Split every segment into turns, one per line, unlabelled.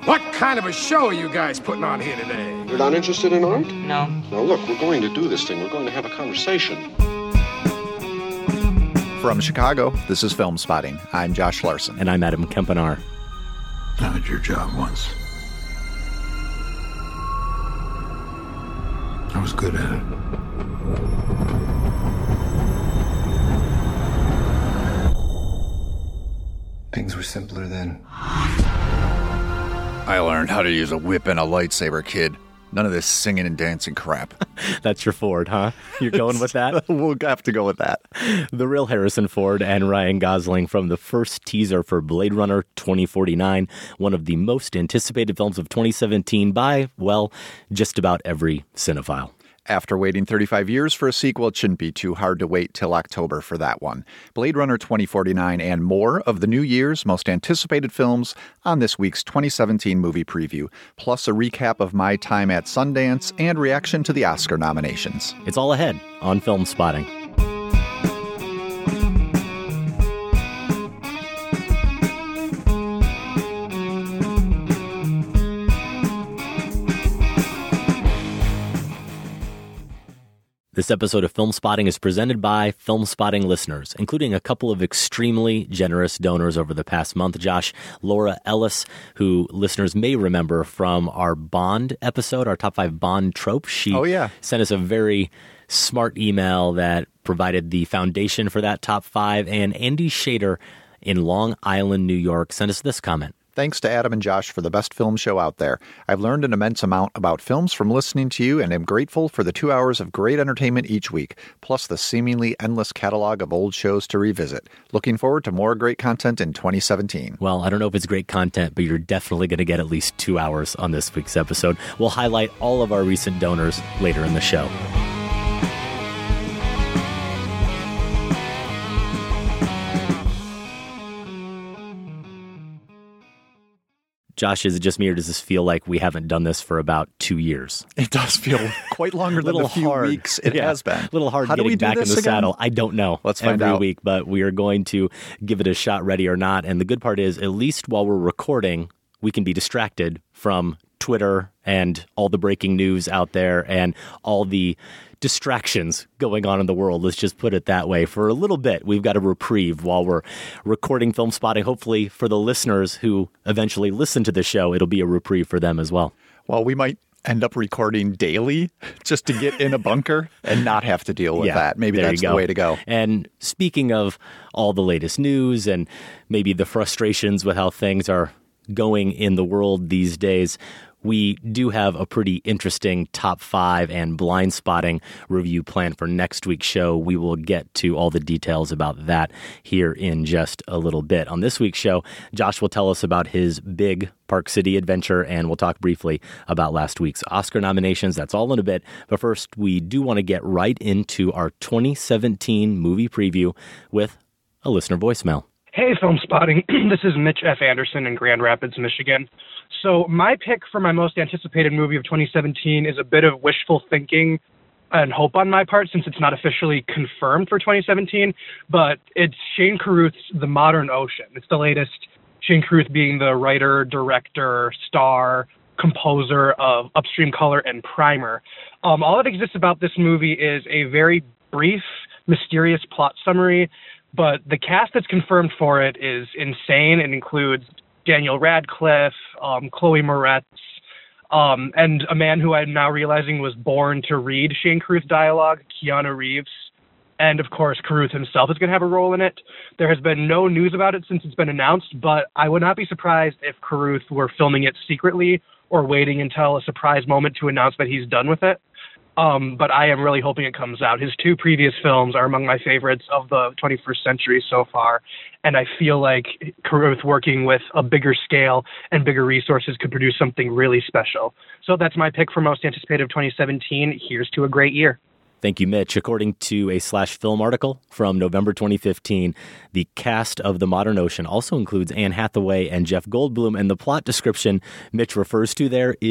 What kind of a show are you guys putting on here today?
You're not interested in art?
No.
Now look, we're going to do this thing. We're going to have a conversation.
From Chicago, this is Film Spotting. I'm Josh Larson.
And I'm Adam Kempenaar.
I had your job once. I was good at it. Things were simpler then.
I learned how to use a whip and a lightsaber, kid. None of this singing and dancing crap.
That's your Ford, huh? You're going with that?
We'll have to go with that.
The real Harrison Ford and Ryan Gosling from the first teaser for Blade Runner 2049, one of the most anticipated films of 2017 by, well, just about every cinephile.
After waiting 35 years for a sequel, it shouldn't be too hard to wait till October for that one. Blade Runner 2049 and more of the new year's most anticipated films on this week's 2017 movie preview, plus a recap of my time at Sundance and reaction to the Oscar nominations.
It's all ahead on Film Spotting. This episode of Film Spotting is presented by Film Spotting listeners, including a couple of extremely generous donors over the past month. Josh, Laura Ellis, who listeners may remember from our Bond episode, our top 5 Bond trope. She sent us a very smart email that provided the foundation for that top 5. And Andy Shader in Long Island, New York, sent us this comment.
Thanks to Adam and Josh for the best film show out there. I've learned an immense amount about films from listening to you and am grateful for the 2 hours of great entertainment each week, plus the seemingly endless catalog of old shows to revisit. Looking forward to more great content in 2017.
Well, I don't know if it's great content, but you're definitely going to get at least 2 hours on this week's episode. We'll highlight all of our recent donors later in the show. Josh, is it just me, or does this feel like we haven't done this for about 2 years?
It does feel quite longer than the few weeks it has been.
A little hard getting back in the saddle. I don't know.
Let's find out.
Every week, but we are going to give it a shot, ready or not. And the good part is, at least while we're recording, we can be distracted from Twitter and all the breaking news out there and all the distractions going on in the world. Let's just put it that way. For a little bit, we've got a reprieve while we're recording Film Spotting. Hopefully for the listeners who eventually listen to the show, it'll be a reprieve for them as well.
Well, we might end up recording daily just to get in a bunker and not have to deal with that. Maybe that's the way to go.
And speaking of all the latest news and maybe the frustrations with how things are going in the world these days, we do have a pretty interesting top 5 and blind spotting review planned for next week's show. We will get to all the details about that here in just a little bit. On this week's show, Josh will tell us about his big Park City adventure, and we'll talk briefly about last week's Oscar nominations. That's all in a bit. But first, we do want to get right into our 2017 movie preview with a listener voicemail.
Hey, Film Spotting. This is Mitch F. Anderson in Grand Rapids, Michigan. So my pick for my most anticipated movie of 2017 is a bit of wishful thinking and hope on my part, since it's not officially confirmed for 2017, but it's Shane Carruth's The Modern Ocean. It's the latest, Shane Carruth being the writer, director, star, composer of Upstream Color and Primer. All that exists about this movie is a very brief, mysterious plot summary, but the cast that's confirmed for it is insane. It includes Daniel Radcliffe, Chloe Moretz, and a man who I'm now realizing was born to read Shane Carruth dialogue, Keanu Reeves. And, of course, Carruth himself is going to have a role in it. There has been no news about it since it's been announced, but I would not be surprised if Carruth were filming it secretly or waiting until a surprise moment to announce that he's done with it. But I am really hoping it comes out. His 2 previous films are among my favorites of the 21st century so far, and I feel like Carruth working with a bigger scale and bigger resources could produce something really special. So that's my pick for most anticipated of 2017. Here's to a great year.
Thank you, Mitch. According to a Slash Film article from November 2015, the cast of The Modern Ocean also includes Anne Hathaway and Jeff Goldblum, and the plot description Mitch refers to there is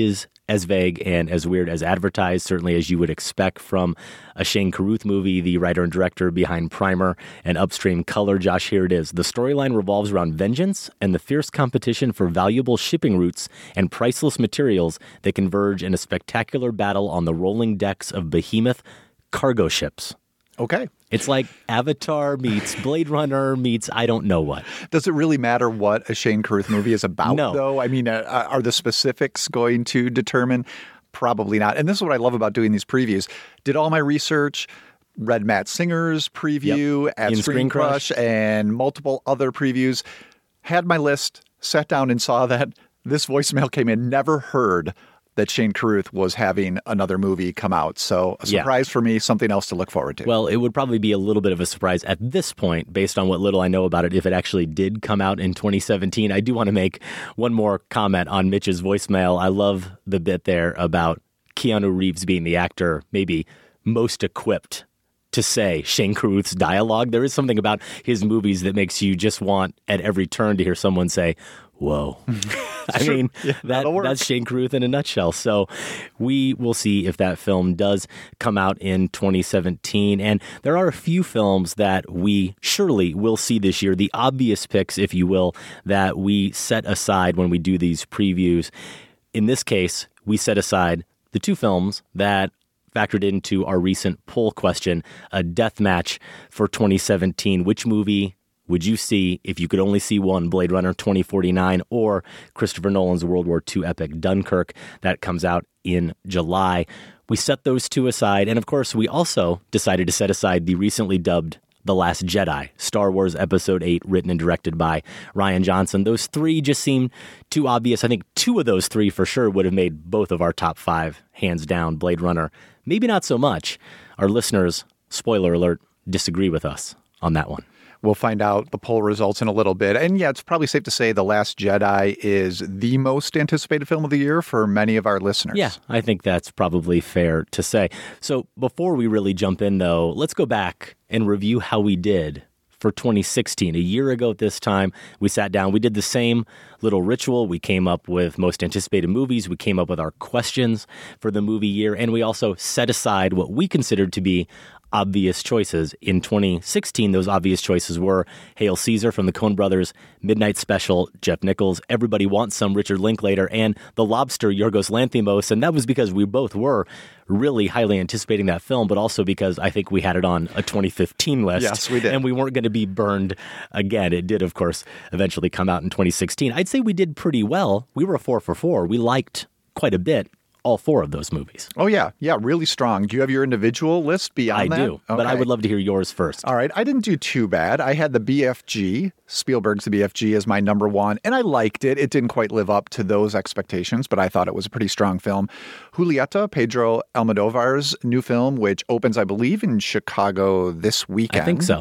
as vague and as weird as advertised, certainly as you would expect from a Shane Carruth movie, the writer and director behind Primer and Upstream Color. Josh, here it is. The storyline revolves around vengeance and the fierce competition for valuable shipping routes and priceless materials that converge in a spectacular battle on the rolling decks of behemoth cargo ships.
Okay.
It's like Avatar meets Blade Runner meets I don't know what.
Does it really matter what a Shane Carruth movie is about,
No.
though? I mean, are the specifics going to determine? Probably not. And this is what I love about doing these previews. Did all my research, read Matt Singer's preview at
In
Screen Crush and multiple other previews, had my list, sat down and saw that this voicemail came in, never heard that Shane Carruth was having another movie come out. So a surprise for me, something else to look forward to.
Well, it would probably be a little bit of a surprise at this point, based on what little I know about it, if it actually did come out in 2017. I do want to make one more comment on Mitch's voicemail. I love the bit there about Keanu Reeves being the actor maybe most equipped to say Shane Carruth's dialogue. There is something about his movies that makes you just want at every turn to hear someone say, whoa. I mean, that's Shane Carruth in a nutshell. So we will see if that film does come out in 2017. And there are a few films that we surely will see this year, the obvious picks, if you will, that we set aside when we do these previews. In this case, we set aside the two films that factored into our recent poll question, a death match for 2017. Which movie would you see if you could only see one, Blade Runner 2049 or Christopher Nolan's World War II epic Dunkirk that comes out in July? We set those two aside. And of course, we also decided to set aside the recently dubbed The Last Jedi, Star Wars Episode 8, written and directed by Rian Johnson. Those three just seem too obvious. I think two of those three for sure would have made both of our top five, hands down. Blade Runner, maybe not so much. Our listeners, spoiler alert, disagree with us on that one.
We'll find out the poll results in a little bit. And yeah, it's probably safe to say The Last Jedi is the most anticipated film of the year for many of our listeners.
Yeah, I think that's probably fair to say. So before we really jump in, though, let's go back and review how we did for 2016. A year ago at this time, we sat down. We did the same little ritual. We came up with most anticipated movies. We came up with our questions for the movie year. And we also set aside what we considered to be obvious choices. In 2016, those obvious choices were Hail Caesar from the Coen Brothers, Midnight Special, Jeff Nichols, Everybody Wants Some, Richard Linklater, and The Lobster, Yorgos Lanthimos. And that was because we both were really highly anticipating that film, but also because I think we had it on a 2015 list.
Yes, we did.
And we weren't going to be burned again. It did, of course, eventually come out in 2016. I'd say we did pretty well. We were a 4 for 4. We liked quite a bit all four of those movies.
Oh, yeah. Yeah, really strong. Do you have your individual list beyond that?
I do, but I would love to hear yours first.
All right. I didn't do too bad. I had the BFG, Spielberg's The BFG, as my number one, and I liked it. It didn't quite live up to those expectations, but I thought it was a pretty strong film. Julieta, Pedro Almodovar's new film, which opens, I believe, in Chicago this weekend.
I think so.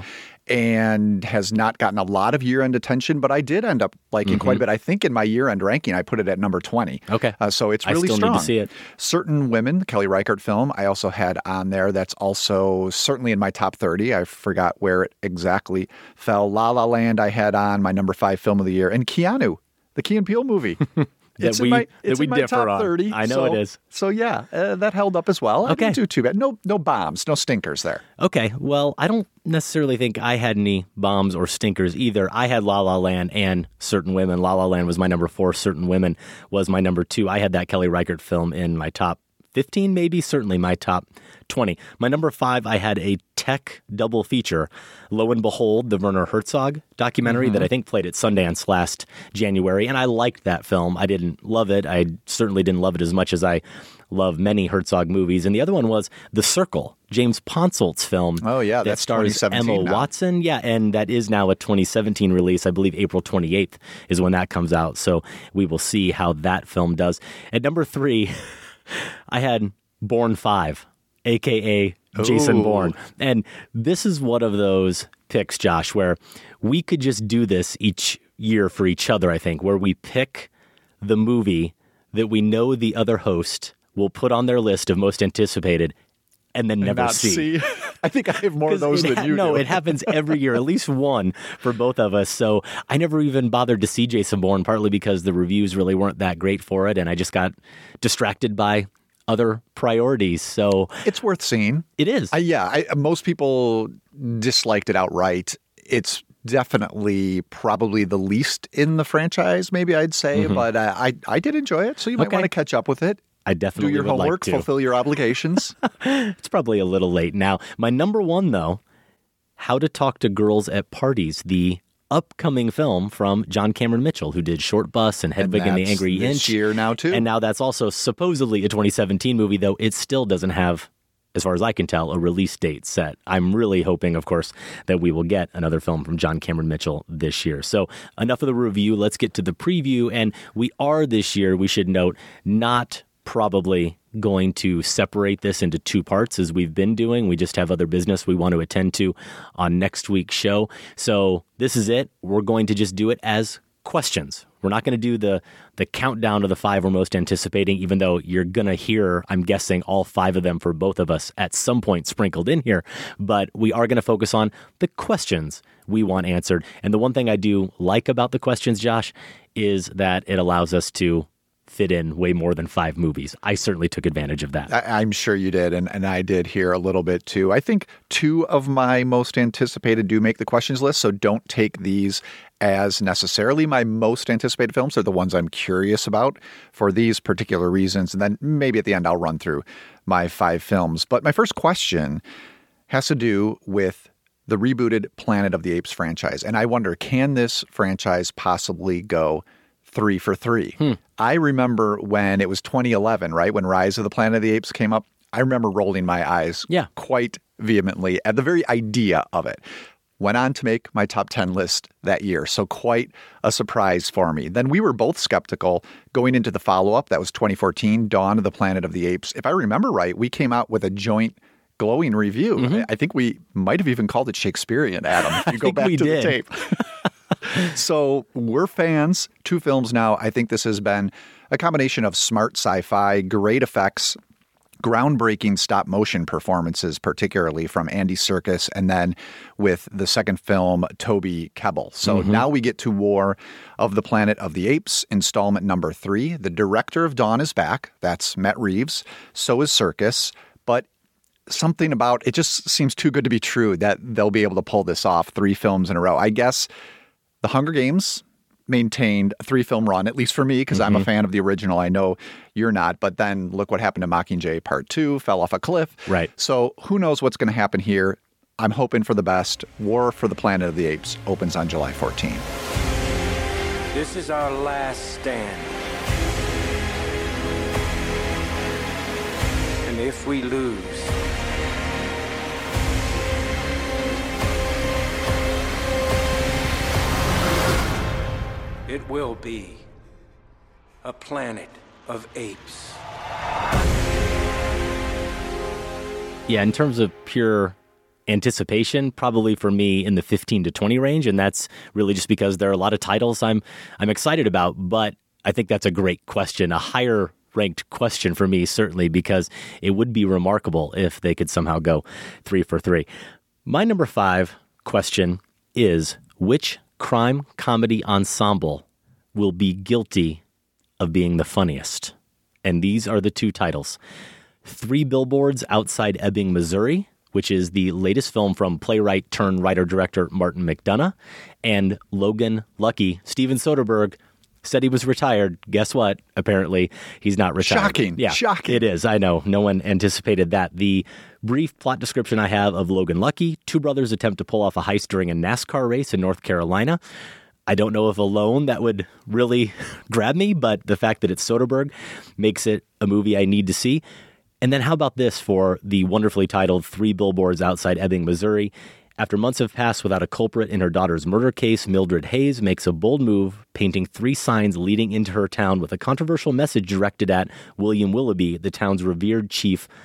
And has not gotten a lot of year-end attention, but I did end up liking quite a bit. I think in my year-end ranking, I put it at number 20.
Okay.
So it's really
I still
strong.
need to see it.
Certain Women, the Kelly Reichardt film, I also had on there. That's also certainly in my top 30. I forgot where it exactly fell. La La Land I had on my number 5 film of the year. And Keanu, the Key and Peele movie. It's in my top 30.
I know it is.
So yeah, that held up as well. I didn't do too bad. No bombs, no stinkers there.
Okay, well, I don't necessarily think I had any bombs or stinkers either. I had La La Land and Certain Women. La La Land was my number 4. Certain Women was my number 2. I had that Kelly Reichardt film in my top 15, maybe, certainly my top 20. My number 5, I had a tech double feature. Lo and Behold, the Werner Herzog documentary that I think played at Sundance last January, and I liked that film. I didn't love it. I certainly didn't love it as much as I love many Herzog movies. And the other one was The Circle, James Ponsolt's film.
Oh, yeah,
that
that's
stars
2017
Emma
now.
Watson. Yeah, and that is now a 2017 release. I believe April 28th is when that comes out. So we will see how that film does. At number 3, I had Bourne 5, a.k.a. Jason Bourne. And this is one of those picks, Josh, where we could just do this each year for each other, I think, where we pick the movie that we know the other host will put on their list of most anticipated and then never
Not see. I think I have more of those than you do.
No, it happens every year, at least one for both of us. So I never even bothered to see Jason Bourne, partly because the reviews really weren't that great for it, and I just got distracted by other priorities. So
it's worth seeing.
It is.
Most people disliked it outright. It's definitely probably the least in the franchise, maybe I'd say, but I did enjoy it, so you might want to catch up with it.
I definitely
do your
would
homework,
like to.
Fulfill your obligations.
It's probably a little late now. My number one, though, How to Talk to Girls at Parties, the upcoming film from John Cameron Mitchell, who did Short Bus and Hedwig and the Angry Inch.
This year now, too.
And now that's also supposedly a 2017 movie, though it still doesn't have, as far as I can tell, a release date set. I'm really hoping, of course, that we will get another film from John Cameron Mitchell this year. So enough of the review. Let's get to the preview. And we are this year, we should note, not probably going to separate this into two parts as we've been doing. We just have other business we want to attend to on next week's show. So this is it. We're going to just do it as questions. We're not going to do the countdown of the 5 we're most anticipating, even though you're going to hear, I'm guessing, all 5 of them for both of us at some point sprinkled in here. But we are going to focus on the questions we want answered. And the one thing I do like about the questions, Josh, is that it allows us to fit in way more than 5 movies. I certainly took advantage of that.
I'm sure you did, and I did here a little bit too. I think 2 of my most anticipated do make the questions list, so don't take these as necessarily my most anticipated films. They're the ones I'm curious about for these particular reasons, and then maybe at the end I'll run through my 5 films. But my first question has to do with the rebooted Planet of the Apes franchise, and I wonder, can this franchise possibly go 3 for 3? I remember when it was 2011, right? When Rise of the Planet of the Apes came up, I remember rolling my eyes quite vehemently at the very idea of it. Went on to make my top 10 list that year. So quite a surprise for me. Then we were both skeptical going into the follow-up. That was 2014, Dawn of the Planet of the Apes. If I remember right, we came out with a joint glowing review. I think we might have even called it Shakespearean, Adam, if you go back to the tape. So we're fans. 2 films now. I think this has been a combination of smart sci-fi, great effects, groundbreaking stop motion performances, particularly from Andy Serkis, and then with the second film, Toby Kebbell. So now we get to War of the Planet of the Apes, installment number 3. The director of Dawn is back. That's Matt Reeves. So is Serkis. But something about it just seems too good to be true that they'll be able to pull this off 3 films in a row. I guess The Hunger Games maintained a 3-film run, at least for me, because I'm a fan of the original. I know you're not, but then look what happened to Mockingjay Part 2, fell off a cliff.
Right.
So who knows what's going to happen here. I'm hoping for the best. War for the Planet of the Apes opens on July 14th.
This is our last stand. And if we lose, it will be a planet of apes.
Yeah, in terms of pure anticipation, probably for me in the 15 to 20 range, and that's really just because there are a lot of titles I'm excited about, but I think that's a great question, a higher ranked question for me, certainly, because it would be remarkable if they could somehow go 3 for 3. My number 5 question is, which crime comedy ensemble will be guilty of being the funniest? And these are the 2 titles. 3 Billboards Outside Ebbing, Missouri, which is the latest film from playwright turned writer-director Martin McDonagh, and Logan Lucky. Steven Soderbergh said he was retired. Guess what? Apparently, he's not retired.
Shocking.
Yeah,
Shocking.
It is. I know. No one anticipated that. The brief plot description I have of Logan Lucky: 2 brothers attempt to pull off a heist during a NASCAR race in North Carolina. I don't know if alone that would really grab me, but the fact that it's Soderbergh makes it a movie I need to see. And then how about this for the wonderfully titled 3 Billboards Outside Ebbing, Missouri? After months have passed without a culprit in her daughter's murder case, Mildred Hayes makes a bold move, painting 3 signs leading into her town with a controversial message directed at William Willoughby, the town's revered chief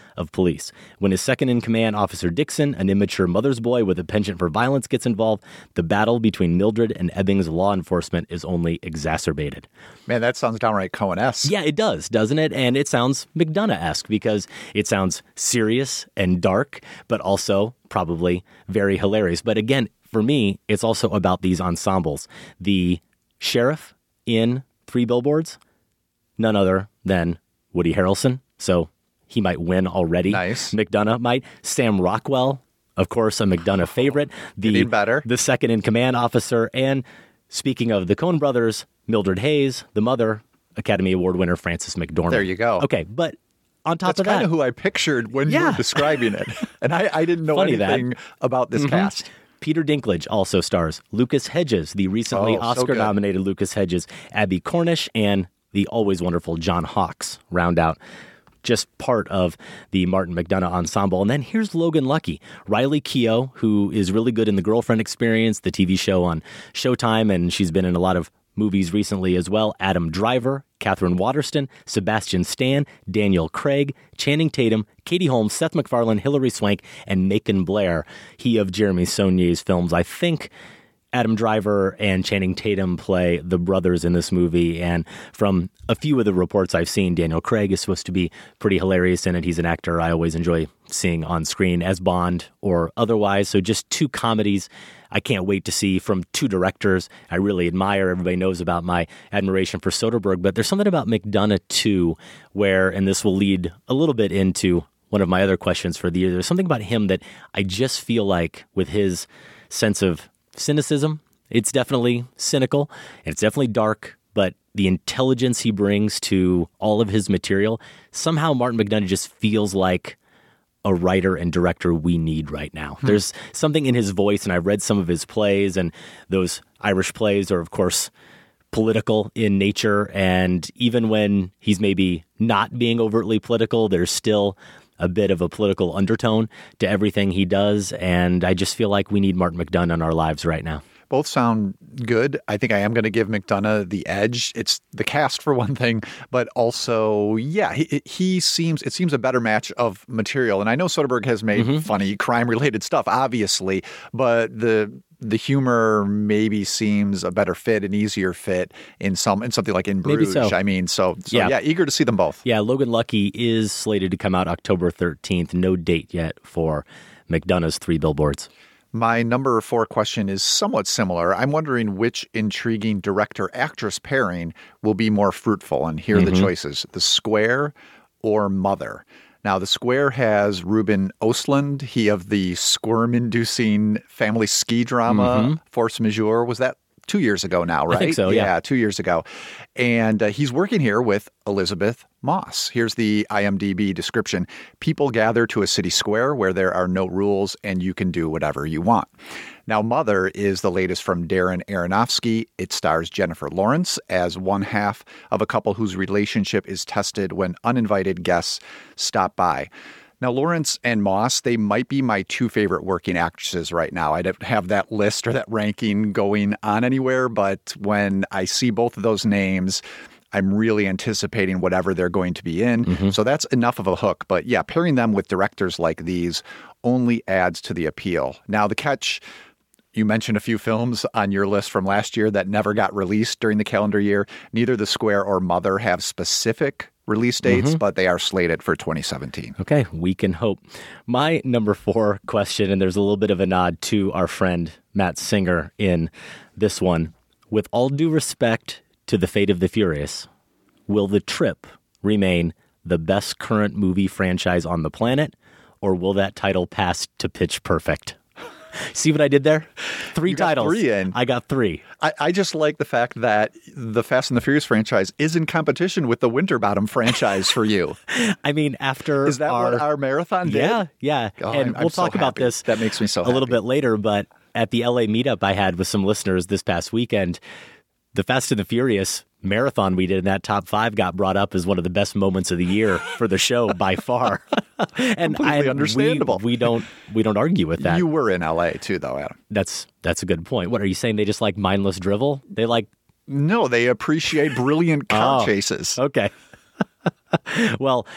of police. When his second-in-command, Officer Dixon, an immature mother's boy with a penchant for violence, gets involved, the battle between Mildred and Ebbing's law enforcement is only exacerbated.
Man, that sounds downright Coen-esque.
Yeah, it does, doesn't it? And it sounds McDonough-esque because it sounds serious and dark, but also probably very hilarious. But again, for me, it's also about these ensembles. The sheriff in Three Billboards, none other than Woody Harrelson, so he might win already.
Nice.
McDonough might. Sam Rockwell, of course, a McDonough favorite.
Getting better.
The second-in-command officer. And speaking of the Coen brothers, Mildred Hayes, the mother, Academy Award winner Frances McDormand.
There you go.
Okay, but on top
That's
of that...
kind of who I pictured when you were describing it. And I didn't know anything about this cast.
Peter Dinklage also stars. Lucas Hedges, the recently Oscar-nominated Lucas Hedges, Abby Cornish, and the always wonderful John Hawkes round out just part of the Martin McDonough ensemble. And then here's Logan Lucky, Riley Keough, who is really good in The Girlfriend Experience, the TV show on Showtime, and she's been in a lot of movies recently as well. Adam Driver, Catherine Waterston, Sebastian Stan, Daniel Craig, Channing Tatum, Katie Holmes, Seth MacFarlane, Hilary Swank, and Macon Blair. He of Jeremy Saulnier's films. I think Adam Driver and Channing Tatum play the brothers in this movie, and from a few of the reports I've seen, Daniel Craig is supposed to be pretty hilarious in it. He's an actor I always enjoy seeing on screen as Bond or otherwise, so just two comedies I can't wait to see from two directors I really admire. Everybody knows about my admiration for Soderbergh, but there's something about McDonough too where, and this will lead a little bit into one of my other questions for the year, there's something about him that I just feel like with his sense of cynicism, it's definitely cynical and it's definitely dark, but the intelligence he brings to all of his material, somehow Martin McDonough just feels like a writer and director we need right now. There's something in his voice, and I've read some of his plays, and those Irish plays are, of course, political in nature, and even when he's maybe not being overtly political, there's still a bit of a political undertone to everything he does, and I just feel like we need Martin McDonough in our lives right now.
Both sound good. I think I am going to give McDonough the edge. It's the cast for one thing, but also, yeah, it seems a better match of material. And I know Soderbergh has made funny crime-related stuff, obviously, but the humor maybe seems a better fit, an easier fit in something like In Bruges.
Maybe so.
I mean, so yeah, eager to see them both.
Yeah, Logan Lucky is slated to come out October 13th. No date yet for McDonough's Three Billboards.
My number 4 question is somewhat similar. I'm wondering which intriguing director-actress pairing will be more fruitful. And here are the choices: The Square or Mother. Now, The Square has Ruben Östlund, he of the squirm-inducing family ski drama, Force Majeure. Was that 2 years ago now, right?
I think so, yeah.
2 years ago. And he's working here with Elizabeth Moss. Here's the IMDb description. People gather to a city square where there are no rules and you can do whatever you want. Now, Mother is the latest from Darren Aronofsky. It stars Jennifer Lawrence as one half of a couple whose relationship is tested when uninvited guests stop by. Now, Lawrence and Moss, they might be my two favorite working actresses right now. I don't have that list or that ranking going on anywhere, but when I see both of those names, I'm really anticipating whatever they're going to be in. So that's enough of a hook. But yeah, pairing them with directors like these only adds to the appeal. Now, the catch, you mentioned a few films on your list from last year that never got released during the calendar year. Neither The Square or Mother have specific release dates, but they are slated for 2017.
Okay, we can hope. My number 4 question, and there's a little bit of a nod to our friend Matt Singer in this one. With all due respect to The Fate of the Furious, will The Trip remain the best current movie franchise on the planet, or will that title pass to Pitch Perfect? See what I did there? 3 titles.
3 in.
I got 3.
I just like the fact that the Fast and the Furious franchise is in competition with the Winterbottom franchise for you.
I mean, after
Is that what our marathon did?
Yeah.
Oh,
and
I'm
we'll
so
talk about
happy.
this
That makes me so
a little
happy.
bit later, but at the LA meetup I had with some listeners this past weekend, the Fast and the Furious marathon we did in that top 5 got brought up as one of the best moments of the year for the show by far. And
Completely understandable.
We don't argue with that.
You were in LA too, though, Adam.
That's a good point. What are you saying? They just like mindless drivel? They like...
No, they appreciate brilliant car chases.
Okay. Well,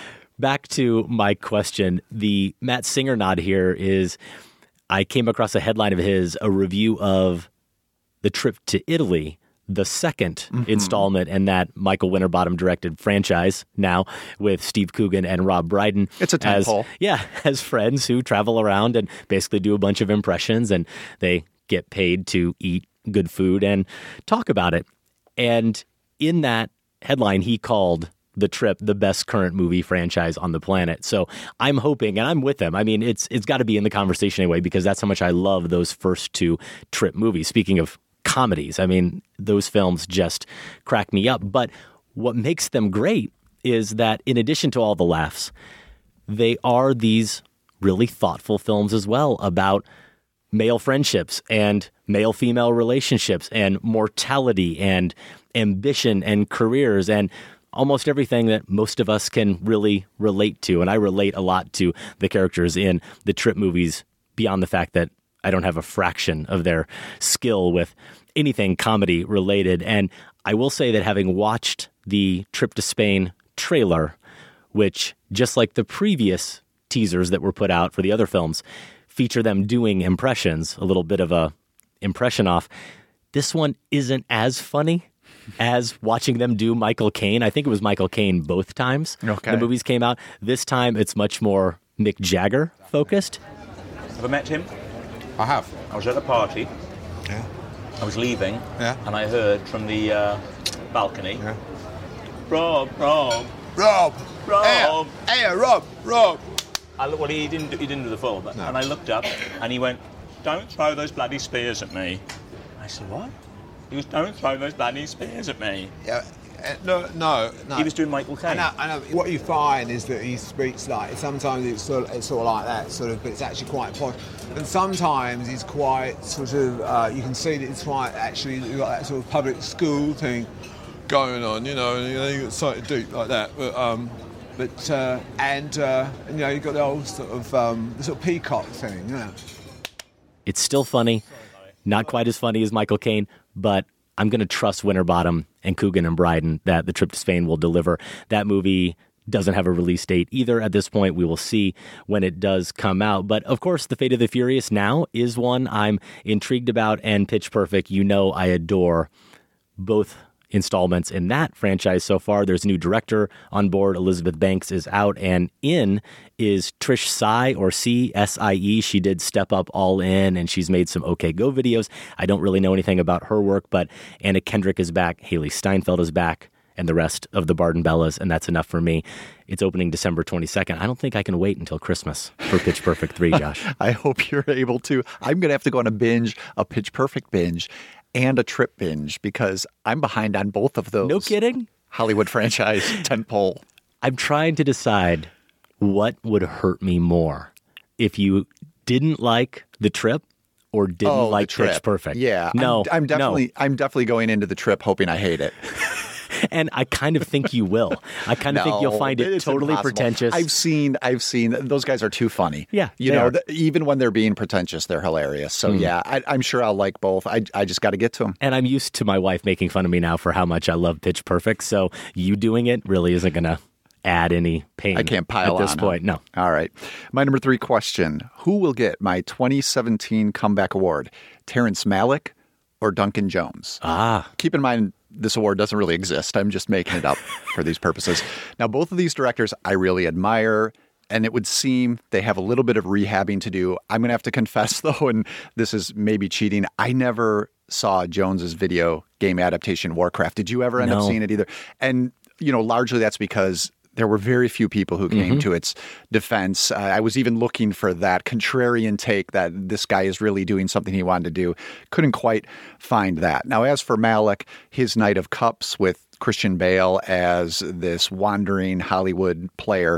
back to my question. The Matt Singer nod here is, I came across a headline of his, a review of The Trip to Italy, the second installment in that Michael Winterbottom directed franchise now with Steve Coogan and Rob Brydon.
It's a tentpole.
As friends who travel around and basically do a bunch of impressions, and they get paid to eat good food and talk about it. And in that headline, he called The Trip the best current movie franchise on the planet. So I'm hoping, and I'm with him. I mean, it's got to be in the conversation anyway, because that's how much I love those first two Trip movies. Speaking of comedies, I mean, those films just crack me up. But what makes them great is that in addition to all the laughs, they are these really thoughtful films as well about male friendships and male-female relationships and mortality and ambition and careers and almost everything that most of us can really relate to. And I relate a lot to the characters in the Trip movies beyond the fact that I don't have a fraction of their skill with anything comedy related. And I will say that having watched the Trip to Spain trailer, which just like the previous teasers that were put out for the other films, feature them doing impressions, a little bit of a impression off. This one isn't as funny as watching them do Michael Caine. I think it was Michael Caine both times the movies came out. This time it's much more Mick Jagger focused.
Have I met him?
I have.
I was at a party.
Yeah.
I was leaving.
Yeah.
And I heard from the balcony.
Yeah.
Rob.
Hey, Rob.
Well, he didn't do the full, but, and I looked up and he went, "Don't throw those bloody spears at me." I said, "What?" He was, "Don't throw those bloody spears at me."
Yeah. No.
He was doing Michael Caine.
I know. What you find is that he speaks like, sometimes it's sort of like that, sort of, but it's actually quite posh. And sometimes he's quite sort of, you can see that it's quite actually, you've got that sort of public school thing going on, you know, and you've got something deep like that. But you know, you've got the old sort of peacock thing, you know.
It's still funny, not quite as funny as Michael Caine, but I'm going to trust Winterbottom and Coogan and Brydon that The Trip to Spain will deliver. That movie doesn't have a release date either at this point. We will see when it does come out. But of course, The Fate of the Furious now is one I'm intrigued about, and Pitch Perfect, you know I adore both installments in that franchise so far. There's a new director on board. Elizabeth Banks is out, and in is Trish Sy, or C-S-I-E. She did Step Up All In, and she's made some OK Go videos. I don't really know anything about her work, but Anna Kendrick is back, Haley Steinfeld is back, and the rest of the Barden Bellas, and that's enough for me. It's opening December 22nd. I don't think I can wait until Christmas for Pitch Perfect 3, Josh.
I hope you're able to. I'm going to have to go on a Pitch Perfect binge, and a Trip binge, because I'm behind on both of those.
No kidding?
Hollywood franchise tentpole.
I'm trying to decide what would hurt me more if you didn't like The Trip or didn't like Pitch Perfect.
Yeah.
No,
I'm definitely going into The Trip hoping I hate it.
And I kind of think you will. I kind of think you'll find it totally
impossible.
pretentious.
I've seen those guys are too funny.
Yeah,
you know, even when they're being pretentious, they're hilarious. So yeah, I'm sure I'll like both. I just got to get to them.
And I'm used to my wife making fun of me now for how much I love Pitch Perfect. So you doing it really isn't going to add any pain.
I can't pile
at this point. No.
All right. My number 3 question: who will get my 2017 comeback award? Terrence Malick or Duncan Jones? Keep in mind, this award doesn't really exist. I'm just making it up for these purposes. Now, both of these directors I really admire, and it would seem they have a little bit of rehabbing to do. I'm going to have to confess, though, and this is maybe cheating, I never saw Jones's video game adaptation, Warcraft. Did you ever end up seeing it either? And, you know, largely that's because there were very few people who came to its defense. I was even looking for that contrarian take that this guy is really doing something he wanted to do. Couldn't quite find that. Now, as for Malick, his Knight of Cups with Christian Bale as this wandering Hollywood player,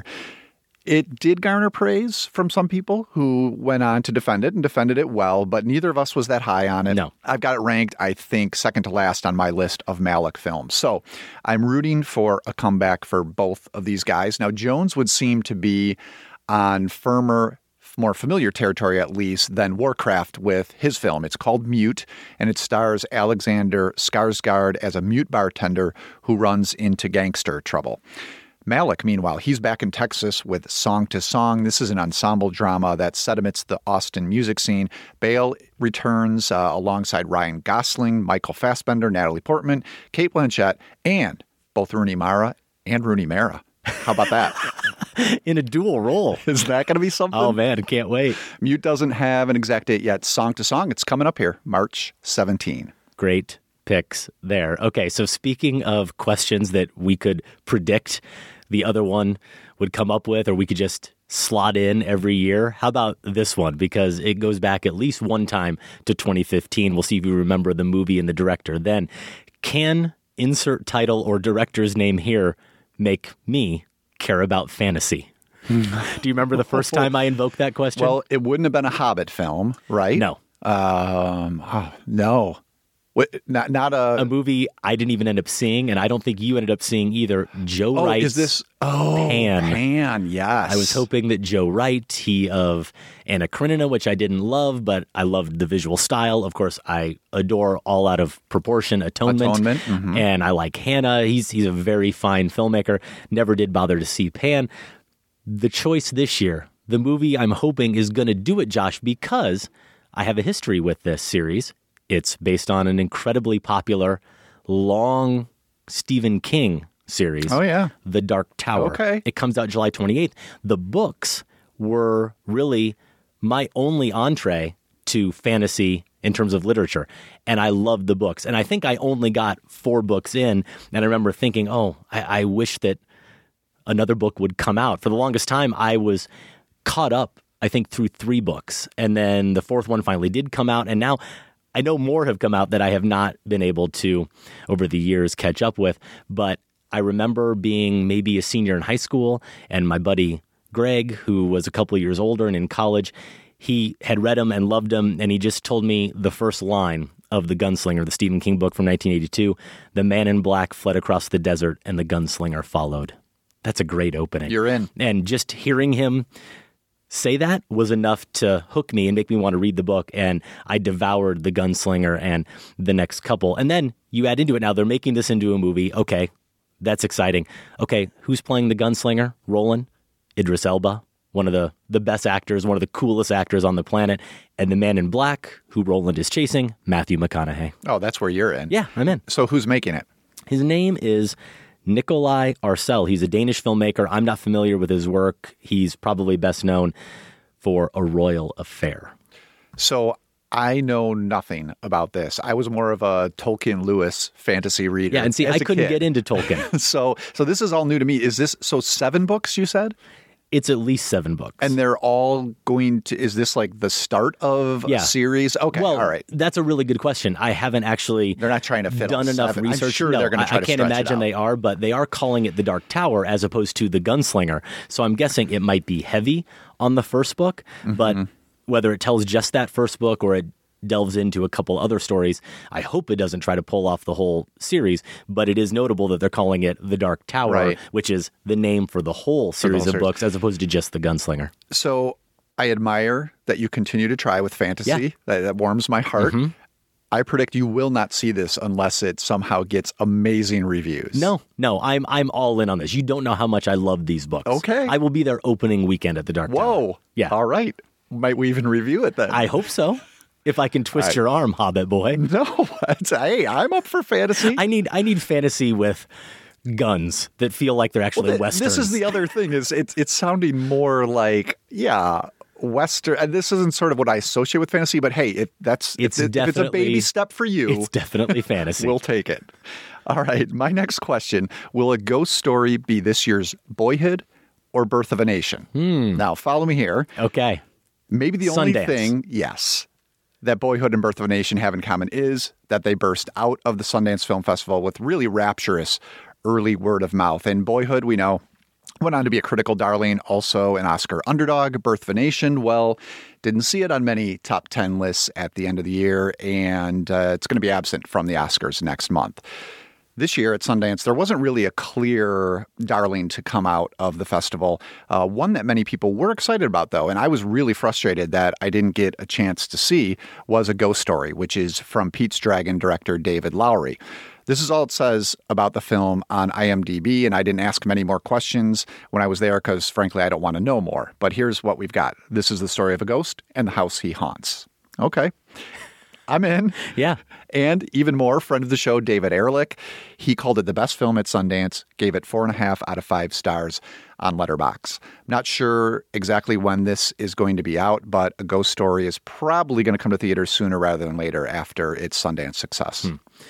it did garner praise from some people who went on to defend it and defended it well, but neither of us was that high on it.
No.
I've got it ranked, I think, second to last on my list of Malick films. So I'm rooting for a comeback for both of these guys. Now, Jones would seem to be on firmer, more familiar territory, at least, than Warcraft with his film. It's called Mute, and it stars Alexander Skarsgård as a mute bartender who runs into gangster trouble. Malick, meanwhile, he's back in Texas with Song to Song. This is an ensemble drama that's set amidst the Austin music scene. Bale returns alongside Ryan Gosling, Michael Fassbender, Natalie Portman, Cate Blanchett, and both Rooney Mara and Rooney Mara. How about that?
In a dual role.
Is that going to be something?
Oh, man, I can't wait.
Mute doesn't have an exact date yet. Song to Song, it's coming up here, March 17.
Great picks there. Okay, so speaking of questions that we could predict the other one would come up with, or we could just slot in every year, how about this one? Because it goes back at least one time to 2015. We'll see if you remember the movie and the director then. Can insert title or director's name here make me care about fantasy? Do you remember the first time I invoked that question?
Well, it wouldn't have been a Hobbit film, right?
No.
No. Not
a movie I didn't even end up seeing, and I don't think you ended up seeing either. Joe Wright's
is this
Pan,
yes.
I was hoping that Joe Wright, he of Anna Karenina, which I didn't love, but I loved the visual style. Of course, I adore All Out of Proportion, Atonement.
Mm-hmm.
And I like Hannah. He's a very fine filmmaker. Never did bother to see Pan. The choice this year, the movie I'm hoping is going to do it, Josh, because I have a history with this series. It's based on an incredibly popular, long Stephen King series.
Oh, yeah.
The Dark Tower.
Okay.
It comes out July 28th. The books were really my only entree to fantasy in terms of literature. And I loved the books. And I think I only got 4 books in. And I remember thinking, I wish that another book would come out. For the longest time, I was caught up, I think, through 3 books. And then the 4th one finally did come out. And now I know more have come out that I have not been able to, over the years, catch up with. But I remember being maybe a senior in high school, and my buddy Greg, who was a couple of years older and in college, he had read them and loved them, and he just told me the first line of The Gunslinger, the Stephen King book from 1982, "The man in black fled across the desert, and the gunslinger followed." That's a great opening.
You're in.
And just hearing him say that was enough to hook me and make me want to read the book, and I devoured The Gunslinger and the next couple. And then you add into it, now they're making this into a movie. Okay, that's exciting. Okay, who's playing the gunslinger? Roland? Idris Elba, one of the best actors, one of the coolest actors on the planet. And the man in black, who Roland is chasing, Matthew McConaughey.
Oh, that's where you're in.
Yeah, I'm in.
So who's making it?
His name is Nikolai Arcel. He's a Danish filmmaker. I'm not familiar with his work. He's probably best known for A Royal Affair.
So I know nothing about this. I was more of a Tolkien Lewis fantasy reader.
Yeah, and see, I couldn't get into Tolkien.
So this is all new to me. Is this, 7 books you said?
It's at least 7 books.
And they're all going to, is this like the start of a series? Okay,
well,
all right.
That's a really good question. I haven't actually
They're not trying to fit
done enough
7.
research.
I'm sure
no,
they're going to try to
I can't
stretch
imagine
it out.
they are, but they are calling it The Dark Tower as opposed to The Gunslinger. So I'm guessing it might be heavy on the first book, but whether it tells just that first book or it delves into a couple other stories, I hope it doesn't try to pull off the whole series, but it is notable that they're calling it The Dark Tower,
right,
which is the name for the whole series of books as opposed to just The Gunslinger.
So I admire that you continue to try with fantasy. Yeah. That warms my heart. I predict you will not see this unless it somehow gets amazing reviews.
No, I'm all in on this. You don't know how much I love these books.
Okay.
I will be there opening weekend at the Dark Tower.
Whoa.
Yeah.
All right. Might we even review it then?
I hope so. If I can twist your arm, Hobbit boy.
No, hey, I'm up for fantasy.
I need fantasy with guns that feel like they're actually westerns.
This is the other thing, is it's sounding more like, Western. And this isn't sort of what I associate with fantasy, but hey, if it's a baby step for you,
it's definitely fantasy.
We'll take it. All right. My next question: will a ghost story be this year's Boyhood or Birth of a Nation? Now, follow me here.
Okay.
Maybe the only
Sundance.
thing, yes, that Boyhood and Birth of a Nation have in common is that they burst out of the Sundance Film Festival with really rapturous early word of mouth. And Boyhood, we know, went on to be a critical darling, also an Oscar underdog. Birth of a Nation, well, didn't see it on many top 10 lists at the end of the year, and it's going to be absent from the Oscars next month. This year at Sundance, there wasn't really a clear darling to come out of the festival. One that many people were excited about, though, and I was really frustrated that I didn't get a chance to see, was A Ghost Story, which is from Pete's Dragon director David Lowery. This is all it says about the film on IMDb, and I didn't ask many more questions when I was there because, frankly, I don't want to know more. But here's what we've got. This is the story of a ghost and the house he haunts. Okay. I'm in.
Yeah.
And even more, friend of the show, David Ehrlich, he called it the best film at Sundance, gave it 4.5 out of 5 stars on Letterboxd. Not sure exactly when this is going to be out, but A Ghost Story is probably going to come to theaters sooner rather than later after its Sundance success.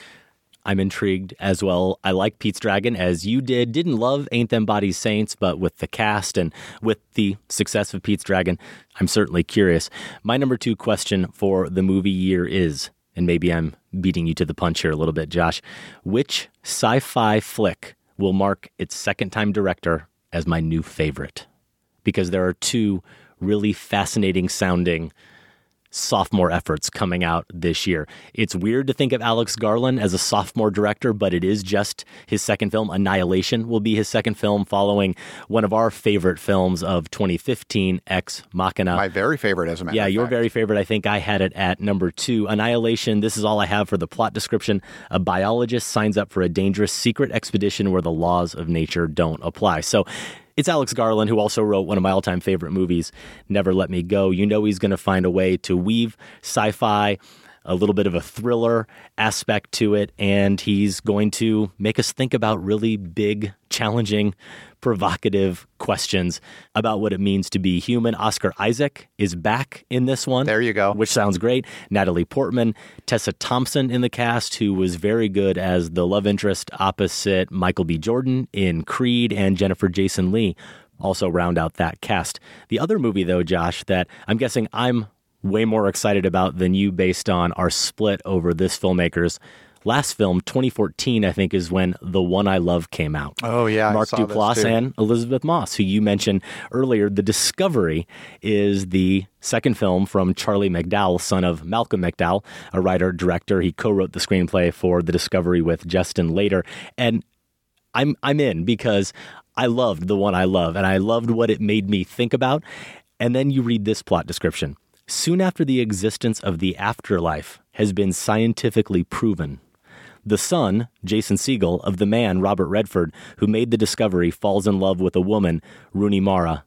I'm intrigued as well. I like Pete's Dragon as you did. Didn't love Ain't Them Bodies Saints, but with the cast and with the success of Pete's Dragon, I'm certainly curious. My number 2 question for the movie year is, and maybe I'm beating you to the punch here a little bit, Josh, which sci-fi flick will mark its second-time director as my new favorite? Because there are 2 really fascinating sounding sophomore efforts coming out this year. It's weird to think of Alex Garland as a sophomore director, but it is just his second film. Annihilation will be his second film following one of our favorite films of 2015, Ex Machina.
My very favorite, as a matter
Yeah,
of
your
fact.
very favorite. I think I had it at number 2. Annihilation, this is all I have for the plot description. A biologist signs up for a dangerous secret expedition where the laws of nature don't apply. So it's Alex Garland, who also wrote one of my all-time favorite movies, Never Let Me Go. You know he's going to find a way to weave sci-fi, a little bit of a thriller aspect to it, and he's going to make us think about really big, challenging, provocative questions about what it means to be human. Oscar Isaac is back in this one.
There you go.
Which sounds great. Natalie Portman, Tessa Thompson in the cast, who was very good as the love interest opposite Michael B. Jordan in Creed, and Jennifer Jason Leigh also round out that cast. The other movie, though, Josh, that I'm guessing I'm way more excited about than you based on our split over this filmmaker's last film, 2014, I think, is when The One I Love came out.
Oh, yeah.
Mark
I saw
Duplass
this too.
and Elizabeth Moss, who you mentioned earlier. The Discovery is the second film from Charlie McDowell, son of Malcolm McDowell, a writer-director. He co-wrote the screenplay for The Discovery with Justin Later. And I'm in because I loved The One I Love, and I loved what it made me think about. And then you read this plot description. Soon after the existence of the afterlife has been scientifically proven, the son, Jason Segel, of the man, Robert Redford, who made the discovery, falls in love with a woman, Rooney Mara,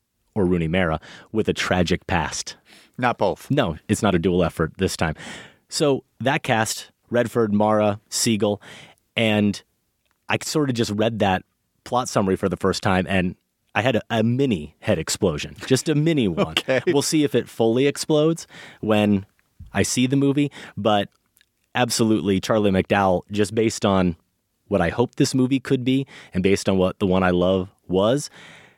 with a tragic past.
Not both.
No, it's not a dual effort this time. So that cast, Redford, Mara, Segel, and I sort of just read that plot summary for the first time, and I had a mini head explosion, just a mini one.
Okay.
We'll see if it fully explodes when I see the movie, but absolutely Charlie McDowell, just based on what I hope this movie could be and based on what The One I Love was,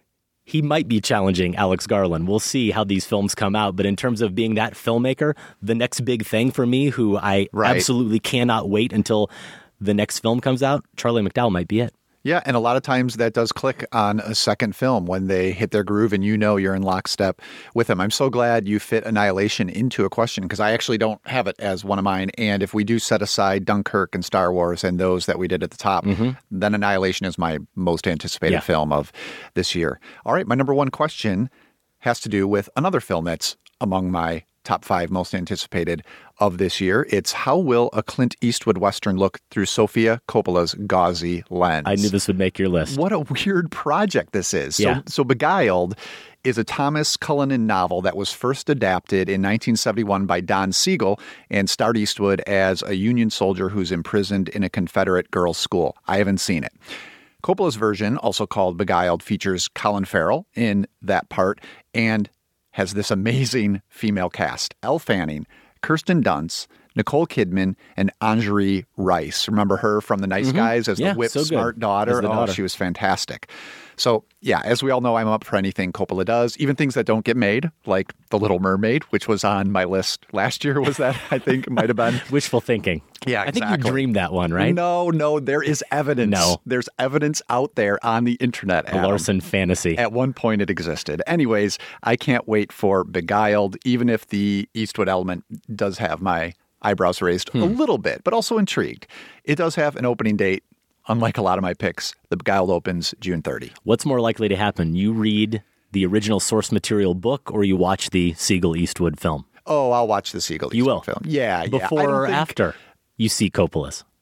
he might be challenging Alex Garland. We'll see how these films come out, but in terms of being that filmmaker, the next big thing for me, who I absolutely cannot wait until the next film comes out, Charlie McDowell might be it.
Yeah, and a lot of times that does click on a second film when they hit their groove and you know you're in lockstep with them. I'm so glad you fit Annihilation into a question because I actually don't have it as one of mine. And if we do set aside Dunkirk and Star Wars and those that we did at the top, then Annihilation is my most anticipated film of this year. All right, my number 1 question has to do with another film that's among my top 5 most anticipated of this year. It's how will a Clint Eastwood Western look through Sofia Coppola's gauzy lens?
I knew this would make your list.
What a weird project this is.
Yeah.
So Beguiled is a Thomas Cullinan novel that was first adapted in 1971 by Don Siegel and starred Eastwood as a Union soldier who's imprisoned in a Confederate girls' school. I haven't seen it. Coppola's version, also called Beguiled, features Colin Farrell in that part and has this amazing female cast. Elle Fanning, Kirsten Dunst, Nicole Kidman, and Anjali Rice. Remember her from The Nice Guys as the whip smart daughter? Oh, she was fantastic. So, yeah, as we all know, I'm up for anything Coppola does, even things that don't get made, like The Little Mermaid, which was on my list last year, was that, I think, it might have been.
Wishful thinking.
Yeah, exactly.
I think you dreamed that one, right?
No, there is evidence.
No.
There's evidence out there on the internet.
A Larson fantasy.
At one point it existed. Anyways, I can't wait for Beguiled, even if the Eastwood element does have my eyebrows raised a little bit, but also intrigued. It does have an opening date. Unlike a lot of my picks, The Beguiled opens June 30.
What's more likely to happen? You read the original source material book or you watch the Siegel-Eastwood film?
Oh, I'll watch the Siegel-Eastwood film. Yeah.
Before or after you see Coppola's?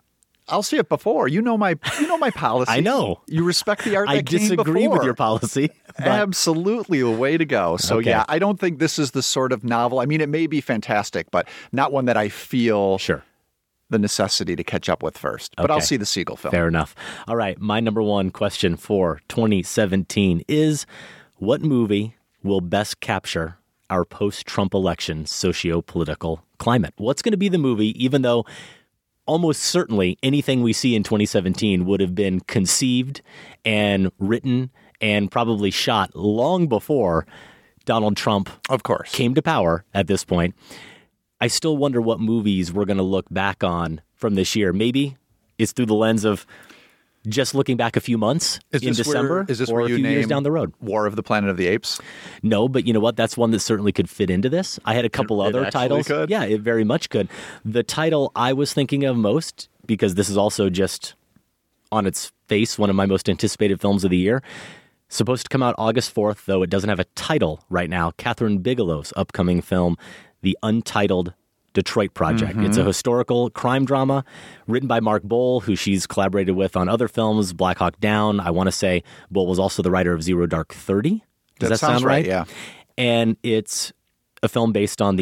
I'll see it before. You know my policy.
I know.
You respect the art
I
that came
disagree
before.
with your policy. But
Absolutely a way to go. So
Okay.
yeah, I don't think this is the sort of novel. I mean, it may be fantastic, but not one that I feel
sure.
the necessity to catch up with first. But I'll
Okay.
see the Siegel film.
Fair enough. All right. My number one question for 2017 is what movie will best capture our post-Trump election socio-political climate? What's going to be the movie, even though almost certainly anything we see in 2017 would have been conceived and written and probably shot long before Donald Trump
Of course.
came to power at this point. I still wonder what movies we're going to look back on from this year. Maybe it's through the lens of just looking back a few months in December
Is this
or
where
a
you
few years
name
down the road.
War of the Planet of the Apes?
No, but you know what? That's one that certainly could fit into this. I had a couple
It
other
actually
titles.
could?
Yeah, it very much could. The title I was thinking of most, because this is also just on its face one of my most anticipated films of the year, supposed to come out August 4th, though it doesn't have a title right now. Catherine Bigelow's upcoming film, The Untitled Detroit Project. It's a historical crime drama written by Mark Bowl, who she's collaborated with on other films, Black Hawk Down. I want to say Bowl was also the writer of Zero Dark 30. Does that
sounds
sound right?
Yeah.
And it's a film based on the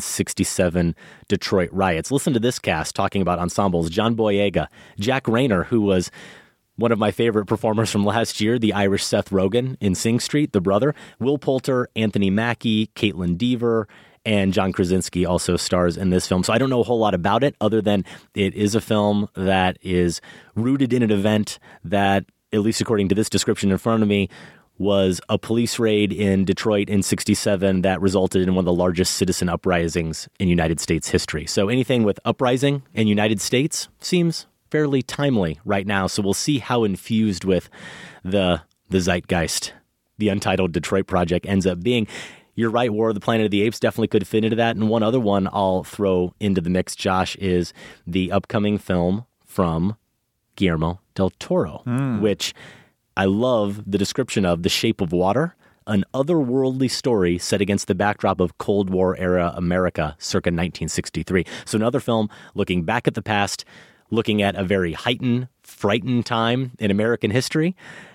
1967 Detroit riots. Listen to this cast talking about ensembles. John Boyega, Jack Rayner, who was one of my favorite performers from last year, the Irish Seth Rogen in Sing Street, the brother, Will Poulter, Anthony Mackie, Caitlin Deaver, and John Krasinski also stars in this film. So I don't know a whole lot about it other than it is a film that is rooted in an event that, at least according to this description in front of me, was a police raid in Detroit in 1967 that resulted in one of the largest citizen uprisings in United States history. So anything with uprising in United States seems fairly timely right now. So we'll see how infused with the zeitgeist the Untitled Detroit Project ends up being. You're right, War of the Planet of the Apes definitely could fit into that. And one other one I'll throw into the mix, Josh, is the upcoming film from Guillermo del Toro, which I love the description of, The Shape of Water, an otherworldly story set against the backdrop of Cold War-era America circa 1963. So another film looking back at the past, looking at a very heightened, frightened time in American history.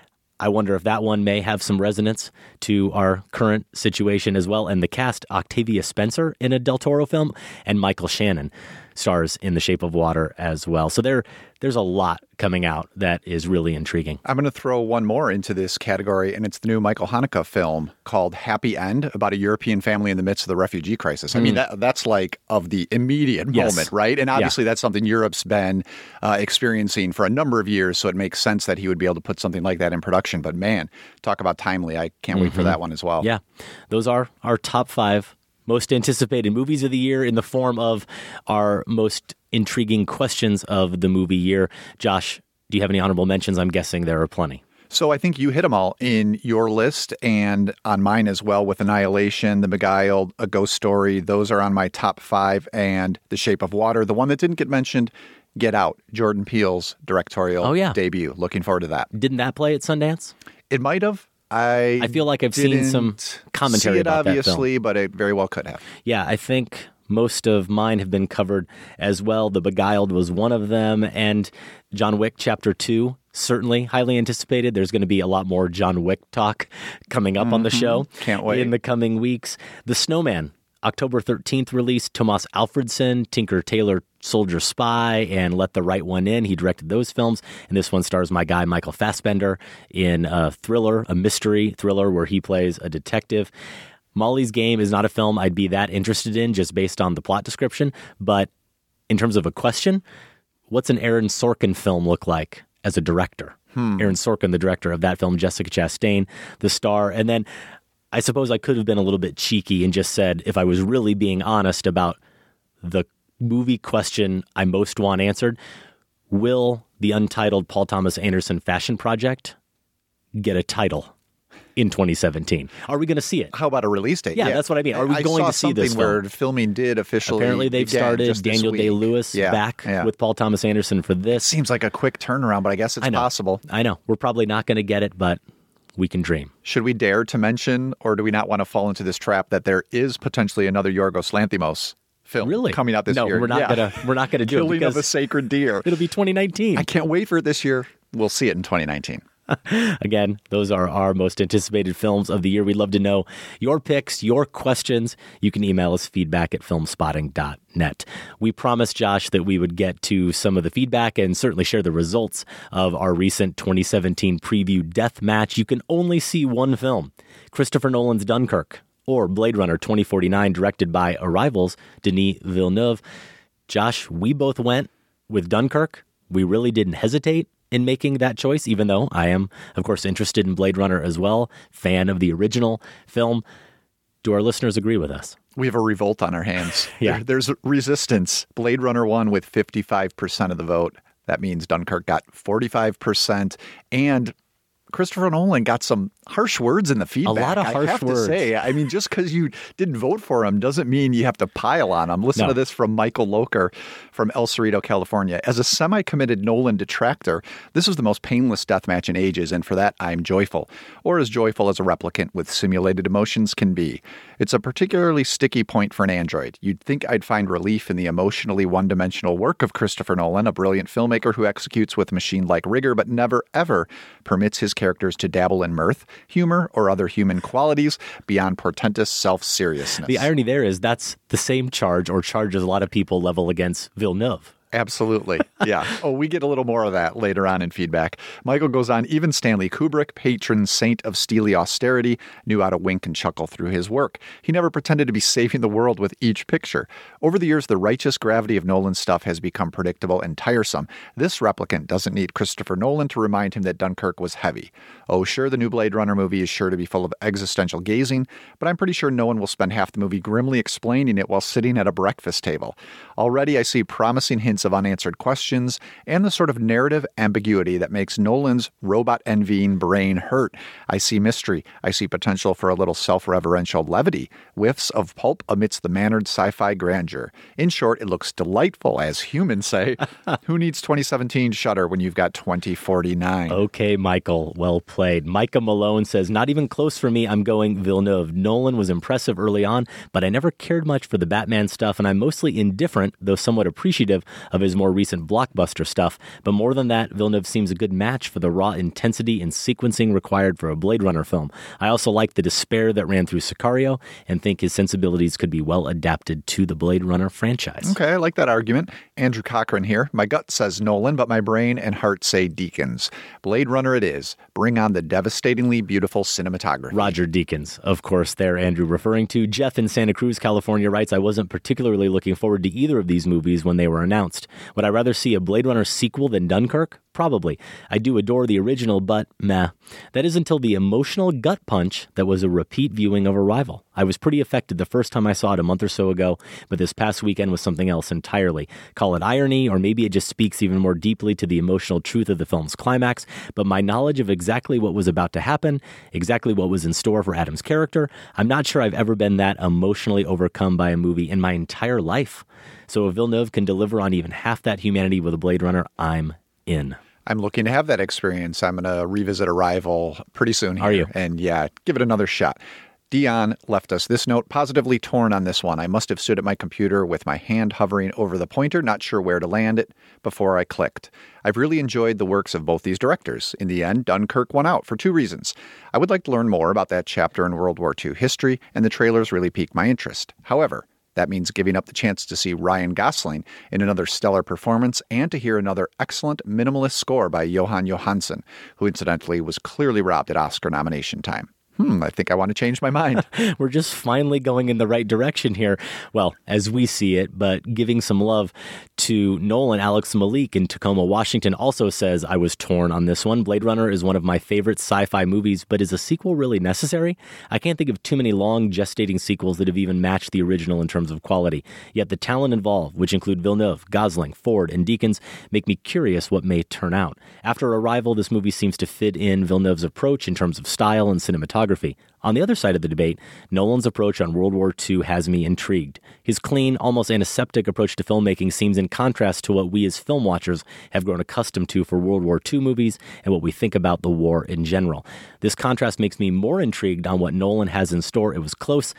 I wonder if that one may have some resonance to our current situation as well. And the cast, Octavia Spencer in a Del Toro film, and Michael Shannon stars in The Shape of Water as well. So there's a lot coming out that is really intriguing.
I'm going to throw one more into this category, and it's the new Michael Haneke film called Happy End, about a European family in the midst of the refugee crisis. I mean, that's like of the immediate moment, right? And obviously that's something Europe's been experiencing for a number of years, so it makes sense that he would be able to put something like that in production. But man, talk about timely. I can't wait for that one as well.
Yeah, those are our top 5 most anticipated movies of the year in the form of our most intriguing questions of the movie year. Josh, do you have any honorable mentions? I'm guessing there are plenty.
So I think you hit them all in your list and on mine as well, with Annihilation, The Beguiled, A Ghost Story. Those are on my top 5, and The Shape of Water. The one that didn't get mentioned, Get Out, Jordan Peele's directorial debut. Looking forward to that.
Didn't that play at Sundance?
It might have. I
feel like I've seen some commentary about that film.
Obviously, but it very well could have.
Yeah, I think most of mine have been covered as well. The Beguiled was one of them, and John Wick Chapter 2, certainly highly anticipated. There's going to be a lot more John Wick talk coming up on the show.
Can't wait.
In the coming weeks. The Snowman, October 13th release, Tomas Alfredson, Tinker Tailor Soldier Spy, and Let the Right One In. He directed those films, and this one stars my guy Michael Fassbender in a thriller, a mystery thriller where he plays a detective. Molly's Game is not a film I'd be that interested in just based on the plot description, but in terms of a question, what's an Aaron Sorkin film look like as a director? Aaron Sorkin, the director of that film, Jessica Chastain, the star, and then I suppose I could have been a little bit cheeky and just said, if I was really being honest about the movie question I most want answered, will the untitled Paul Thomas Anderson Fashion Project get a title in 2017? Are we going to see it?
How about a release date?
Yeah, that's what I mean. Are we going to see this
where
film?
filming did officially
Apparently they've
begin
started
just this
Daniel
week.
Day-Lewis back with Paul Thomas Anderson for this.
Seems like a quick turnaround, but I guess it's possible.
I know. We're probably not going to get it, but we can dream.
Should we dare to mention, or do we not want to fall into this trap, that there is potentially another Yorgos Lanthimos film
Really?
coming out this
no,
year.
we're not gonna do it
Killing
because
of a Sacred Deer.
it'll be 2019.
I can't wait for it this year. We'll see it in 2019.
Again, those are our most anticipated films of the year. We'd love to know your picks, your questions. You can email us feedback@filmspotting.net. We promised, Josh, that we would get to some of the feedback and certainly share the results of our recent 2017 preview death match. You can only see one film, Christopher Nolan's Dunkirk, or Blade Runner 2049, directed by Arrival's Denis Villeneuve. Josh, we both went with Dunkirk. We really didn't hesitate in making that choice, even though I am, of course, interested in Blade Runner as well, fan of the original film. Do our listeners agree with us?
We have a revolt on our hands.
Yeah.
There's resistance. Blade Runner won with 55% of the vote. That means Dunkirk got 45%. And Christopher Nolan got some harsh words in the feedback.
A lot of harsh
I have
words.
to say. I mean, just because you didn't vote for him doesn't mean you have to pile on him. Listen
No.
to this from Michael Locher from El Cerrito, California. As a semi-committed Nolan detractor, this is the most painless death match in ages, and for that, I'm joyful. Or as joyful as a replicant with simulated emotions can be. It's a particularly sticky point for an android. You'd think I'd find relief in the emotionally one-dimensional work of Christopher Nolan, a brilliant filmmaker who executes with machine-like rigor, but never, ever permits his characters to dabble in mirth, humor, or other human qualities beyond portentous self-seriousness.
The irony there is that's the same charge or charges a lot of people level against Villeneuve.
Absolutely. Yeah. Oh, we get a little more of that later on in feedback. Michael goes on, even Stanley Kubrick, patron saint of steely austerity, knew how to wink and chuckle through his work. He never pretended to be saving the world with each picture. Over the years, the righteous gravity of Nolan's stuff has become predictable and tiresome. This replicant doesn't need Christopher Nolan to remind him that Dunkirk was heavy. Oh, sure, the new Blade Runner movie is sure to be full of existential gazing, but I'm pretty sure no one will spend half the movie grimly explaining it while sitting at a breakfast table. Already, I see promising hints of unanswered questions and the sort of narrative ambiguity that makes Nolan's robot-envying brain hurt. I see mystery. I see potential for a little self-reverential levity, whiffs of pulp amidst the mannered sci-fi grandeur. In short, it looks delightful, as humans say. Who needs 2017 Shudder when you've got 2049?
Okay, Michael, well played. Micah Malone says, not even close for me. I'm going Villeneuve. Nolan was impressive early on, but I never cared much for the Batman stuff, and I'm mostly indifferent, though somewhat appreciative of his more recent blockbuster stuff. But more than that, Villeneuve seems a good match for the raw intensity and sequencing required for a Blade Runner film. I also like the despair that ran through Sicario and think his sensibilities could be well adapted to the Blade Runner franchise.
Okay, I like that argument. Andrew Cochran here. My gut says Nolan, but my brain and heart say Deakins. Blade Runner it is. Bring on the devastatingly beautiful cinematography.
Roger Deakins, of course, there, Andrew referring to. Jeff in Santa Cruz, California writes, I wasn't particularly looking forward to either of these movies when they were announced. Would I rather see a Blade Runner sequel than Dunkirk? Probably. I do adore the original, but meh. That is until the emotional gut punch that was a repeat viewing of Arrival. I was pretty affected the first time I saw it a month or so ago, but this past weekend was something else entirely. Call it irony, or maybe it just speaks even more deeply to the emotional truth of the film's climax, but my knowledge of exactly what was about to happen, exactly what was in store for Adam's character, I'm not sure I've ever been that emotionally overcome by a movie in my entire life. So if Villeneuve can deliver on even half that humanity with a Blade Runner, I'm in.
I'm looking to have that experience. I'm going to revisit Arrival pretty soon here.
Are you?
And yeah, give it another shot. Dion left us this note, positively torn on this one. I must have stood at my computer with my hand hovering over the pointer, not sure where to land it, before I clicked. I've really enjoyed the works of both these directors. In the end, Dunkirk won out for two reasons. I would like to learn more about that chapter in World War II history, and the trailers really piqued my interest. However, that means giving up the chance to see Ryan Gosling in another stellar performance and to hear another excellent minimalist score by Johan Johansson, who incidentally was clearly robbed at Oscar nomination time. I think I want to change my mind.
We're just finally going in the right direction here. Well, as we see it, but giving some love to Nolan. Alex Malik in Tacoma, Washington also says, I was torn on this one. Blade Runner is one of my favorite sci-fi movies, but is a sequel really necessary? I can't think of too many long gestating sequels that have even matched the original in terms of quality. Yet the talent involved, which include Villeneuve, Gosling, Ford, and Deakins, make me curious what may turn out. After Arrival, this movie seems to fit in Villeneuve's approach in terms of style and cinematography. On the other side of the debate, Nolan's approach on World War II has me intrigued. His clean, almost antiseptic approach to filmmaking seems in contrast to what we as film watchers have grown accustomed to for World War II movies and what we think about the war in general. This contrast makes me more intrigued on what Nolan has in store. It was close,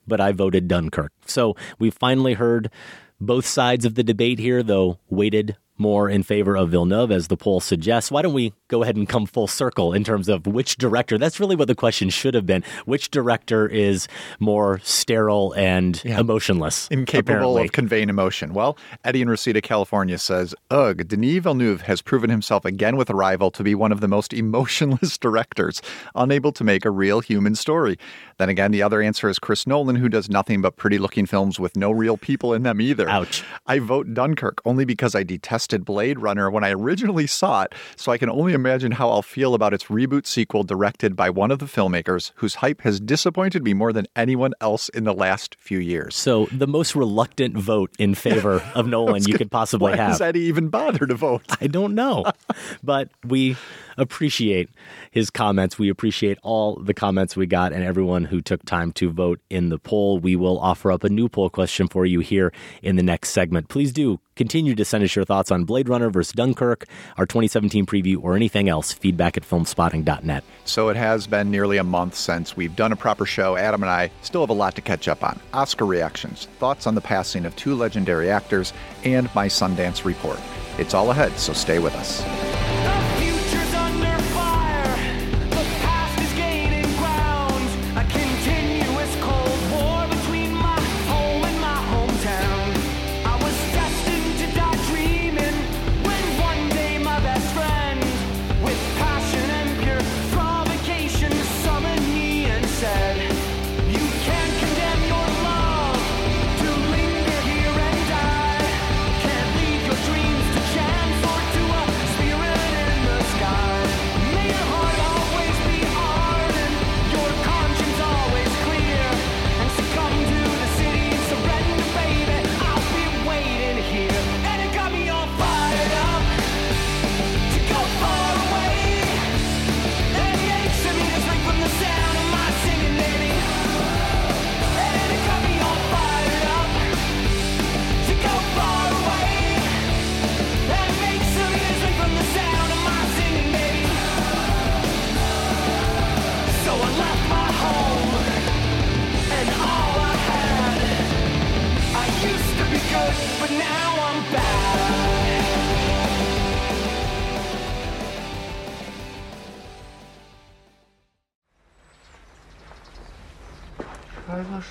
but I voted Dunkirk. So we finally heard both sides of the debate here, though weighted more in favor of Villeneuve, as the poll suggests. Why don't we go ahead and come full circle in terms of which director? That's really what the question should have been. Which director is more sterile and emotionless?
Incapable
apparently
of conveying emotion. Well, Eddie in Reseda, California says, ugh, Denis Villeneuve has proven himself again with Arrival to be one of the most emotionless directors, unable to make a real human story. Then again, the other answer is Chris Nolan, who does nothing but pretty-looking films with no real people in them either.
Ouch.
I vote Dunkirk only because I detested Blade Runner when I originally saw it, so I can only imagine how I'll feel about its reboot sequel directed by one of the filmmakers whose hype has disappointed me more than anyone else in the last few years.
So the most reluctant vote in favor of Nolan you could possibly have.
Why does Eddie even bother to vote?
I don't know. But we appreciate his comments. We appreciate all the comments we got and everyone who took time to vote in the poll. We will offer up a new poll question for you here in the next segment. Please do continue to send us your thoughts on Blade Runner versus Dunkirk, our 2017 preview, or anything else. Feedback at filmspotting.net.
So it has been nearly a month since we've done a proper show. Adam and I still have a lot to catch up on. Oscar reactions, thoughts on the passing of two legendary actors, and my Sundance report. It's all ahead, so stay with us.
I must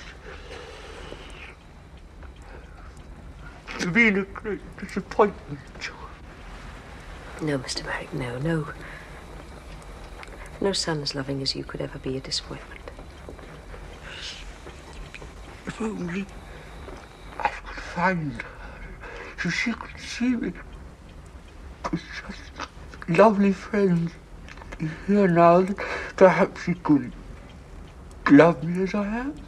have been a great disappointment.
No, Mr. Merrick, no. No son as loving as you could ever be a disappointment.
If only I could find her so she could see me. We're just lovely friends here now that perhaps she could love me as I am.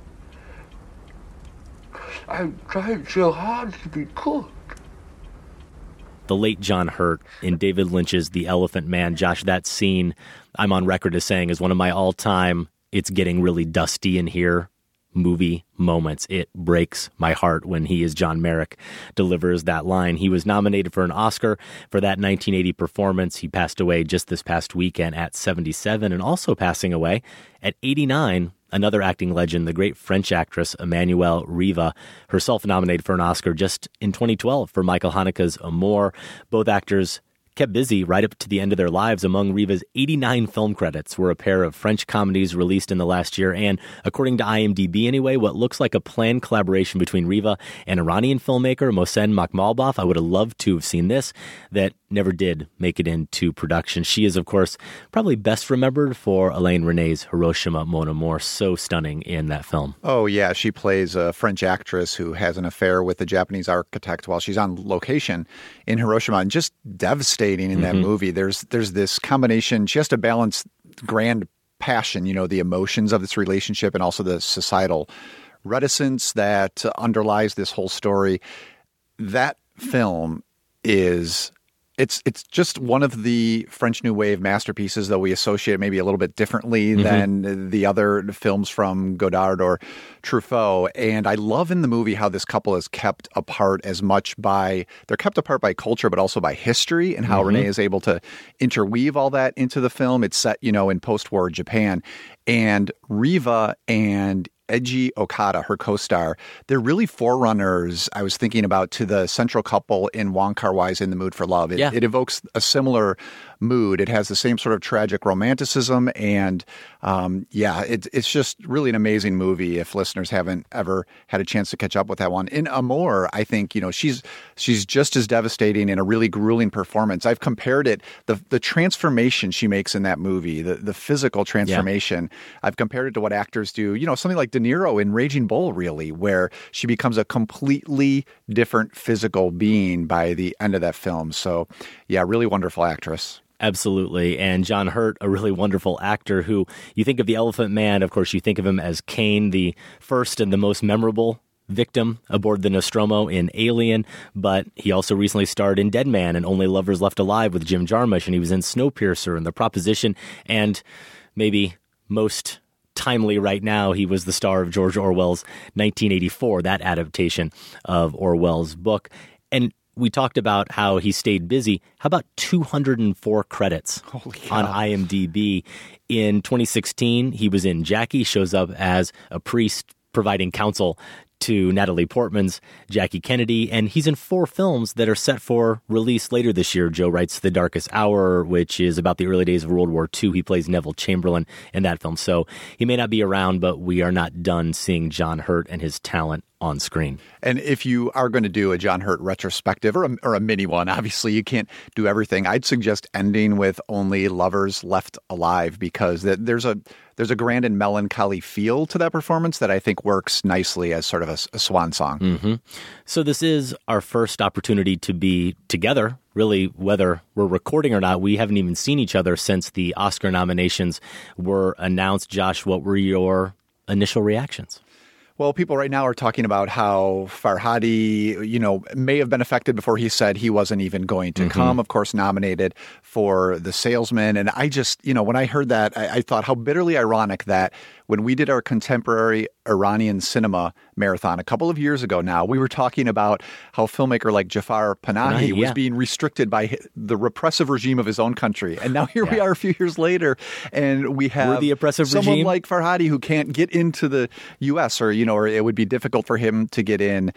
I'm trying so hard to be good.
The late John Hurt in David Lynch's The Elephant Man. Josh, that scene I'm on record as saying is one of my all-time "it's getting really dusty in here" movie moments. It breaks my heart when he, as John Merrick, delivers that line. He was nominated for an Oscar for that 1980 performance. He passed away just this past weekend at 77, and also passing away at 89, another acting legend, the great French actress Emmanuelle Riva, herself nominated for an Oscar just in 2012 for Michael Haneke's Amour. Both actors kept busy right up to the end of their lives. Among Riva's 89 film credits were a pair of French comedies released in the last year, and according to IMDb anyway, what looks like a planned collaboration between Riva and Iranian filmmaker Mohsen Makhmalbaf. I would have loved to have seen this. That never did make it into production. She is, of course, probably best remembered for Alain René's Hiroshima Mon Amour. So stunning in that film.
Oh, yeah. She plays a French actress who has an affair with a Japanese architect while she's on location in Hiroshima, and just devastating in that movie. There's this combination. She has to balance grand passion, the emotions of this relationship, and also the societal reticence that underlies this whole story. That film is... It's just one of the French New Wave masterpieces, though we associate it maybe a little bit differently than the other films from Godard or Truffaut. And I love in the movie how this couple is kept apart they're kept apart by culture, but also by history, and how Renee is able to interweave all that into the film. It's set, in post-war Japan. And Riva and Eiji Okada, her co-star. They're really forerunners, I was thinking about, to the central couple in Wong Kar-wai's In the Mood for Love. It evokes a similar mood. It has the same sort of tragic romanticism, and it's just really an amazing movie if listeners haven't ever had a chance to catch up with that one. In Amour, I think, she's just as devastating in a really grueling performance. I've compared it, the transformation she makes in that movie, the physical transformation, I've compared it to what actors do, something like De Niro in Raging Bull, really, where she becomes a completely different physical being by the end of that film. So, yeah, really wonderful actress.
Absolutely. And John Hurt, a really wonderful actor who, you think of the Elephant Man, of course, you think of him as Kane, the first and the most memorable victim aboard the Nostromo in Alien, but he also recently starred in Dead Man and Only Lovers Left Alive with Jim Jarmusch, and he was in Snowpiercer and The Proposition, and maybe most timely right now, he was the star of George Orwell's 1984, that adaptation of Orwell's book. And we talked about how he stayed busy. How about 204 credits on IMDb? In 2016, he was in Jackie, shows up as a priest providing counsel to Natalie Portman's Jackie Kennedy, and he's in 4 films that are set for release later this year. Joe writes The Darkest Hour, which is about the early days of World War II. He plays Neville Chamberlain in that film. So he may not be around, but we are not done seeing John Hurt and his talent on screen.
And if you are going to do a John Hurt retrospective or a mini one, obviously you can't do everything. I'd suggest ending with Only Lovers Left Alive, because there's a grand and melancholy feel to that performance that I think works nicely as sort of a swan song.
Mm-hmm. So this is our first opportunity to be together, really, whether we're recording or not. We haven't even seen each other since the Oscar nominations were announced. Josh, what were your initial reactions?
Well, people right now are talking about how Farhadi, may have been affected before he said he wasn't even going to come, of course, nominated for The Salesman. And I just, when I heard that, I thought how bitterly ironic that when we did our contemporary Iranian cinema marathon a couple of years ago now, we were talking about how a filmmaker like Jafar Panahi was being restricted by the repressive regime of his own country. And now here we are a few years later, and we have
the oppressive
someone
regime?
like Farhadi who can't get into the U.S. or it would be difficult for him to get in.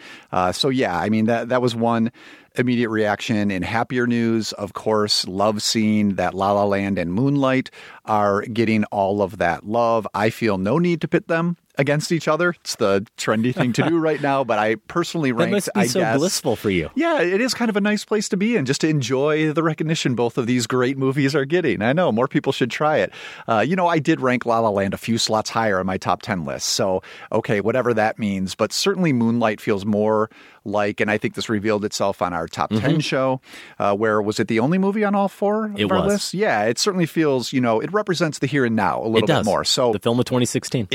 That was one immediate reaction. In happier news, of course, love scene that La La Land and Moonlight are getting all of that love. I feel no need to pit them against each other. It's the trendy thing to do right now, but I personally ranked,
that must be so blissful for you.
Yeah, it is kind of a nice place to be in, just to enjoy the recognition both of these great movies are getting. I know, more people should try it. I did rank La La Land a few slots higher on my top 10 list, so okay, whatever that means, but certainly Moonlight feels more like, and I think this revealed itself on our top 10 show, where was it the only movie on all 4 of our lists? Yeah, it certainly feels, it represents the here and now a little bit more. So
the film of 2016.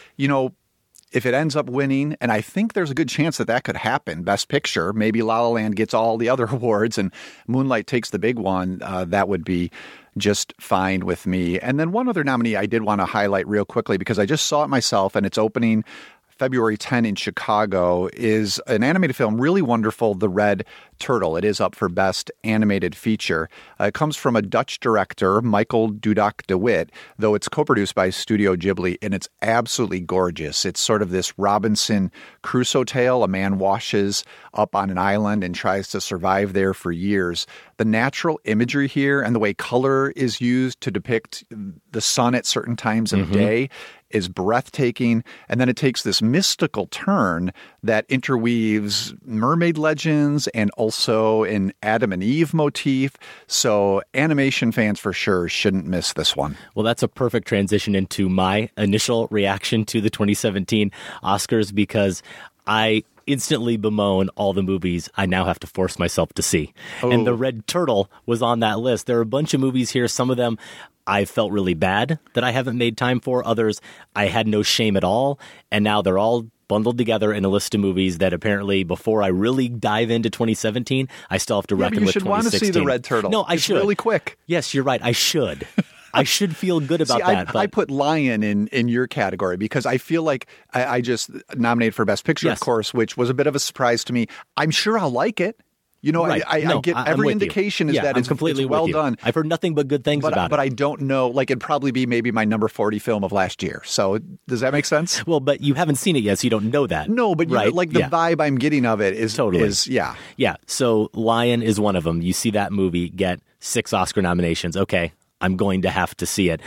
If it ends up winning, and I think there's a good chance that could happen, Best Picture, maybe La La Land gets all the other awards and Moonlight takes the big one, that would be just fine with me. And then one other nominee I did want to highlight real quickly, because I just saw it myself, and it's opening February 10 in Chicago, is an animated film, really wonderful, The Red Turtle. It is up for Best Animated Feature. It comes from a Dutch director, Michael Dudok de Wit, though it's co-produced by Studio Ghibli, and it's absolutely gorgeous. It's sort of this Robinson Crusoe tale. A man washes up on an island and tries to survive there for years. The natural imagery here and the way color is used to depict the sun at certain times of day is breathtaking. And then it takes this mystical turn that interweaves mermaid legends and also an Adam and Eve motif. So animation fans for sure shouldn't miss this one.
Well, that's a perfect transition into my initial reaction to the 2017 Oscars, because I instantly bemoan all the movies I now have to force myself to see. And The Red Turtle was on that list. There are a bunch of movies here. Some of them I felt really bad that I haven't made time for. Others I had no shame at all. And now they're all bundled together in a list of movies that apparently, before I really dive into 2017, I still have to reckon with 2016.
You should want to see The Red Turtle.
No, I should.
It's really quick.
Yes, you're right. I should. I should feel good about that.
I put Lion in your category because I feel like I just nominated for Best Picture, of course, which was a bit of a surprise to me. I'm sure I'll like it. You know,
Right.
I
No,
get
I'm
every
with you.
indication is
Yeah,
that
I'm
it's
completely
well
with you.
done.
I've heard nothing but good things about it.
But I don't know. Like, it'd probably be maybe my number 40 film of last year. So does that make sense?
Well, but you haven't seen it yet, so you don't know that.
No, but
right?
like the
Yeah.
vibe I'm getting of it is
Totally.
yeah.
Yeah. So Lion is one of them. You see that movie get 6 Oscar nominations. Okay, I'm going to have to see it.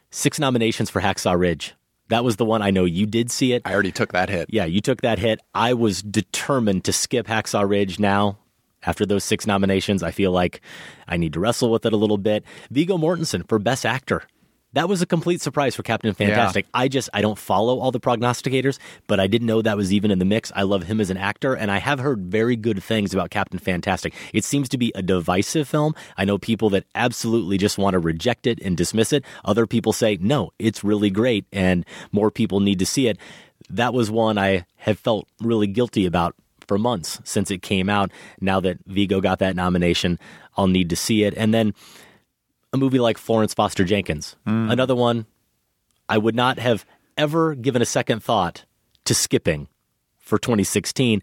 6 nominations for Hacksaw Ridge. That was the one. I know you did see it.
I already took that hit.
Yeah, you took that hit. I was determined to skip Hacksaw Ridge now. After those 6 nominations, I feel like I need to wrestle with it a little bit. Viggo Mortensen for Best Actor. That was a complete surprise for Captain Fantastic.
Yeah.
I don't follow all the prognosticators, but I didn't know that was even in the mix. I love him as an actor, and I have heard very good things about Captain Fantastic. It seems to be a divisive film. I know people that absolutely just want to reject it and dismiss it. Other people say, no, it's really great, and more people need to see it. That was one I have felt really guilty about for months since it came out. Now that Viggo got that nomination, I'll need to see it. And then a movie like Florence Foster Jenkins, another one I would not have ever given a second thought to skipping for 2016.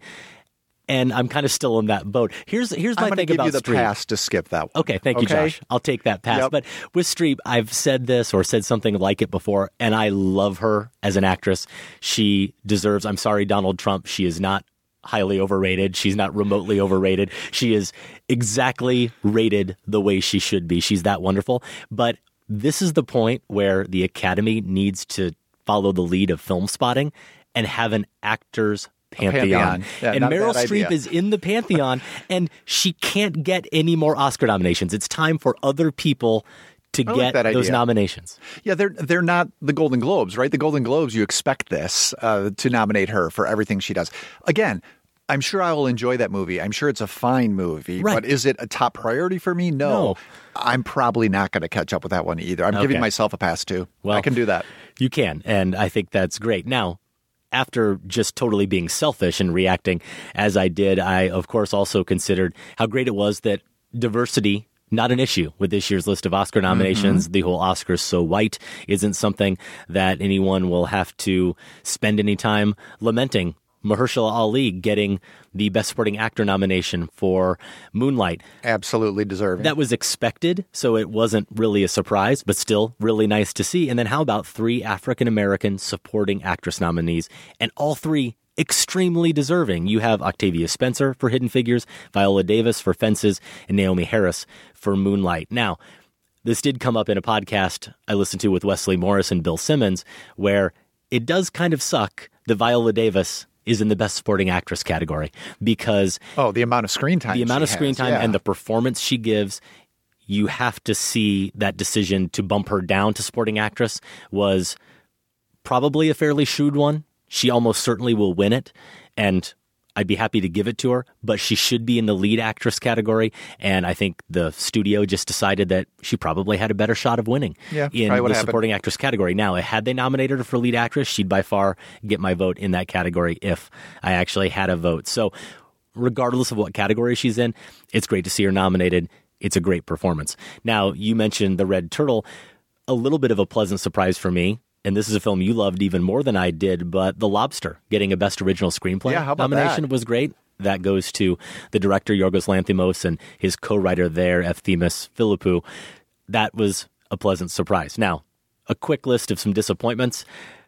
And I'm kind of still in that boat. Here's my
I'm
thing
going to give
about
you the
Streep.
pass to skip that one.
Okay, thank you, Josh. I'll take that pass.
Yep.
But with Streep, I've said this or said something like it before, and I love her as an actress. She deserves, I'm sorry, Donald Trump, she is not highly overrated. She's not remotely overrated. She is exactly rated the way she should be. She's that wonderful. But this is the point where the Academy needs to follow the lead of Film Spotting and have an actor's pantheon.
Yeah,
and
not a
Meryl
bad
Streep
idea.
is in the pantheon, and she can't get any more Oscar nominations. It's time for other people to
I like
get
that
those
idea.
nominations.
Yeah, they're not the Golden Globes, right? The Golden Globes, you expect this to nominate her for everything she does. Again, I'm sure I will enjoy that movie. I'm sure it's a fine movie.
Right.
But is it a top priority for me? No. I'm probably not going to catch up with that one either. I'm
Okay.
giving myself a pass too.
Well,
I can do that.
You can, and I think that's great. Now, after just totally being selfish and reacting as I did, I, of course, also considered how great it was that diversity, not an issue with this year's list of Oscar nominations. The whole Oscars so white isn't something that anyone will have to spend any time lamenting. Mahershala Ali getting the Best Supporting Actor nomination for Moonlight.
Absolutely deserving.
That was expected, so it wasn't really a surprise, but still really nice to see. And then how about 3 African-American supporting actress nominees, and all 3 extremely deserving. You have Octavia Spencer for Hidden Figures, Viola Davis for Fences, and Naomi Harris for Moonlight. Now, this did come up in a podcast I listened to with Wesley Morris and Bill Simmons, where it does kind of suck that Viola Davis is in the Best Supporting Actress category because
the amount of screen time.
The amount of
she
screen
has,
time
yeah.
and the performance she gives, you have to see that decision to bump her down to supporting actress was probably a fairly shrewd one. She almost certainly will win it, and I'd be happy to give it to her, but she should be in the lead actress category, and I think the studio just decided that she probably had a better shot of winning in the supporting actress category. Now, had they nominated her for lead actress, she'd by far get my vote in that category if I actually had a vote. So regardless of what category she's in, it's great to see her nominated. It's a great performance. Now, you mentioned The Red Turtle, a little bit of a pleasant surprise for me. And this is a film you loved even more than I did, but The Lobster getting a Best Original Screenplay
Yeah, how about
nomination
that?
was great. That goes to the director, Yorgos Lanthimos, and his co-writer there, Efthimis Philippou. That was a pleasant surprise. Now, a quick list of some disappointments.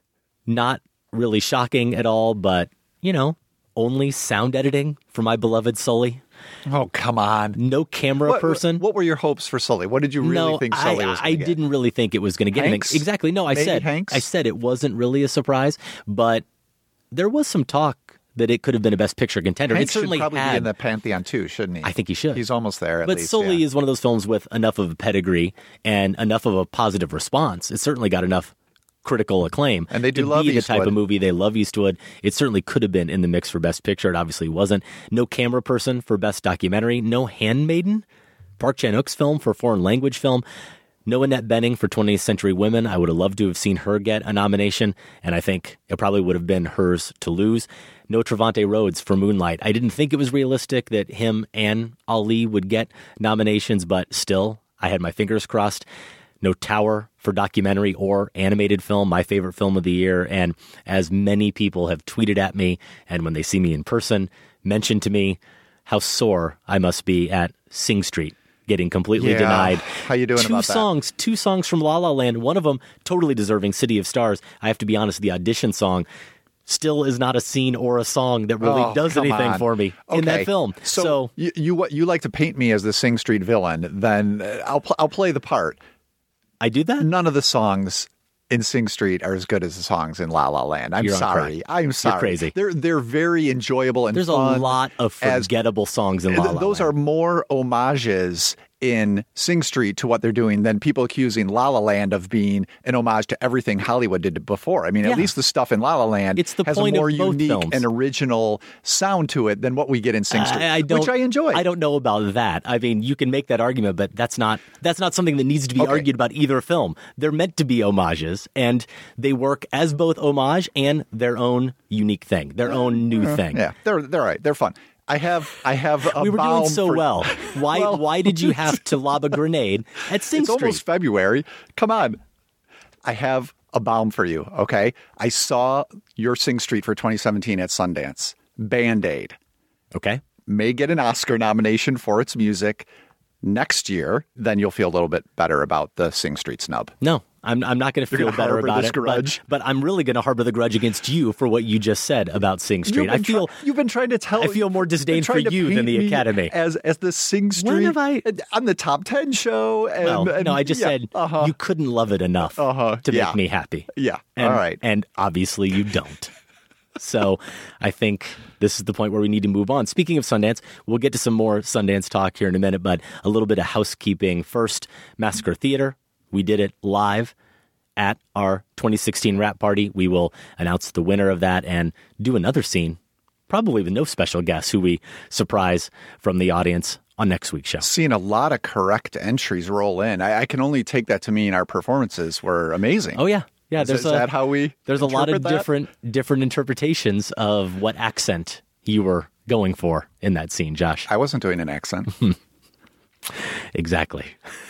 Not really shocking at all, but, only sound editing for my beloved Sully.
Oh, come on.
No camera person.
What were your hopes for Sully? What did you really think Sully was going to get?
I didn't really think it was going to get
Hanks?
anything. Exactly. No, I
Hanks?
said it wasn't really a surprise, but there was some talk that it could have been a Best Picture contender.
Hanks
it certainly
should probably
had.
be in the Pantheon too, shouldn't he?
I think he should.
He's almost there at
but
least.
Sully
yeah.
is one of those films with enough of a pedigree and enough of a positive response. It certainly got enough critical acclaim.
And they do
to
love
be the
Eastwood.
type of movie they love Eastwood. It certainly could have been in the mix for Best Picture. It obviously wasn't. No camera person for Best Documentary. No Handmaiden, Park Chan-wook's film for foreign language film. No Annette Bening for 20th Century Women. I would have loved to have seen her get a nomination, and I think it probably would have been hers to lose. No Trevante Rhodes for Moonlight. I didn't think it was realistic that him and Ali would get nominations, but still, I had my fingers crossed. No Tower for documentary or animated film, my favorite film of the year. And as many people have tweeted at me, and when they see me in person, mentioned to me, how sore I must be at Sing Street getting completely denied.
How you doing about that?
Two songs from La La Land. One of them totally deserving, City of Stars. I have to be honest, the audition song still is not a scene or a song that really does anything for me in that film.
So you like to paint me as the Sing Street villain, then I'll play the part.
I do that?
None of the songs in Sing Street are as good as the songs in La La Land. I'm sorry. I'm sorry.
You're crazy.
They're very enjoyable and
there's
fun.
A lot of forgettable songs in La La Land.
Those are more homages in Sing Street to what they're doing than people accusing La La Land of being an homage to everything Hollywood did before. I mean, at least the stuff in La La Land
has
a more
of both
unique
films.
and original sound to it than what we get in Sing Street, which I enjoy.
I don't know about that. I mean, you can make that argument, but that's not something that needs to be argued about either film. They're meant to be homages, and they work as both homage and their own unique thing, their own new thing.
Yeah, they're all right. They're fun. I have a
we were doing so well. Why
Well,
why did you have to lob a grenade at Sing
It's
Street?
almost February. Come on. I have a balm for you, okay? I saw your Sing Street for 2017 at Sundance. Band-Aid.
Okay.
May get an Oscar nomination for its music next year. Then you'll feel a little bit better about the Sing Street snub.
No, I'm not going to feel
gonna
better
harbor
about
this
it.
grudge?
But I'm really going to harbor the grudge against you for what you just said about Sing Street.
You've been trying to tell.
I feel more disdain for you than the Academy.
As the Sing Street.
When have I
on the Top 10 show? And,
no, I just said you couldn't love it enough to make me happy.
Yeah,
And,
all right.
And obviously you don't. So I think this is the point where we need to move on. Speaking of Sundance, we'll get to some more Sundance talk here in a minute, but a little bit of housekeeping. First, Massacre Theater. We did it live at our 2016 wrap party. We will announce the winner of that and do another scene, probably with no special guests who we surprise from the audience on next week's show.
Seeing a lot of correct entries roll in. I can only take that to mean our performances were amazing.
Oh, yeah. Yeah,
is that how we
There's a lot of
interpret that?
different interpretations of what accent you were going for in that scene, Josh.
I wasn't doing an accent.
Exactly.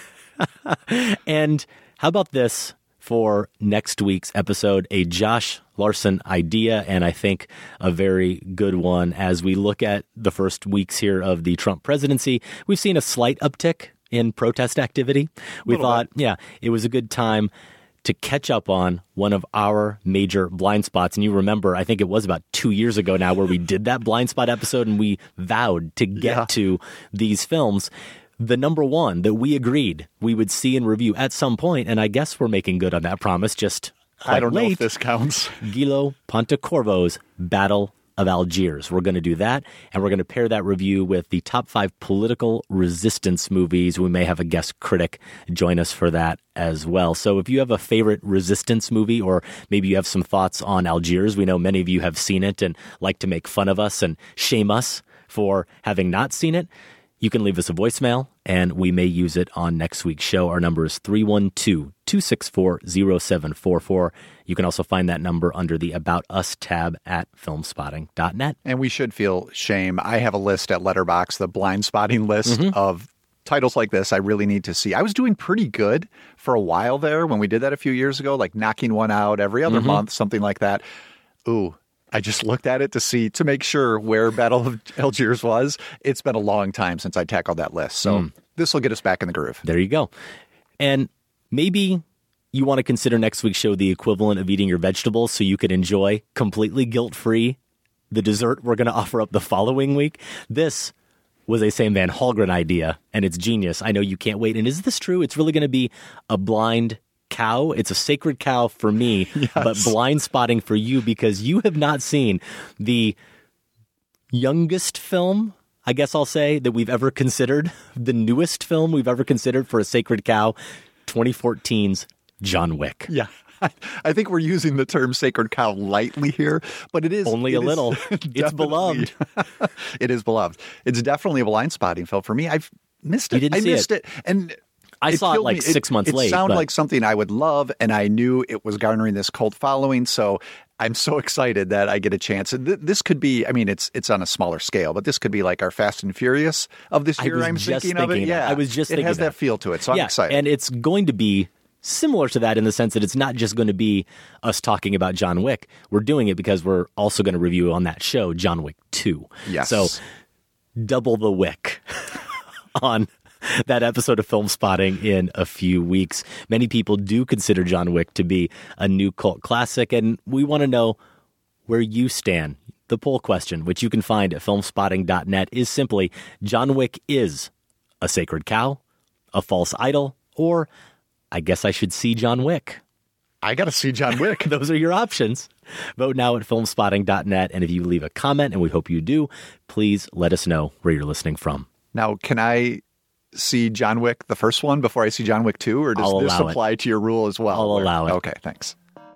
And how about this for next week's episode? A Josh Larson idea, and I think a very good one as we look at the first weeks here of the Trump presidency. We've seen a slight uptick in protest activity. We thought, it was a good time to catch up on one of our major blind spots. And you remember, I think it was about 2 years ago now where we did that blind spot episode and we vowed to get to these films. The number one that we agreed we would see and review at some point, and I guess we're making good on that promise, just
I don't
late,
know if this counts.
Guillo Pontecorvo's Battle of Algiers. We're going to do that, and we're going to pair that review with the top 5 political resistance movies. We may have a guest critic join us for that as well. So if you have a favorite resistance movie, or maybe you have some thoughts on Algiers, we know many of you have seen it and like to make fun of us and shame us for having not seen it, you can leave us a voicemail, and we may use it on next week's show. Our number is 312-264-0744. You can also find that number under the About Us tab at filmspotting.net.
And we should feel shame. I have a list at Letterboxd, the blind spotting list of titles like this I really need to see. I was doing pretty good for a while there when we did that a few years ago, like knocking one out every other month, something like that. Ooh. I just looked at it to make sure where Battle of Algiers was. It's been a long time since I tackled that list. So this will get us back in the groove.
There you go. And maybe you want to consider next week's show the equivalent of eating your vegetables so you could enjoy completely guilt-free the dessert we're going to offer up the following week. This was a Sam Van Halgren idea, and it's genius. I know you can't wait. And is this true? It's really going to be a blind cow. It's a sacred cow for me, but blind spotting for you because you have not seen the youngest film, I guess I'll say, that we've ever considered, the newest film we've ever considered for a sacred cow, 2014's John Wick.
Yeah. I think we're using the term sacred cow lightly here, but it is
only a little. It's beloved.
It is beloved. It's definitely a blind spotting film for me. I've missed it.
I
missed it. And
I saw it like 6 months late.
It sounded like something I would love, and I knew it was garnering this cult following. So I'm so excited that I get a chance. This could be, I mean, it's on a smaller scale, but this could be like our Fast and Furious of this year. I'm thinking of it. Yeah,
I was just thinking
it has that feel to it. So I'm excited.
And it's going to be similar to that in the sense that it's not just going to be us talking about John Wick. We're doing it because we're also going to review on that show John Wick 2.
Yes.
So double the wick on that episode of Film Spotting in a few weeks. Many people do consider John Wick to be a new cult classic, and we want to know where you stand. The poll question, which you can find at filmspotting.net, is simply, John Wick is a sacred cow, a false idol, or I guess I should see John Wick.
I got to see John Wick.
Those are your options. Vote now at filmspotting.net, and if you leave a comment, and we hope you do, please let us know where you're listening from.
Now, can I see John Wick, the first one, before I see John Wick 2, or does this apply to your rule as well?
I'll allow it.
Okay, thanks.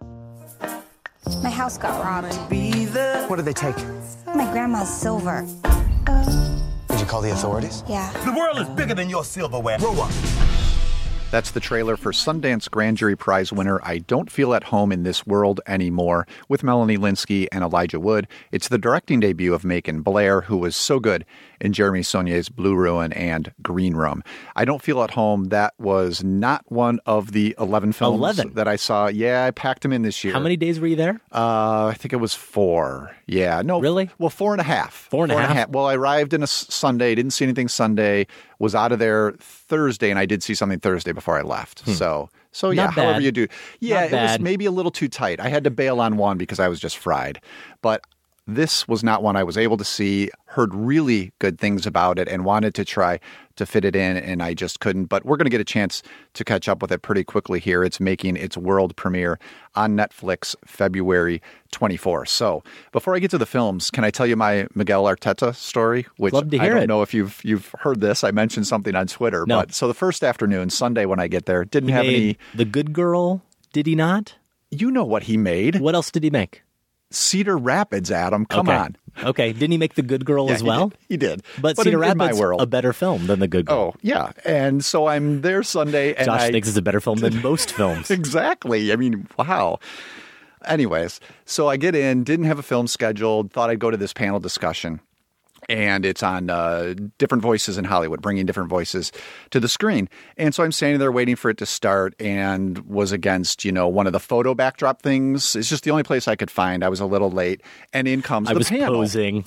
My house got robbed.
What did they take?
My grandma's silver.
Did you call the authorities?
Yeah.
The world is bigger than your silverware. Grow up.
That's the trailer for Sundance Grand Jury Prize winner I Don't Feel at Home in This World Anymore, with Melanie Lynskey and Elijah Wood. It's the directing debut of Macon Blair, who was so good in Jeremy Saulnier's Blue Ruin and Green Room. I Don't Feel at Home, that was not one of the 11 films that I saw. Yeah, I packed them in this year.
How many days were you there?
I think it was 4. Yeah. No.
Really?
Well, 4.5.
4.5?
Well, I arrived in a Sunday, didn't see anything Sunday, was out of there Thursday, and I did see something Thursday before I left. So yeah,
Not
however
bad.
you do. Yeah,
Not
it was
bad.
maybe a little too tight. I had to bail on one because I was just fried. But this was not one I was able to see, heard really good things about it, and wanted to try to fit it in, and I just couldn't. But we're going to get a chance to catch up with it pretty quickly here. It's making its world premiere on Netflix February 24th. So before I get to the films, can I tell you my Miguel Arteta story? Which
Love to
I
hear
don't
it.
know if you've heard this. I mentioned something on Twitter.
No.
But so the first afternoon, Sunday when I get there, didn't
He
have
made
any.
The Good Girl, did he not?
You know what he made.
What else did he make?
Cedar Rapids, Adam. Come
Okay.
on.
Okay. Didn't he make The Good Girl
Yeah,
as well?
He did.
But
in
Cedar
my
Rapids,
world.
a better film than The Good Girl.
Oh, yeah. And so I'm there Sunday. And
Josh thinks it's a better film than most films.
Exactly. I mean, wow. Anyways, so I get in, didn't have a film scheduled, thought I'd go to this panel discussion. And it's on different voices in Hollywood, bringing different voices to the screen. And so I'm standing there waiting for it to start, and was against, one of the photo backdrop things. It's just the only place I could find. I was a little late. And in comes the panel.
I was posing.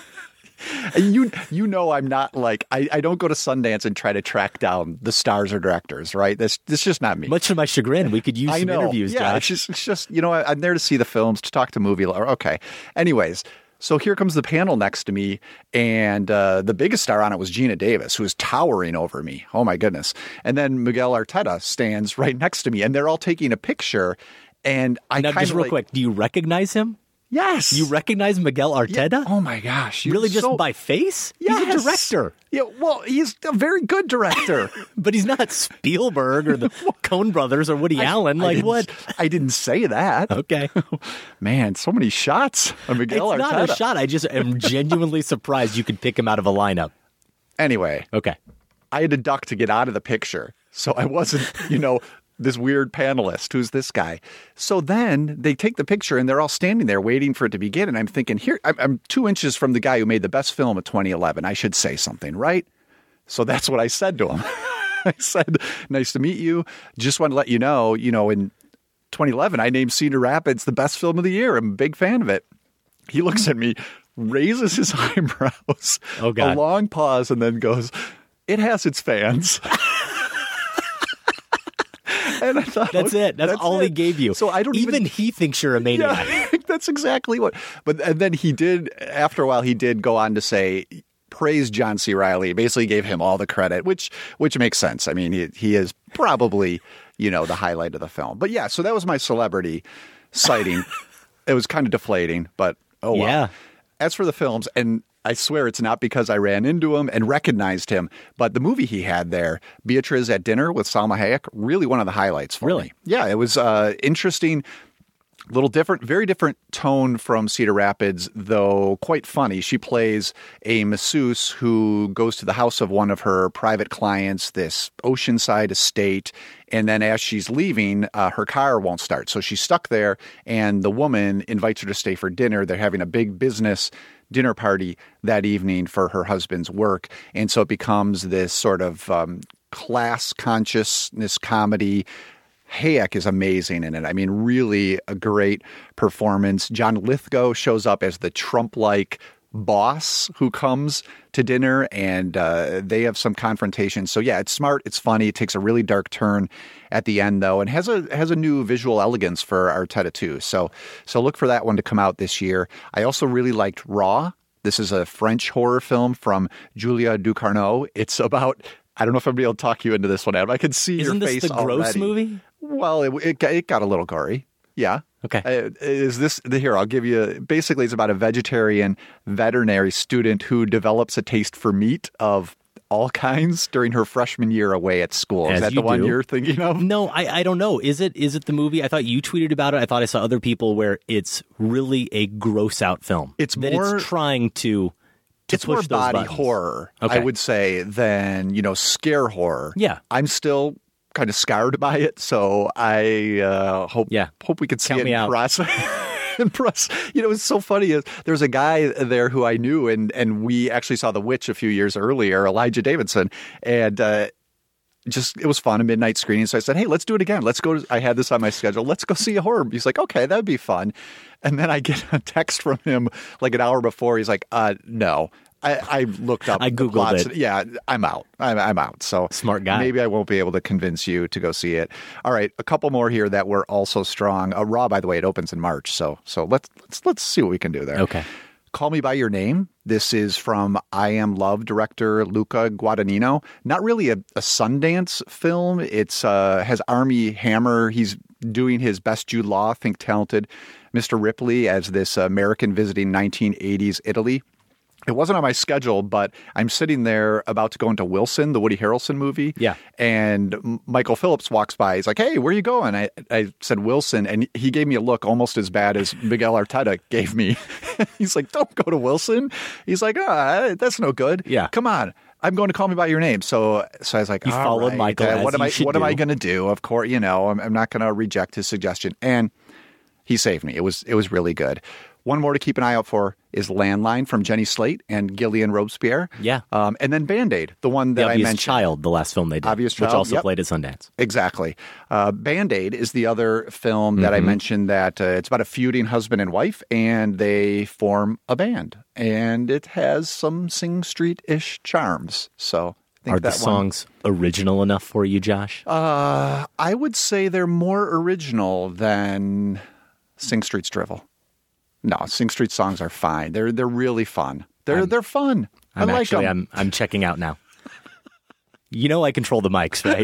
And you know I'm not like, I don't go to Sundance and try to track down the stars or directors, right? That's just not me.
Much to my chagrin, we could use some interviews,
yeah,
Josh.
it's just I'm there to see the films, to talk to movie. Okay. Anyways, so here comes the panel next to me, and the biggest star on it was Gina Davis, who is towering over me. Oh, my goodness. And then Miguel Arteta stands right next to me, and they're all taking a picture. And I
Now,
kind
just
of
real quick, do you recognize him?
Yes.
You recognize Miguel Arteta?
Yeah. Oh, my gosh.
Really, just by face?
Yes.
He's a director.
Yeah, well, he's a very good director.
But he's not Spielberg or the Coen Brothers or Woody Allen. What?
I didn't say that.
Okay.
Man, so many shots on Miguel
It's
Arteta.
not a shot. I just am genuinely surprised you could pick him out of a lineup.
Anyway.
Okay.
I had to duck to get out of the picture. So I wasn't, this weird panelist. Who's this guy? So then they take the picture and they're all standing there waiting for it to begin. And I'm thinking, here, I'm 2 inches from the guy who made the best film of 2011. I should say something, right? So that's what I said to him. I said, nice to meet you. Just want to let you know, in 2011, I named Cedar Rapids the best film of the year. I'm a big fan of it. He looks at me, raises his eyebrows,
Oh, God.
a long pause, and then goes, it has its fans. And I thought,
That's it. That's all he gave you.
So I don't
even he thinks you're a maniac.
Yeah, that's exactly what. And then he did, after a while, he did go on to say, praise John C. Reilly, basically gave him all the credit, which makes sense. I mean, he is probably, the highlight of the film. But yeah, so that was my celebrity sighting. It was kind of deflating, but oh well.
Yeah.
As for the films, and I swear it's not because I ran into him and recognized him, but the movie he had there, Beatriz at Dinner with Salma Hayek, really one of the highlights for me. Yeah, it was interesting, a little different, very different tone from Cedar Rapids, though quite funny. She plays a masseuse who goes to the house of one of her private clients, this oceanside estate, and then as she's leaving, her car won't start. So she's stuck there, and the woman invites her to stay for dinner. They're having a big business dinner party that evening for her husband's work. And so it becomes this sort of class consciousness comedy. Hayek is amazing in it. I mean, really a great performance. John Lithgow shows up as the Trump-like boss who comes to dinner, and they have some confrontation. So yeah, it's smart, it's funny, it takes a really dark turn at the end though, and has a new visual elegance for Arteta too. So look for that one to come out this year. I also really liked Raw. This is a French horror film from Julia Ducournau. It's about, I don't know if I'm going to be able to talk you into this one, Adam. I can see
Isn't
your face
this the
already.
gross movie?
Well, it got a little gory. Yeah.
Okay.
Is this here? I'll give you. Basically, it's about a vegetarian veterinary student who develops a taste for meat of all kinds during her freshman year away at school. Is that the one you're thinking of?
No, I don't know. Is it the movie? I thought you tweeted about it. I thought I saw other people where it's really a gross out film.
It's
that
more
it's trying to
it's
push
more
those
body
buttons.
horror,
Okay.
I would say, than scare horror.
Yeah.
I'm still kind of scarred by it, so I hope we can see
Count
it
me
in
out.
process. It's so funny. There's a guy there who I knew, and we actually saw The Witch a few years earlier, Elijah Davidson, and it was fun, a midnight screening. So I said, hey, let's do it again. I had this on my schedule. Let's go see a horror. He's like, okay, that'd be fun. And then I get a text from him like an hour before. He's like, no. I looked up.
I Googled
plots.
it.
Yeah, I'm out. I'm out. So
smart guy.
Maybe I won't be able to convince you to go see it. All right, a couple more here that were also strong. Raw, by the way, it opens in March. So let's see what we can do there.
Okay.
Call Me By Your Name. This is from I Am Love director Luca Guadagnino. Not really a Sundance film. It's has Armie Hammer. He's doing his best Jude Law, think talented Mr. Ripley as this American visiting 1980s Italy. It wasn't on my schedule, but I'm sitting there about to go into Wilson, the Woody Harrelson movie.
Yeah.
And Michael Phillips walks by. He's like, hey, where are you going? I said Wilson, and he gave me a look almost as bad as Miguel Arteta gave me. He's like, don't go to Wilson. He's like, that's no good.
Yeah.
Come on. I'm going to Call Me By Your Name. So I was like,
you
all
followed
right,
Michael.
what am I going to do? Of course, I'm not going to reject his suggestion. And he saved me. It was really good. One more to keep an eye out for is Landline from Jenny Slate and Gillian Robespierre.
Yeah.
And then Band-Aid, the one that I
Obvious
mentioned.
Child, the last film they did,
Obvious Child,
which also
yep.
played at Sundance.
Exactly. Band-Aid is the other film that I mentioned that it's about a feuding husband and wife, and they form a band. And it has some Sing Street-ish charms. So I think
Are the songs original enough for you, Josh?
I would say they're more original than Sing Street's drivel. No, Sing Street songs are fine. They're really fun. They're fun. I like them.
I'm checking out now. I control the mics, right?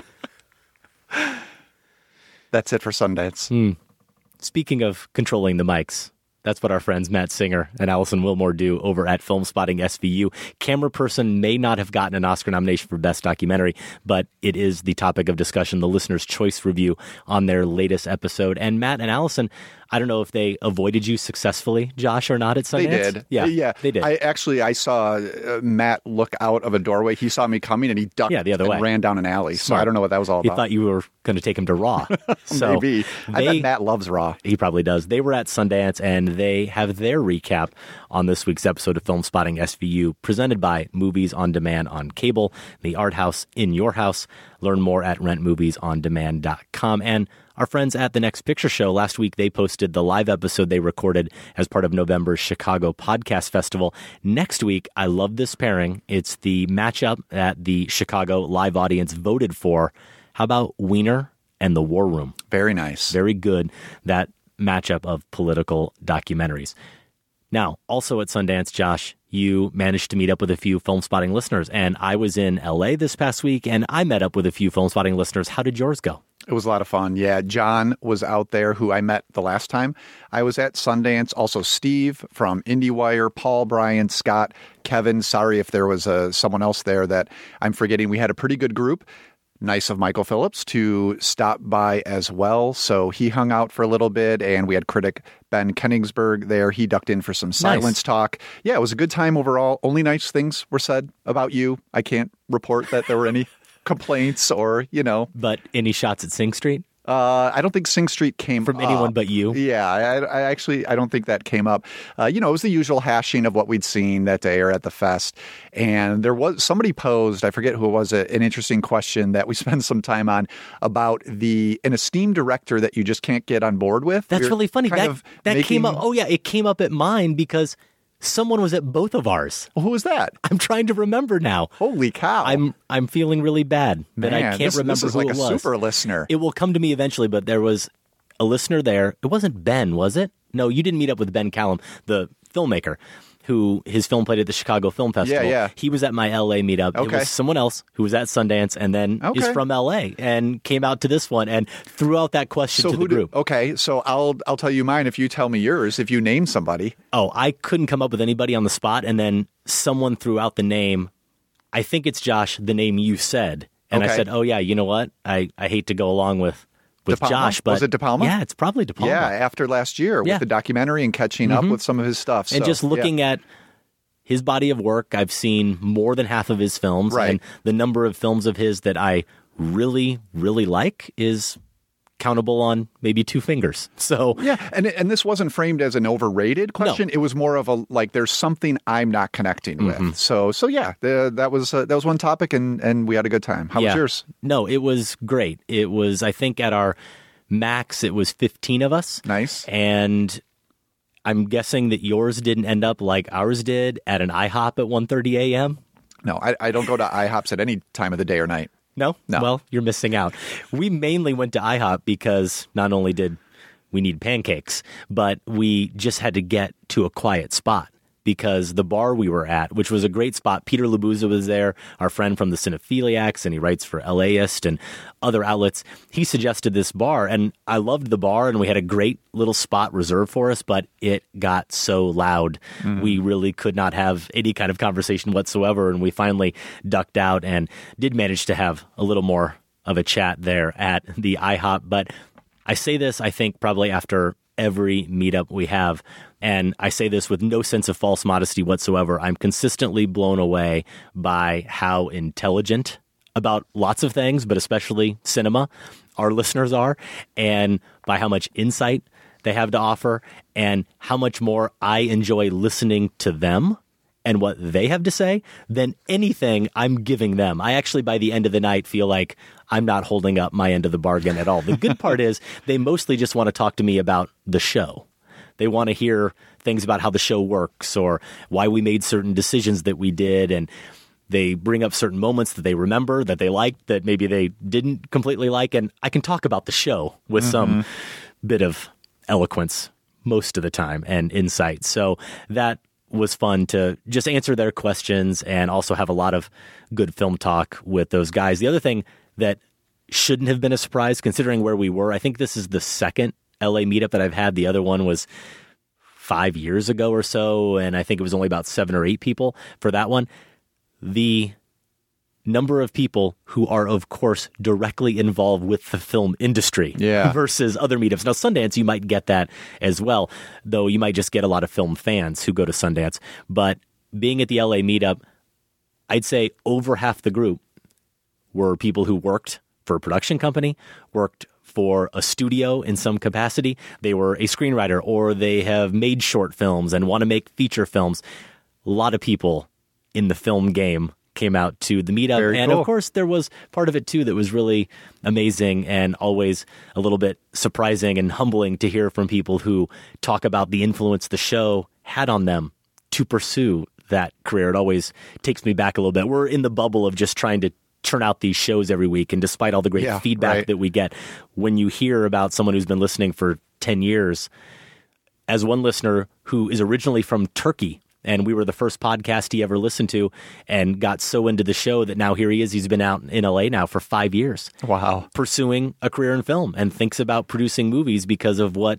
That's it for Sundance.
Speaking of controlling the mics, that's what our friends Matt Singer and Allison Wilmore do over at Film Spotting SVU. Camera Person may not have gotten an Oscar nomination for Best Documentary, but it is the topic of discussion, the Listener's Choice review on their latest episode. And Matt and Allison, I don't know if they avoided you successfully, Josh, or not at Sundance.
They did.
Yeah, they did.
I saw Matt look out of a doorway. He saw me coming and he ducked
the other way.
ran down an alley.
Smart.
So I don't know what that was all
He
about.
thought you were going to take him to Raw. So
Maybe. I bet Matt loves Raw.
He probably does. They were at Sundance, and they have their recap on this week's episode of Film Spotting SVU, presented by Movies on Demand on cable, the art house in your house. Learn more at rentmoviesondemand.com. And our friends at The Next Picture Show, last week they posted the live episode they recorded as part of November's Chicago Podcast Festival. Next week, I love this pairing. It's the matchup that the Chicago live audience voted for. How about Wiener and The War Room?
Very nice.
Very good, that matchup of political documentaries. Now, also at Sundance, Josh, you managed to meet up with a few Film Spotting listeners, and I was in LA this past week, and I met up with a few Film Spotting listeners. How did yours go?
It was a lot of fun. Yeah, John was out there, who I met the last time I was at Sundance. Also Steve from IndieWire, Paul, Brian, Scott, Kevin. Sorry if there was someone else there that I'm forgetting. We had a pretty good group. Nice of Michael Phillips to stop by as well. So he hung out for a little bit, and we had critic Ben Kenningsberg there. He ducked in for some silence talk. Yeah, it was a good time overall. Only nice things were said about you. I can't report that there were any complaints or,
But any shots at Sing Street?
I don't think Sing Street came
from anyone but you.
Yeah, I don't think that came up. It was the usual hashing of what we'd seen that day or at the fest. And there was somebody posed, I forget who it was, an interesting question that we spent some time on about an esteemed director that you just can't get on board with.
That's really funny. That came up. Oh yeah, it came up at mine because Someone was at both of ours.
Well, who was that?
I'm trying to remember now.
Holy cow.
I'm feeling really bad that I can't remember
this is
who
like
it
a
was.
super listener.
It will come to me eventually, but there was a listener there. It wasn't Ben, was it? No, you didn't meet up with Ben Callum, the filmmaker, who his film played at the Chicago Film Festival.
Yeah.
He was at my LA meetup.
Okay.
It was someone else who was at Sundance and then is from LA and came out to this one and threw out that question to the group.
Okay, so I'll tell you mine if you tell me yours, if you name somebody.
Oh, I couldn't come up with anybody on the spot, and then someone threw out the name. I think it's Josh, the name you said. And I said, oh, yeah, you know what? I hate to go along with Josh, but
was it De Palma?
Yeah, it's probably De Palma.
Yeah, after last year with the documentary and catching up with some of his stuff.
And just looking at his body of work, I've seen more than half of his films, and the number of films of his that I really, really like is countable on maybe two fingers. So
yeah, and this wasn't framed as an overrated question. No. It was more of a like there's something I'm not connecting with. So yeah, that was one topic, and we had a good time. How was yours?
No, it was great. It was, I think, at our max, it was 15 of us.
Nice.
And I'm guessing that yours didn't end up like ours did at an IHOP at 1:30 a.m.
No, I don't go to IHOPs at any time of the day or night.
No? Well, you're missing out. We mainly went to IHOP because not only did we need pancakes, but we just had to get to a quiet spot because the bar we were at, which was a great spot, Peter Labuza was there, our friend from the Cinephiliacs, and he writes for LAist and other outlets. He suggested this bar, and I loved the bar, and we had a great little spot reserved for us, but it got so loud. We really could not have any kind of conversation whatsoever, and we finally ducked out and did manage to have a little more of a chat there at the IHOP. But I say this, I think, probably after every meetup we have, and I say this with no sense of false modesty whatsoever. I'm consistently blown away by how intelligent about lots of things, but especially cinema, our listeners are, and by how much insight they have to offer, and how much more I enjoy listening to them and what they have to say than anything I'm giving them. I actually, by the end of the night, feel like I'm not holding up my end of the bargain at all. The good part is they mostly just want to talk to me about the show. They want to hear things about how the show works or why we made certain decisions that we did, and they bring up certain moments that they remember, that they liked, that maybe they didn't completely like, and I can talk about the show with some bit of eloquence most of the time and insight. So that was fun to just answer their questions and also have a lot of good film talk with those guys. The other thing that shouldn't have been a surprise, considering where we were, I think this is the second LA meetup that I've had. The other one was 5 years ago or so, and I think it was only about 7 or 8 people for that one. The number of people who are, of course, directly involved with the film industry versus other meetups. Now, Sundance, you might get that as well, though you might just get a lot of film fans who go to Sundance. But being at the LA meetup, I'd say over half the group were people who worked for a production company, worked for a studio in some capacity. They were a screenwriter, or they have made short films and want to make feature films. A lot of people in the film game came out to the meetup.
Very
and
cool.
Of course, there was part of it too that was really amazing and always a little bit surprising and humbling to hear from people who talk about the influence the show had on them to pursue that career. It always takes me back a little bit. We're in the bubble of just trying to churn out these shows every week, and despite all the great feedback that we get, when you hear about someone who's been listening for 10 years, as one listener who is originally from Turkey, and we were the first podcast he ever listened to, and got so into the show that now here he is. He's been out in LA now for 5 years.
Wow.
Pursuing a career in film and thinks about producing movies because of what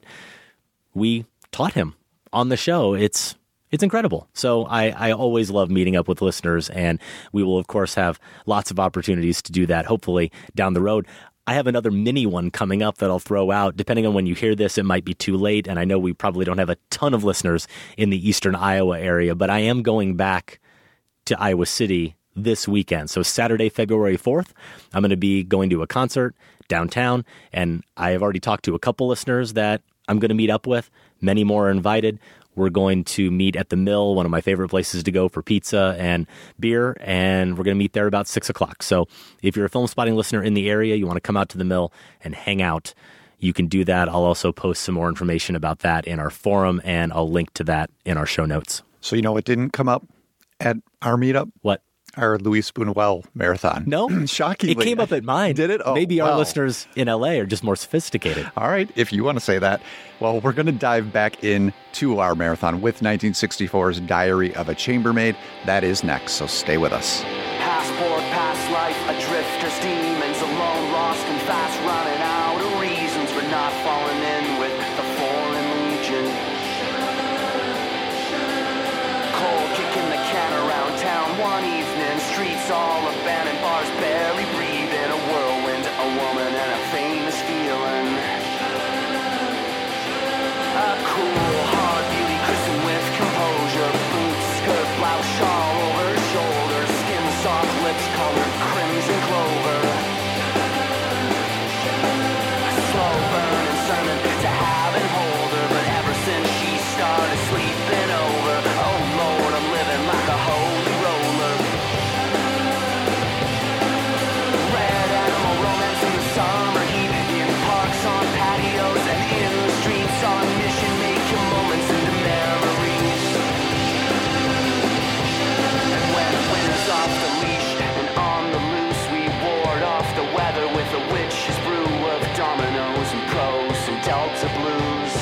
we taught him on the show. It's incredible. So I always love meeting up with listeners, and we will, of course, have lots of opportunities to do that, hopefully, down the road. I have another mini one coming up that I'll throw out. Depending on when you hear this, it might be too late, and I know we probably don't have a ton of listeners in the eastern Iowa area, but I am going back to Iowa City this weekend. So Saturday, February 4th, I'm going to be going to a concert downtown, and I have already talked to a couple listeners that I'm going to meet up with. Many more are invited. We're going to meet at the Mill, one of my favorite places to go for pizza and beer, and we're going to meet there about 6 o'clock. So if you're a Film Spotting listener in the area, you want to come out to the Mill and hang out, you can do that. I'll also post some more information about that in our forum, and I'll link to that in our show notes.
So you know what didn't come up at our meetup?
What?
Our Luis Buñuel marathon.
No.
Shockingly.
It came up at mine.
Did it? Oh,
Maybe our
wow.
listeners in LA are just more sophisticated.
All right, if you want to say that. Well, we're going to dive back into our marathon with 1964's Diary of a Chambermaid. That is next, so stay with us.
Passport, past life, a drifter's demons, alone, lost and fast, running out of reasons for not falling in with the foreign legion. Cold kicking the can around town one evening, streets all abandoned, bars barely breathing, a whirlwind, a woman, and a famous feeling. A cool, hard beauty, christened with composure, boots, skirt, blouse, shawl over her shoulders, skin soft, lips colored crimson clover. A slow burning sermon to have and hold her, but ever since she started sleeping over, oh Lord, I'm living like a holy roller. Red animal romance in the summer heat, in parks, on patios, and in the streets, on mission, making moments into memories. And when winter's off the leash and on the loose, we ward off the weather with a witch's brew of dominoes and pros and Delta blues.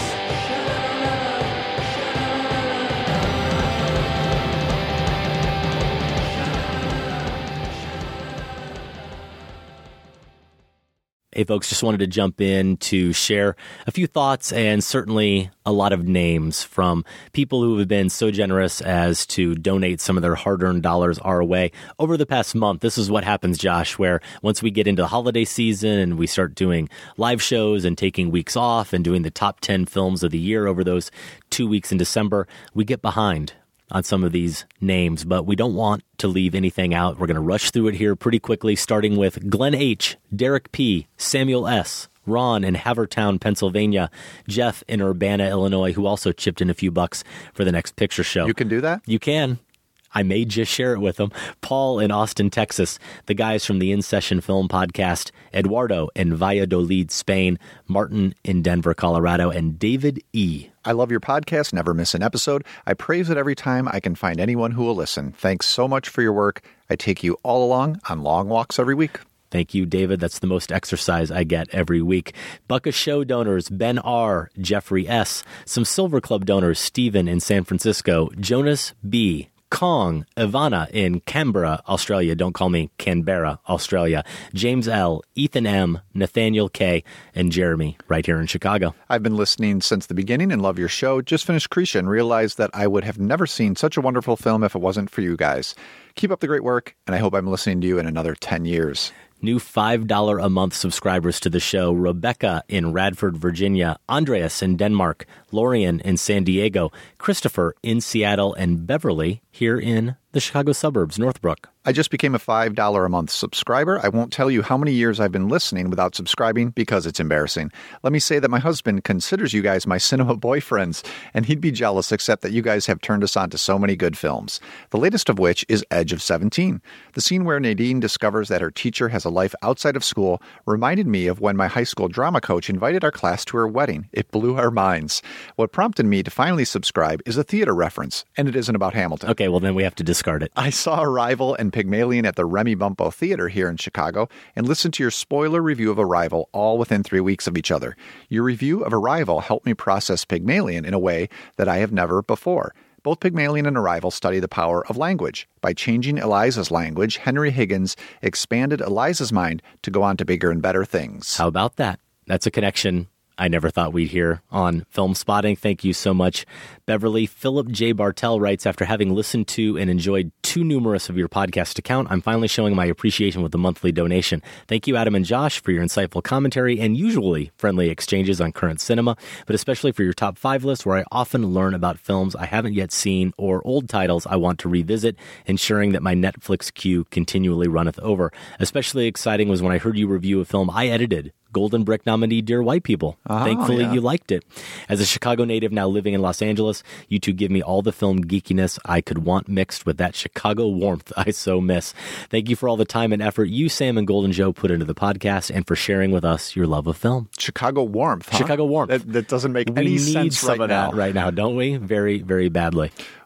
Hey, folks, just wanted to jump in to share a few thoughts and certainly a lot of names from people who have been so generous as to donate some of their hard-earned dollars our way over the past month. This is what happens, Josh, where once we get into the holiday season and we start doing live shows and taking weeks off and doing the top 10 films of the year over those 2 weeks in December, we get behind on some of these names, but we don't want to leave anything out. We're going to rush through it here pretty quickly, starting with Glenn H., Derek P., Samuel S., Ron in Havertown, Pennsylvania, Jeff in Urbana, Illinois, who also chipped in a few bucks for the Next Picture Show.
You can do that?
You can. I may just share it with them. Paul in Austin, Texas, the guys from the In Session Film Podcast, Eduardo in Valladolid, Spain, Martin in Denver, Colorado, and David E.
I love your podcast. Never miss an episode. I praise it every time I can find anyone who will listen. Thanks so much for your work. I take you all along on long walks every week.
Thank you, David. That's the most exercise I get every week. Buck of Show donors, Ben R., Jeffrey S., some Silver Club donors, Stephen in San Francisco, Jonas B., Kong, Ivana in Canberra, Australia. Don't call me Canberra, Australia. James L., Ethan M., Nathaniel K., and Jeremy right here in Chicago.
I've been listening since the beginning and love your show. Just finished Krisha and realized that I would have never seen such a wonderful film if it wasn't for you guys. Keep up the great work, and I hope I'm listening to you in another 10 years.
New $5 a month subscribers to the show, Rebecca in Radford, Virginia, Andreas in Denmark, Lorian in San Diego, Christopher in Seattle, and Beverly here in the Chicago suburbs, Northbrook.
I just became a $5 a month subscriber. I won't tell you how many years I've been listening without subscribing because it's embarrassing. Let me say that my husband considers you guys my cinema boyfriends, and he'd be jealous except that you guys have turned us on to so many good films. The latest of which is Edge of 17. The scene where Nadine discovers that her teacher has a life outside of school reminded me of when my high school drama coach invited our class to her wedding. It blew our minds. What prompted me to finally subscribe is a theater reference, and it isn't about Hamilton.
Okay, well then we have to discard it.
I saw Arrival and Pygmalion at the Remy Bumpo Theater here in Chicago and listened to your spoiler review of Arrival all within 3 weeks of each other. Your review of Arrival helped me process Pygmalion in a way that I have never before. Both Pygmalion and Arrival study the power of language. By changing Eliza's language, Henry Higgins expanded Eliza's mind to go on to bigger and better things.
How about that? That's a connection I never thought we'd hear on Film Spotting. Thank you so much, Beverly. Philip J. Bartell writes, after having listened to and enjoyed too numerous of your podcast to count, I'm finally showing my appreciation with a monthly donation. Thank you, Adam and Josh, for your insightful commentary and usually friendly exchanges on current cinema, but especially for your top 5 list where I often learn about films I haven't yet seen or old titles I want to revisit, ensuring that my Netflix queue continually runneth over. Especially exciting was when I heard you review a film I edited, Golden Brick nominee Dear White People. Thankfully, you liked it. As a Chicago native now living in Los Angeles, you two give me all the film geekiness I could want mixed with that Chicago warmth I so miss. Thank you for all the time and effort you, Sam, and Golden Joe put into the podcast and for sharing with us your love of film.
Chicago warmth, huh?
Chicago warmth.
That doesn't make any sense
right now. Right now, don't we? Very, very badly.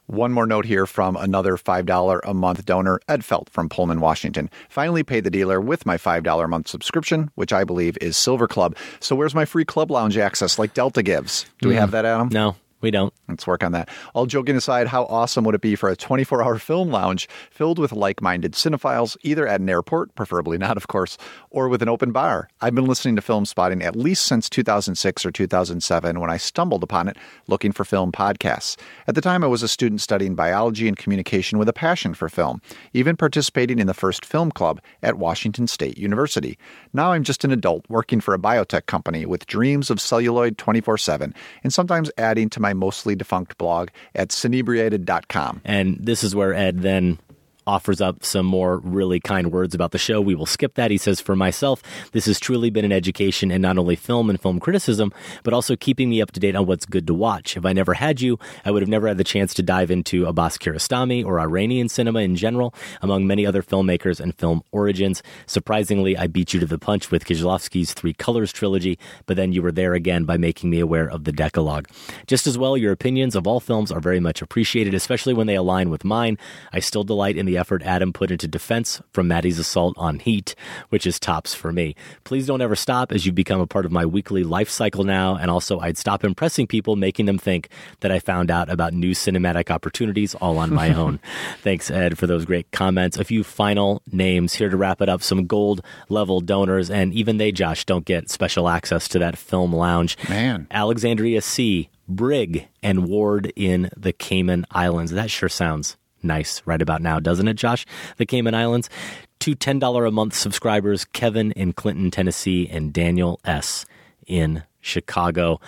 One more note here from another $5 a month donor, Ed Felt from Pullman, Washington. Finally paid the dealer with my $5 a month subscription, which I believe is Silver Club. So where's my free club lounge access like Delta gives? Do we have that, Adam?
No. We don't.
Let's work on that. All joking aside, how awesome would it be for a 24-hour film lounge filled with like-minded cinephiles, either at an airport, preferably not, of course, or with an open bar? I've been listening to Film Spotting at least since 2006 or 2007 when I stumbled upon it looking for film podcasts. At the time, I was a student studying biology and communication with a passion for film, even participating in the first film club at Washington State University. Now I'm just an adult working for a biotech company with dreams of celluloid 24/7 and sometimes adding to my mostly defunct blog at cinebriated.com.
And this is where Ed then offers up some more really kind words about the show. We will skip that. He says, for myself, this has truly been an education in not only film and film criticism, but also keeping me up to date on what's good to watch. If I never had you, I would have never had the chance to dive into Abbas Kiarostami or Iranian cinema in general, among many other filmmakers and film origins. Surprisingly, I beat you to the punch with Kieślowski's Three Colors trilogy, but then you were there again by making me aware of the Decalogue. Just as well, your opinions of all films are very much appreciated, especially when they align with mine. I still delight in the effort Adam put into defense from Maddie's assault on Heat, which is tops for me. Please don't ever stop, as you've become a part of my weekly life cycle now, and also I'd stop impressing people, making them think that I found out about new cinematic opportunities all on my own. Thanks, Ed, for those great comments. A few final names here to wrap it up. Some gold-level donors, and even they, Josh, don't get special access to that film lounge.
Man.
Alexandria C., Brig, and Ward in the Cayman Islands. That sure sounds nice right about now, doesn't it, Josh? The Cayman Islands. 2 $10 a month subscribers, Kevin in Clinton, Tennessee, and Daniel S. in Chicago.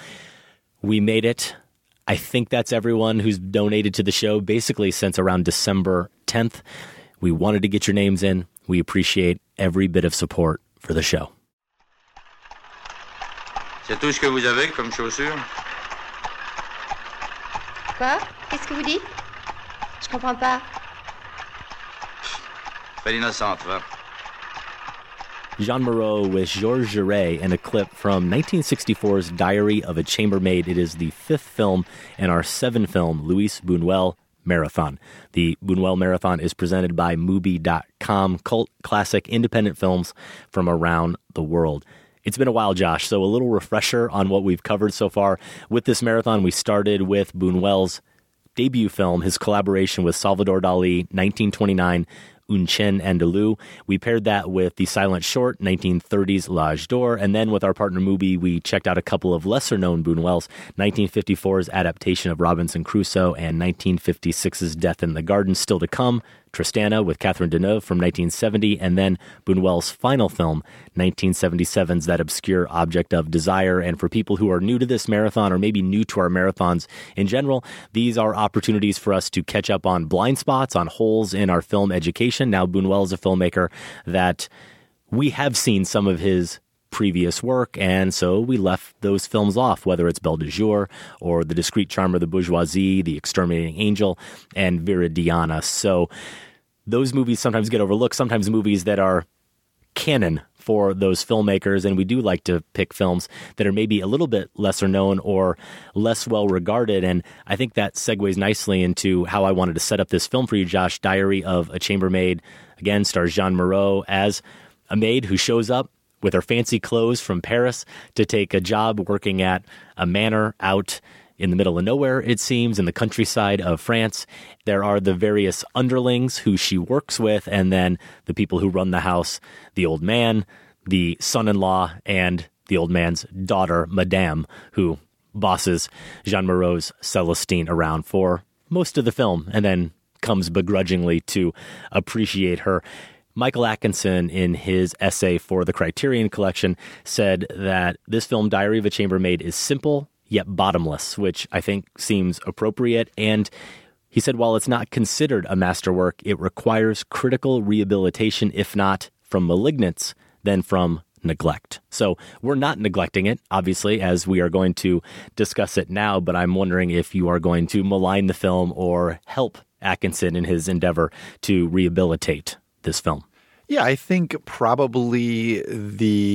We made it. I think that's everyone who's donated to the show basically since around December 10th. We wanted to get your names in. We appreciate every bit of support for the show.
C'est tout ce que vous avez comme chaussures?
Quoi? Qu'est-ce que vous dites? Je comprends pas.
Fais l'innocente, va.
Jean Moreau with Georges Jouret and a clip from 1964's Diary of a Chambermaid. It is the 5th film in our 7-film Luis Buñuel Marathon. The Buñuel Marathon is presented by Mubi.com, cult classic independent films from around the world. It's been a while, Josh, so a little refresher on what we've covered so far. With this marathon, we started with Buñuel's debut film, his collaboration with Salvador Dali, 1929, Un Chien Andalou. We paired that with the silent short, 1930's L'Âge d'Or, and then with our partner Mubi, we checked out a couple of lesser-known Buñuels, 1954's adaptation of Robinson Crusoe and 1956's Death in the Garden, still to come, Tristana with Catherine Deneuve from 1970, and then Buñuel's final film, 1977's That Obscure Object of Desire. And for people who are new to this marathon, or maybe new to our marathons in general, these are opportunities for us to catch up on blind spots, on holes in our film education. Now, Buñuel is a filmmaker that we have seen some of his previous work, and so we left those films off, whether it's Belle de Jour or The Discreet Charm of the Bourgeoisie, The Exterminating Angel, and Viridiana. So those movies sometimes get overlooked, sometimes movies that are canon for those filmmakers, and we do like to pick films that are maybe a little bit lesser known or less well regarded, and I think that segues nicely into how I wanted to set up this film for you, Josh. Diary of a Chambermaid, again, stars Jean Moreau as a maid who shows up with her fancy clothes from Paris to take a job working at a manor out in the middle of nowhere, it seems, in the countryside of France. There are the various underlings who she works with, and then the people who run the house, the old man, the son-in-law, and the old man's daughter, Madame, who bosses Jean Moreau's Celestine around for most of the film, and then comes begrudgingly to appreciate her. Michael Atkinson, in his essay for the Criterion Collection, said that this film, Diary of a Chambermaid, is simple yet bottomless, which I think seems appropriate. And he said, while it's not considered a masterwork, it requires critical rehabilitation, if not from malignance, then from neglect. So we're not neglecting it, obviously, as we are going to discuss it now, but I'm wondering if you are going to malign the film or help Atkinson in his endeavor to rehabilitate this film.
Yeah, I think probably the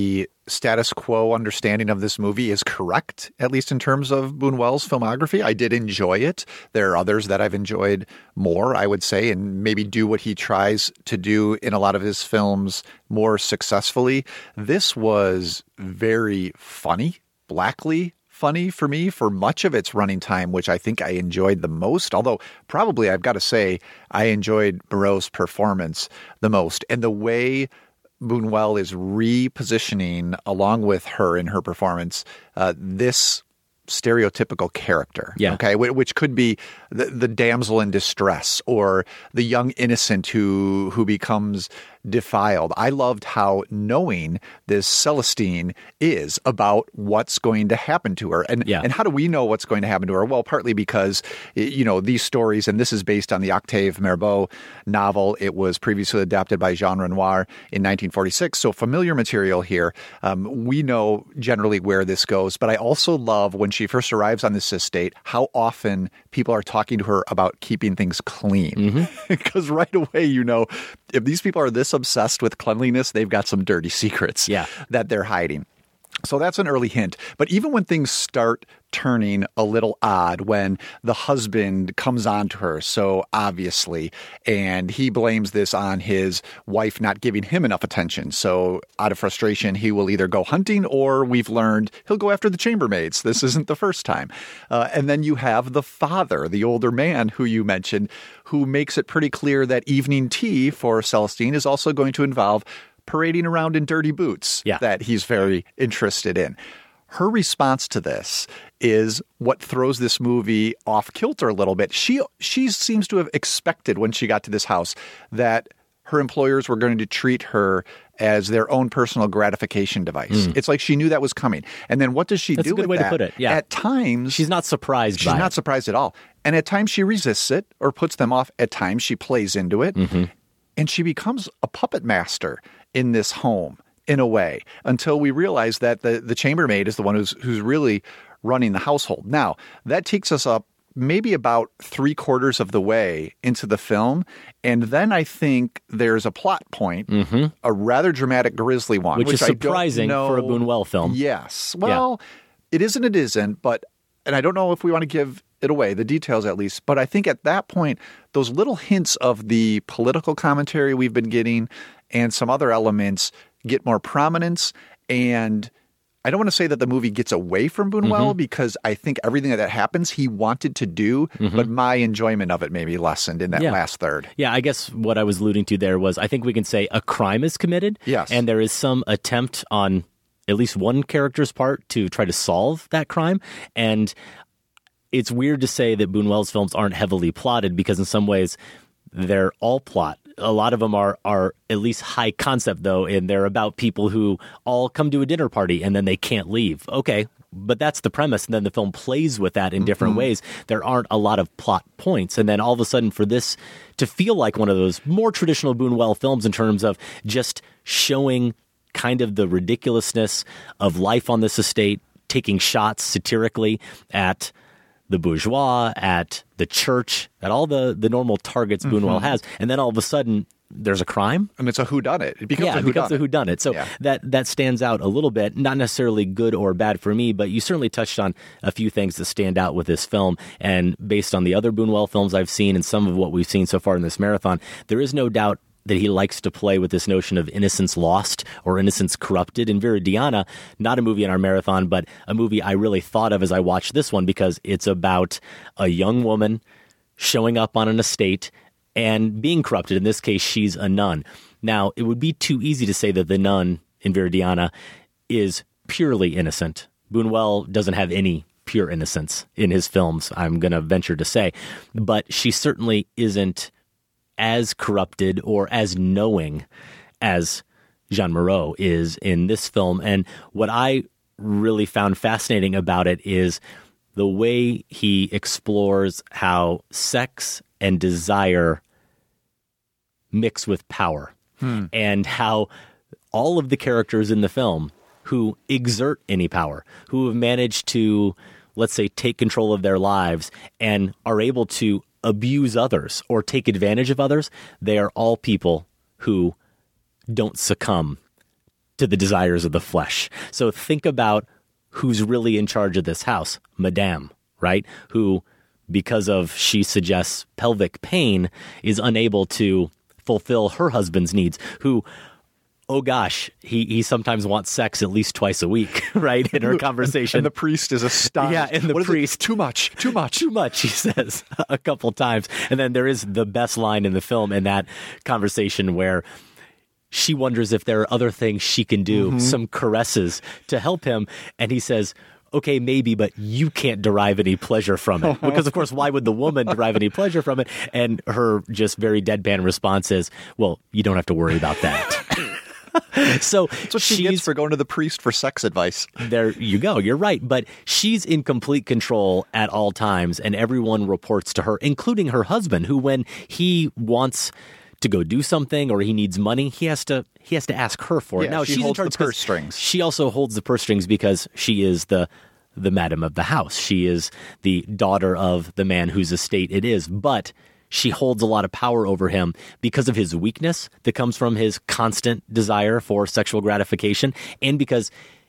status quo understanding of this movie is correct, at least in terms of Buñuel's filmography. I did enjoy it. There are others that I've enjoyed more, I would say, and maybe do what he tries to do in a lot of his films more successfully. This was very funny, blackly funny for me for much of its running time, which I think I enjoyed the most. Although probably I've got to say I enjoyed Moreau's performance the most. And the way Buñuel is repositioning, along with her in her performance, this stereotypical character, okay, which could be the damsel in distress or the young innocent who becomes defiled. I loved how knowing this Celestine is about what's going to happen to her. And how do we know what's going to happen to her? Well, partly because, these stories, and this is based on the Octave Mirbeau novel. It was previously adapted by Jean Renoir in 1946. So familiar material here. We know generally where this goes. But I also love when she first arrives on this estate, how often people are talking to her about keeping things clean. Because right away, if these people are this obsessed with cleanliness, they've got some dirty secrets that they're hiding. So that's an early hint. But even when things start turning a little odd, when the husband comes on to her so obviously, and he blames this on his wife not giving him enough attention. So out of frustration, he will either go hunting or we've learned he'll go after the chambermaids. This isn't the first time. And then you have the father, the older man who you mentioned, who makes it pretty clear that evening tea for Celestine is also going to involve parading around in dirty boots that he's very interested in. Her response to this is what throws this movie off kilter a little bit. She seems to have expected when she got to this house that her employers were going to treat her as their own personal gratification device. It's like she knew that was coming. And then what does she do with that? That's a good way to put it. Yeah. At times,
she's not surprised by it.
She's not surprised at all. And at times she resists it or puts them off. At times she plays into it. And she becomes a puppet master in this home, in a way, until we realize that the chambermaid is the one who's really running the household. Now, that takes us up maybe about 3/4 of the way into the film. And then I think there's a plot point, a rather dramatic, grisly one.
Which is surprising for a Buñuel film.
Yes. Well, it isn't, and I don't know if we want to give it away, the details at least. But I think at that point, those little hints of the political commentary we've been getting and some other elements get more prominence. And I don't want to say that the movie gets away from Buñuel because I think everything that happens he wanted to do, but my enjoyment of it maybe lessened in that last third.
Yeah, I guess what I was alluding to there was I think we can say a crime is committed.
Yes.
And there is some attempt on at least one character's part to try to solve that crime. And it's weird to say that Buñuel's films aren't heavily plotted because in some ways they're all plot. A lot of them are at least high concept, though, and they're about people who all come to a dinner party and then they can't leave. Okay, but that's the premise, and then the film plays with that in different ways. There aren't a lot of plot points, and then all of a sudden for this to feel like one of those more traditional Buñuel films in terms of just showing kind of the ridiculousness of life on this estate, taking shots satirically at the bourgeois, at the church, at all the normal targets Buñuel has. And then all of a sudden, there's a crime.
And it's a whodunit. It becomes
a whodunit. So that stands out a little bit, not necessarily good or bad for me, but you certainly touched on a few things that stand out with this film. And based on the other Buñuel films I've seen and some of what we've seen so far in this marathon, there is no doubt that he likes to play with this notion of innocence lost or innocence corrupted. In Viridiana, not a movie in our marathon, but a movie I really thought of as I watched this one because it's about a young woman showing up on an estate and being corrupted. In this case, she's a nun. Now, it would be too easy to say that the nun in Viridiana is purely innocent. Buñuel doesn't have any pure innocence in his films, I'm going to venture to say. But she certainly isn't as corrupted or as knowing as Jean Moreau is in this film. And what I really found fascinating about it is the way he explores how sex and desire mix with power and how all of the characters in the film who exert any power, who have managed to, let's say, take control of their lives and are able to abuse others or take advantage of others, they are all people who don't succumb to the desires of the flesh. So think about who's really in charge of this house. Madame, right? Who, because of, she suggests, pelvic pain, is unable to fulfill her husband's needs. Who, oh gosh, he sometimes wants sex at least twice a week, right? In her conversation.
And the priest is astonished.
Yeah, and the priest.
Too much,
he says a couple times. And then there is the best line in the film in that conversation where she wonders if there are other things she can do, some caresses to help him. And he says, okay, maybe, but you can't derive any pleasure from it. Because, of course, why would the woman derive any pleasure from it? And her just very deadpan response is, well, you don't have to worry about that. So
that's what she gets for going to the priest for sex advice.
There you go. You're right. But she's in complete control at all times, and everyone reports to her, including her husband, who, when he wants to go do something or he needs money, he has to ask her for it.
Yeah,
now
she
she's
holds
in charge
the purse strings.
She also holds the purse strings because she is the madam of the house. She is the daughter of the man whose estate it is. But she holds a lot of power over him because of his weakness that comes from his constant desire for sexual gratification, and because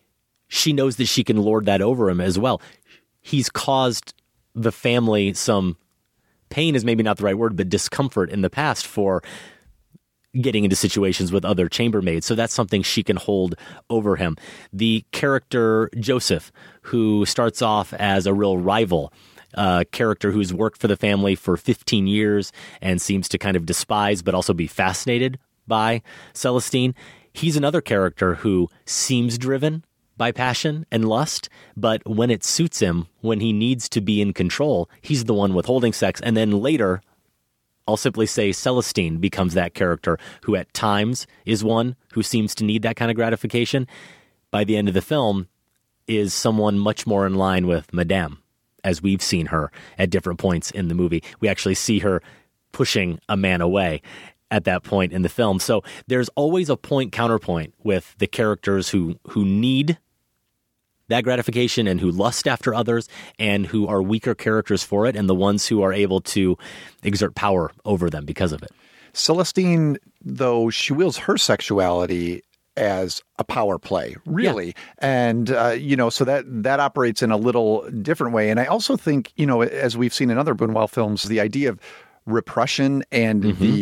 she knows that she can lord that over him as well. He's caused the family some pain, is maybe not the right word, but discomfort in the past for getting into situations with other chambermaids. So that's something she can hold over him. The character Joseph, who starts off as a real rival, character who's worked for the family for 15 years and seems to kind of despise but also be fascinated by Celestine. He's another character who seems driven by passion and lust, but when it suits him, when he needs to be in control, he's the one withholding sex. And then later, I'll simply say Celestine becomes that character who at times is one who seems to need that kind of gratification. By the end of the film, is someone much more in line with Madame, as we've seen her at different points in the movie. We actually see her pushing a man away at that point in the film. So there's always a point-counterpoint with the characters who need that gratification and who lust after others and who are weaker characters for it, and the ones who are able to exert power over them because of it.
Celestine, though, she wields her sexuality as a power play, really. Yeah. And, so that operates in a little different way. And I also think, as we've seen in other Buñuel films, the idea of repression and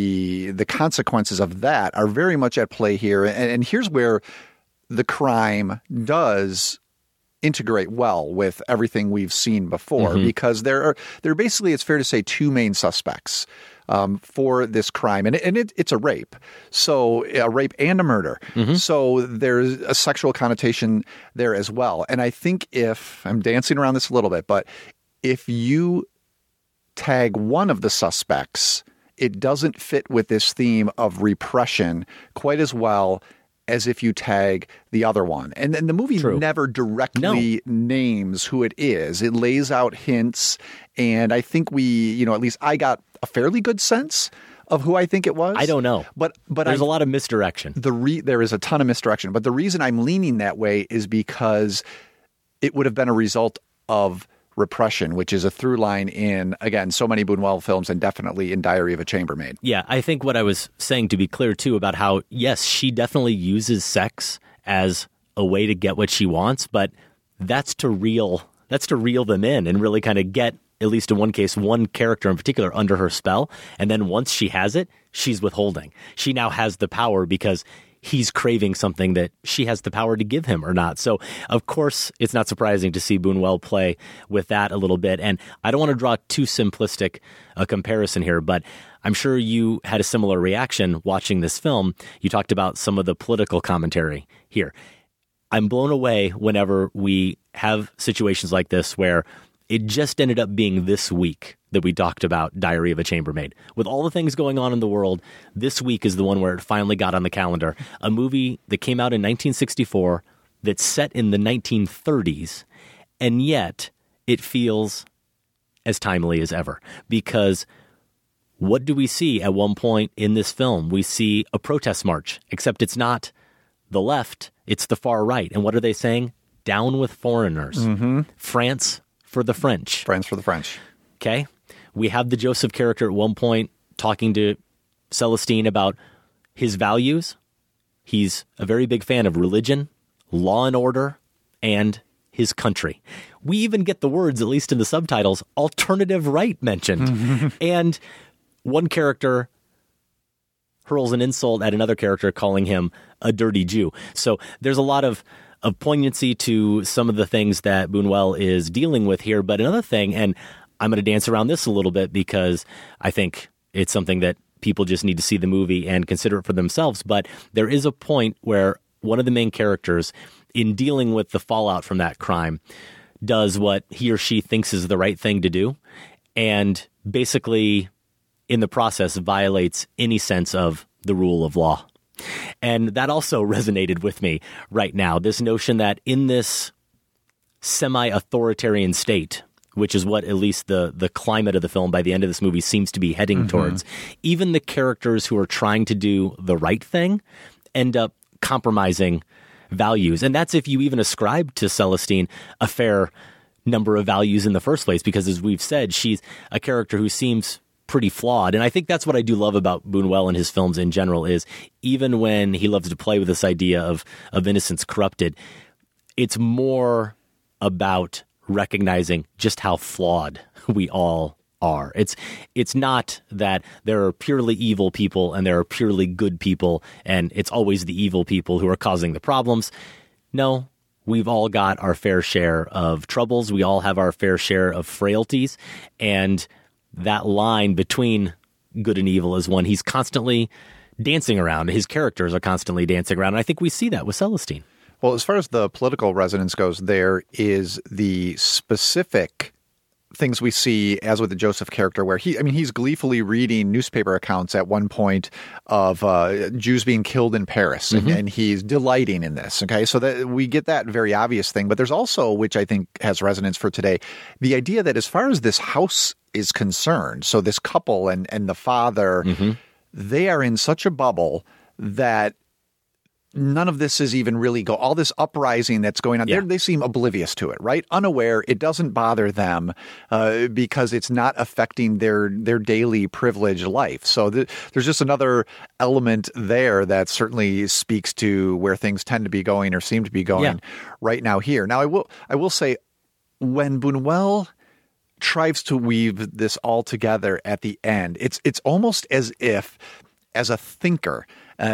the consequences of that are very much at play here. And here's where the crime does integrate well with everything we've seen before, because there are basically, it's fair to say, two main suspects for this crime. And it's a rape. So a rape and a murder. So there's a sexual connotation there as well. And I think I'm dancing around this a little bit, but if you tag one of the suspects, it doesn't fit with this theme of repression quite as well as if you tag the other one. And then the movie never directly names who it is. It lays out hints. And I think at least I got a fairly good sense of who I think it was.
I don't know.
But
there's a lot of misdirection.
There is a ton of misdirection. But the reason I'm leaning that way is because it would have been a result of repression, which is a through line in, again, so many Buñuel films and definitely in Diary of a Chambermaid.
Yeah, I think what I was saying, to be clear, too, about how, yes, she definitely uses sex as a way to get what she wants, but that's to reel them in and really kind of get, at least in one case, one character in particular under her spell. And then once she has it, she's withholding. She now has the power because he's craving something that she has the power to give him or not. So, of course, it's not surprising to see Buñuel play with that a little bit. And I don't want to draw too simplistic a comparison here, but I'm sure you had a similar reaction watching this film. You talked about some of the political commentary here. I'm blown away whenever we have situations like this where it just ended up being this week that we talked about Diary of a Chambermaid. With all the things going on in the world, this week is the one where it finally got on the calendar. A movie that came out in 1964 that's set in the 1930s, and yet it feels as timely as ever. Because what do we see at one point in this film? We see a protest march, except it's not the left, it's the far right. And what are they saying? Down with foreigners. France for the French.
France for the French.
Okay. We have the Joseph character at one point talking to Celestine about his values. he's a very big fan of religion, law and order, and his country. We even get the words, at least in the subtitles, alternative right mentioned. And one character hurls an insult at another character, calling him a dirty Jew. So there's a lot of poignancy to some of the things that Buñuel is dealing with here. But another thing, and I'm going to dance around this a little bit because I think it's something that people just need to see the movie and consider it for themselves. But there is a point where one of the main characters, in dealing with the fallout from that crime, does what he or she thinks is the right thing to do, and basically, in the process, violates any sense of the rule of law. And that also resonated with me right now, this notion that in this semi-authoritarian state, which is what at least the climate of the film by the end of this movie seems to be heading towards, even the characters who are trying to do the right thing end up compromising values. And that's if you even ascribe to Celestine a fair number of values in the first place, because as we've said, she's a character who seems pretty flawed. And I think that's what I do love about Buñuel and his films in general, is even when he loves to play with this idea of innocence corrupted, it's more about recognizing just how flawed we all are. It's not that there are purely evil people and there are purely good people, and it's always the evil people who are causing the problems. No, we've all got our fair share of troubles. We all have our fair share of frailties, and that line between good and evil is one he's constantly dancing around. His characters are constantly dancing around, and I think we see that with Celestine.
Well, as far as the political resonance goes, there is the specific things we see, as with the Joseph character, where he's gleefully reading newspaper accounts at one point of Jews being killed in Paris, and he's delighting in this. Okay, so that we get that very obvious thing, but there's also, which I think has resonance for today, the idea that as far as this house is concerned, so this couple and the father, they are in such a bubble that none of this is even really all this uprising that's going on. Yeah. They seem oblivious to it, right? Unaware. It doesn't bother them because it's not affecting their daily privileged life. So there's just another element there that certainly speaks to where things tend to be going or seem to be going right now here. Now, I will say, when Buñuel tries to weave this all together at the end, it's almost as if, as a thinker,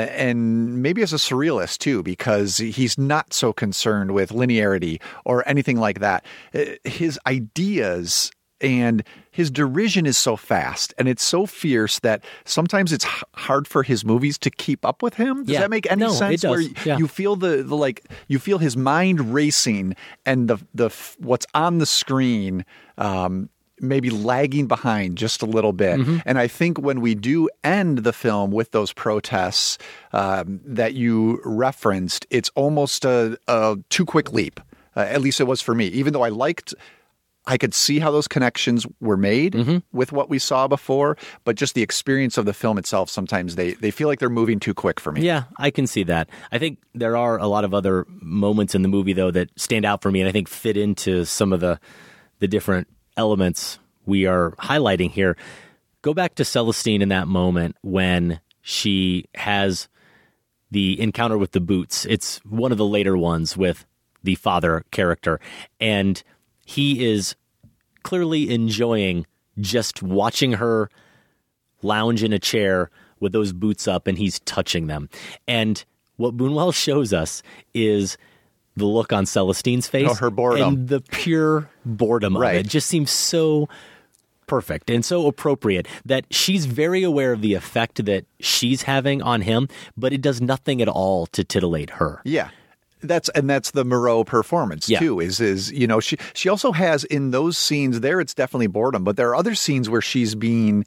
and maybe as a surrealist too, because he's not so concerned with linearity or anything like that. His ideas and his derision is so fast and it's so fierce that sometimes it's hard for his movies to keep up with him. Does that make any sense?
It does.
Where you feel you feel his mind racing and the what's on the screen maybe lagging behind just a little bit. And I think when we do end the film with those protests that you referenced, it's almost a too quick leap. At least it was for me. Even though I could see how those connections were made with what we saw before, but just the experience of the film itself, sometimes they feel like they're moving too quick for me.
Yeah, I can see that. I think there are a lot of other moments in the movie, though, that stand out for me and I think fit into some of the different elements we are highlighting here. Go back to Celestine in that moment when she has the encounter with the boots. It's one of the later ones with the father character, and he is clearly enjoying just watching her lounge in a chair with those boots up, and he's touching them. And what Buñuel shows us is the look on Celestine's face,
her boredom,
and the pure boredom of it just seems so perfect and so appropriate that she's very aware of the effect that she's having on him, but it does nothing at all to titillate her.
Yeah. That's the Moreau performance too. Is she also has in those scenes there, it's definitely boredom, but there are other scenes where she's being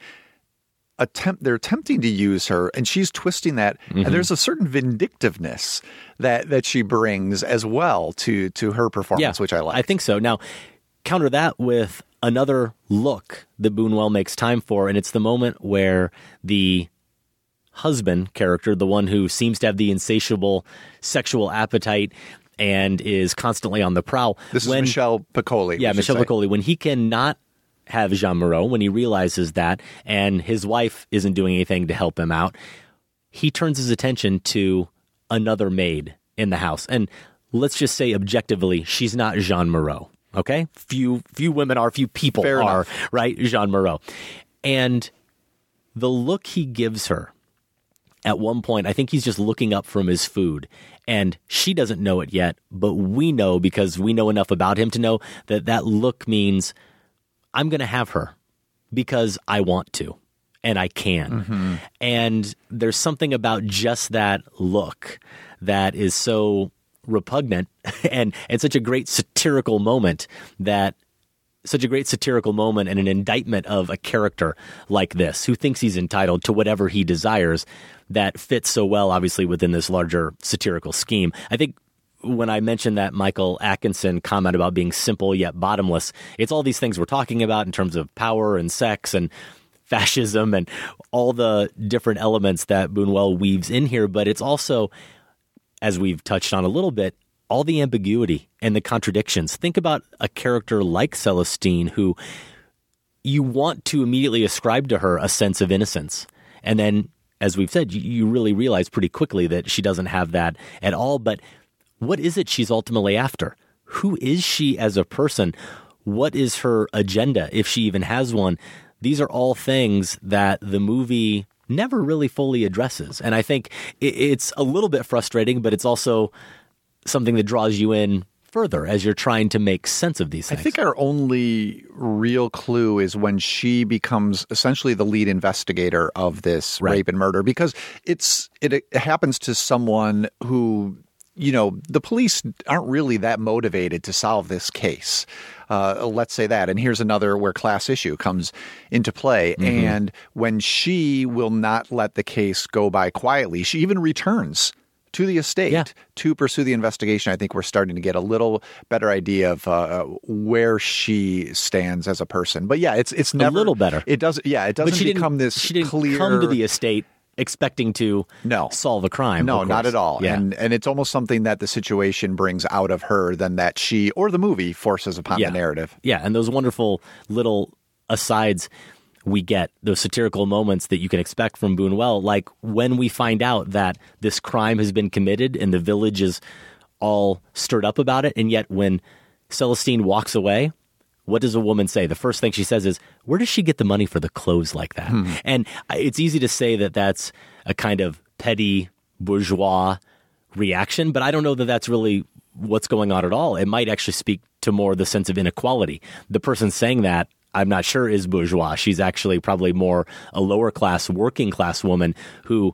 they're attempting to use her, and she's twisting that, and there's a certain vindictiveness that she brings as well to her performance, which I like.
I think so. Now, counter that with another look that Buñuel makes time for, and it's the moment where the husband character, the one who seems to have the insatiable sexual appetite and is constantly on the prowl.
This is Michel Piccoli.
Yeah, Michel Piccoli. When he cannot have Jean Moreau, when he realizes that, and his wife isn't doing anything to help him out, he turns his attention to another maid in the house. And let's just say objectively, she's not Jean Moreau. Okay? Few women are, few people
Fair
are,
enough.
right? Jean Moreau. And the look he gives her at one point, I think he's just looking up from his food, and she doesn't know it yet, but we know because we know enough about him to know that that look means I'm going to have her because I want to and I can.
Mm-hmm.
And there's something about just that look that is so repugnant and such a great satirical moment and an indictment of a character like this who thinks he's entitled to whatever he desires that fits so well, obviously, within this larger satirical scheme. I think when I mentioned that Michael Atkinson comment about being simple yet bottomless, it's all these things we're talking about in terms of power and sex and fascism and all the different elements that Buñuel weaves in here. But it's also, as we've touched on a little bit, all the ambiguity and the contradictions. Think about a character like Celestine, who you want to immediately ascribe to her a sense of innocence. And then, as we've said, you really realize pretty quickly that she doesn't have that at all. But what is it she's ultimately after? Who is she as a person? What is her agenda, if she even has one? These are all things that the movie never really fully addresses. And I think it's a little bit frustrating, but it's also something that draws you in further as you're trying to make sense of these things.
I think our only real clue is when she becomes essentially the lead investigator of this rape and murder, because it happens to someone who, you know, the police aren't really that motivated to solve this case. Let's say that. And here's another where class issue comes into play. Mm-hmm. And when she will not let the case go by quietly, she even returns to the estate to pursue the investigation. I think we're starting to get a little better idea of where she stands as a person. But yeah, it's never
a little better.
It doesn't. Yeah, it doesn't become this.
She didn't
clear...
come to the estate expecting to solve a crime.
No, not at all.
Yeah.
And it's almost something that the situation brings out of her than that she or the movie forces upon the narrative.
Yeah, and those wonderful little asides we get, those satirical moments that you can expect from Buñuel, like when we find out that this crime has been committed and the village is all stirred up about it, and yet when Celestine walks away, what does a woman say? The first thing she says is, where does she get the money for the clothes like that? And it's easy to say that that's a kind of petty bourgeois reaction, but I don't know that that's really what's going on at all. It might actually speak to more the sense of inequality. The person saying that, I'm not sure, is bourgeois. She's actually probably more a lower class, working class woman who,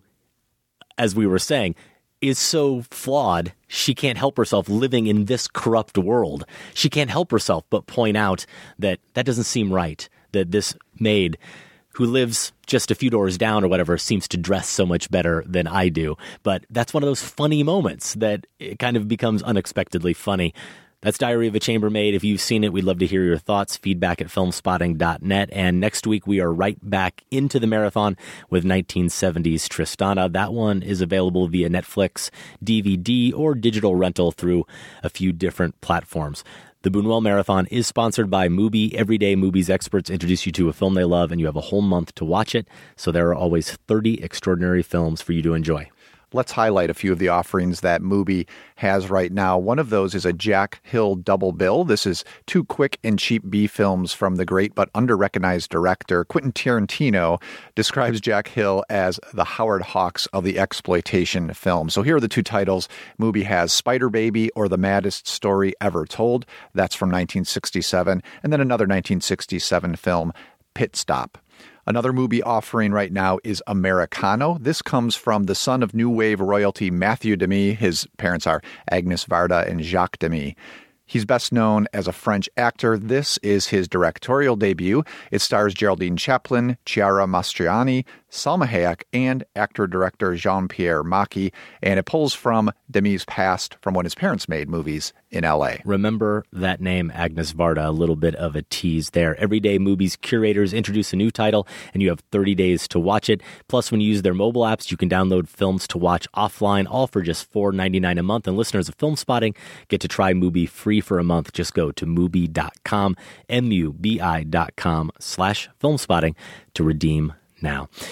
as we were saying, is so flawed, she can't help herself living in this corrupt world. She can't help herself but point out that that doesn't seem right, that this maid who lives just a few doors down or whatever seems to dress so much better than I do. But that's one of those funny moments that it kind of becomes unexpectedly funny. That's Diary of a Chambermaid. If you've seen it, we'd love to hear your thoughts. Feedback at filmspotting.net. And next week, we are right back into the marathon with 1970s Tristana. That one is available via Netflix, DVD, or digital rental through a few different platforms. The Buñuel Marathon is sponsored by Mubi. Everyday Mubi's experts introduce you to a film they love, and you have a whole month to watch it. So there are always 30 extraordinary films for you to enjoy.
Let's highlight a few of the offerings that Mubi has right now. One of those is a Jack Hill double bill. This is two quick and cheap B films from the great but under-recognized director. Quentin Tarantino describes Jack Hill as the Howard Hawks of the exploitation film. So here are the two titles. Mubi has Spider Baby, or The Maddest Story Ever Told. That's from 1967. And then another 1967 film, Pit Stop. Another Mubi offering right now is Americano. This comes from the son of new wave royalty Mathieu Demy. His parents are Agnes Varda and Jacques Demy. He's best known as a French actor. This is his directorial debut. It stars Geraldine Chaplin, Chiara Mastroianni, Salma Hayek, and actor-director Jean-Pierre Macchi. And it pulls from Demy's past from when his parents made movies in L.A.
Remember that name, Agnes Varda, a little bit of a tease there. Everyday Mubi's curators introduce a new title, and you have 30 days to watch it. Plus, when you use their mobile apps, you can download films to watch offline, all for just $4.99 a month. And listeners of Film Spotting get to try Mubi free for a month. Just go to Mubi.com, MUBI.com/filmspotting to redeem now.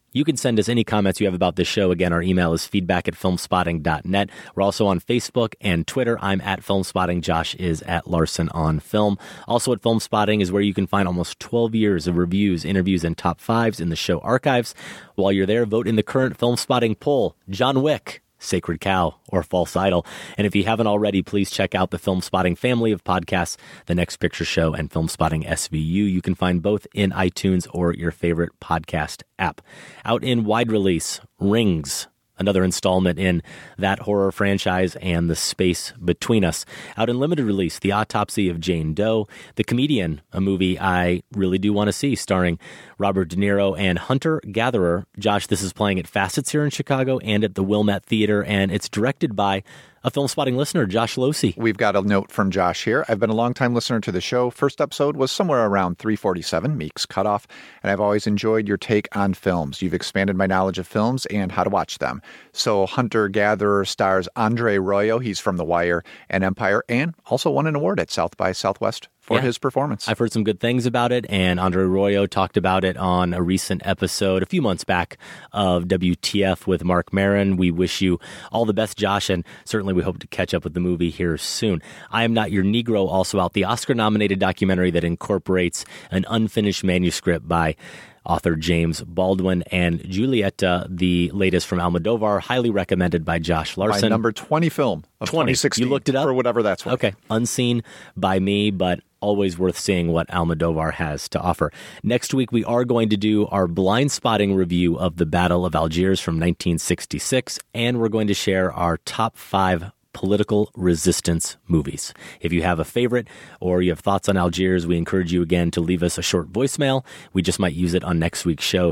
You can send us any comments you have about this show. Again, our email is feedback@filmspotting.net. We're also on Facebook and Twitter. I'm at Filmspotting. Josh is at Larson on Film. Also at Filmspotting is where you can find almost 12 years of reviews, interviews, and top fives in the show archives. While you're there, vote in the current Filmspotting poll. John Wick, Sacred Cow, or False Idol. And if you haven't already, please check out the Filmspotting family of podcasts, The Next Picture Show and Filmspotting SVU. You can find both in iTunes or your favorite podcast app. Out in wide release, Rings, another installment in that horror franchise and the space between us. Out in limited release, The Autopsy of Jane Doe, The Comedian, a movie I really do want to see, starring Robert De Niro and Hunter Gatherer. Josh, this is playing at Facets here in Chicago and at the Wilmette Theater, and it's directed by a Filmspotting listener, Josh Losey.
We've got a note from Josh here. I've been a longtime listener to the show. First episode was somewhere around 347, Meek's cutoff, and I've always enjoyed your take on films. You've expanded my knowledge of films and how to watch them. So Hunter-Gatherer stars Andre Royo. He's from The Wire and Empire, and also won an award at South by Southwest for his performance.
I've heard some good things about it, and Andre Royo talked about it on a recent episode a few months back of WTF with Mark Maron. We wish you all the best, Josh, and certainly we hope to catch up with the movie here soon. I Am Not Your Negro, also out, the Oscar-nominated documentary that incorporates an unfinished manuscript by author James Baldwin, and Julieta, the latest from Almodovar, highly recommended by Josh Larson.
My number 20 film of 2016.
You looked it up?
For whatever that's worth.
Okay. Unseen by me, but always worth seeing what Almodovar has to offer. Next week, we are going to do our blind spotting review of the Battle of Algiers from 1966, and we're going to share our top 5 political resistance movies. If you have a favorite or you have thoughts on Algiers, we encourage you again to leave us a short voicemail. We just might use it on next week's show,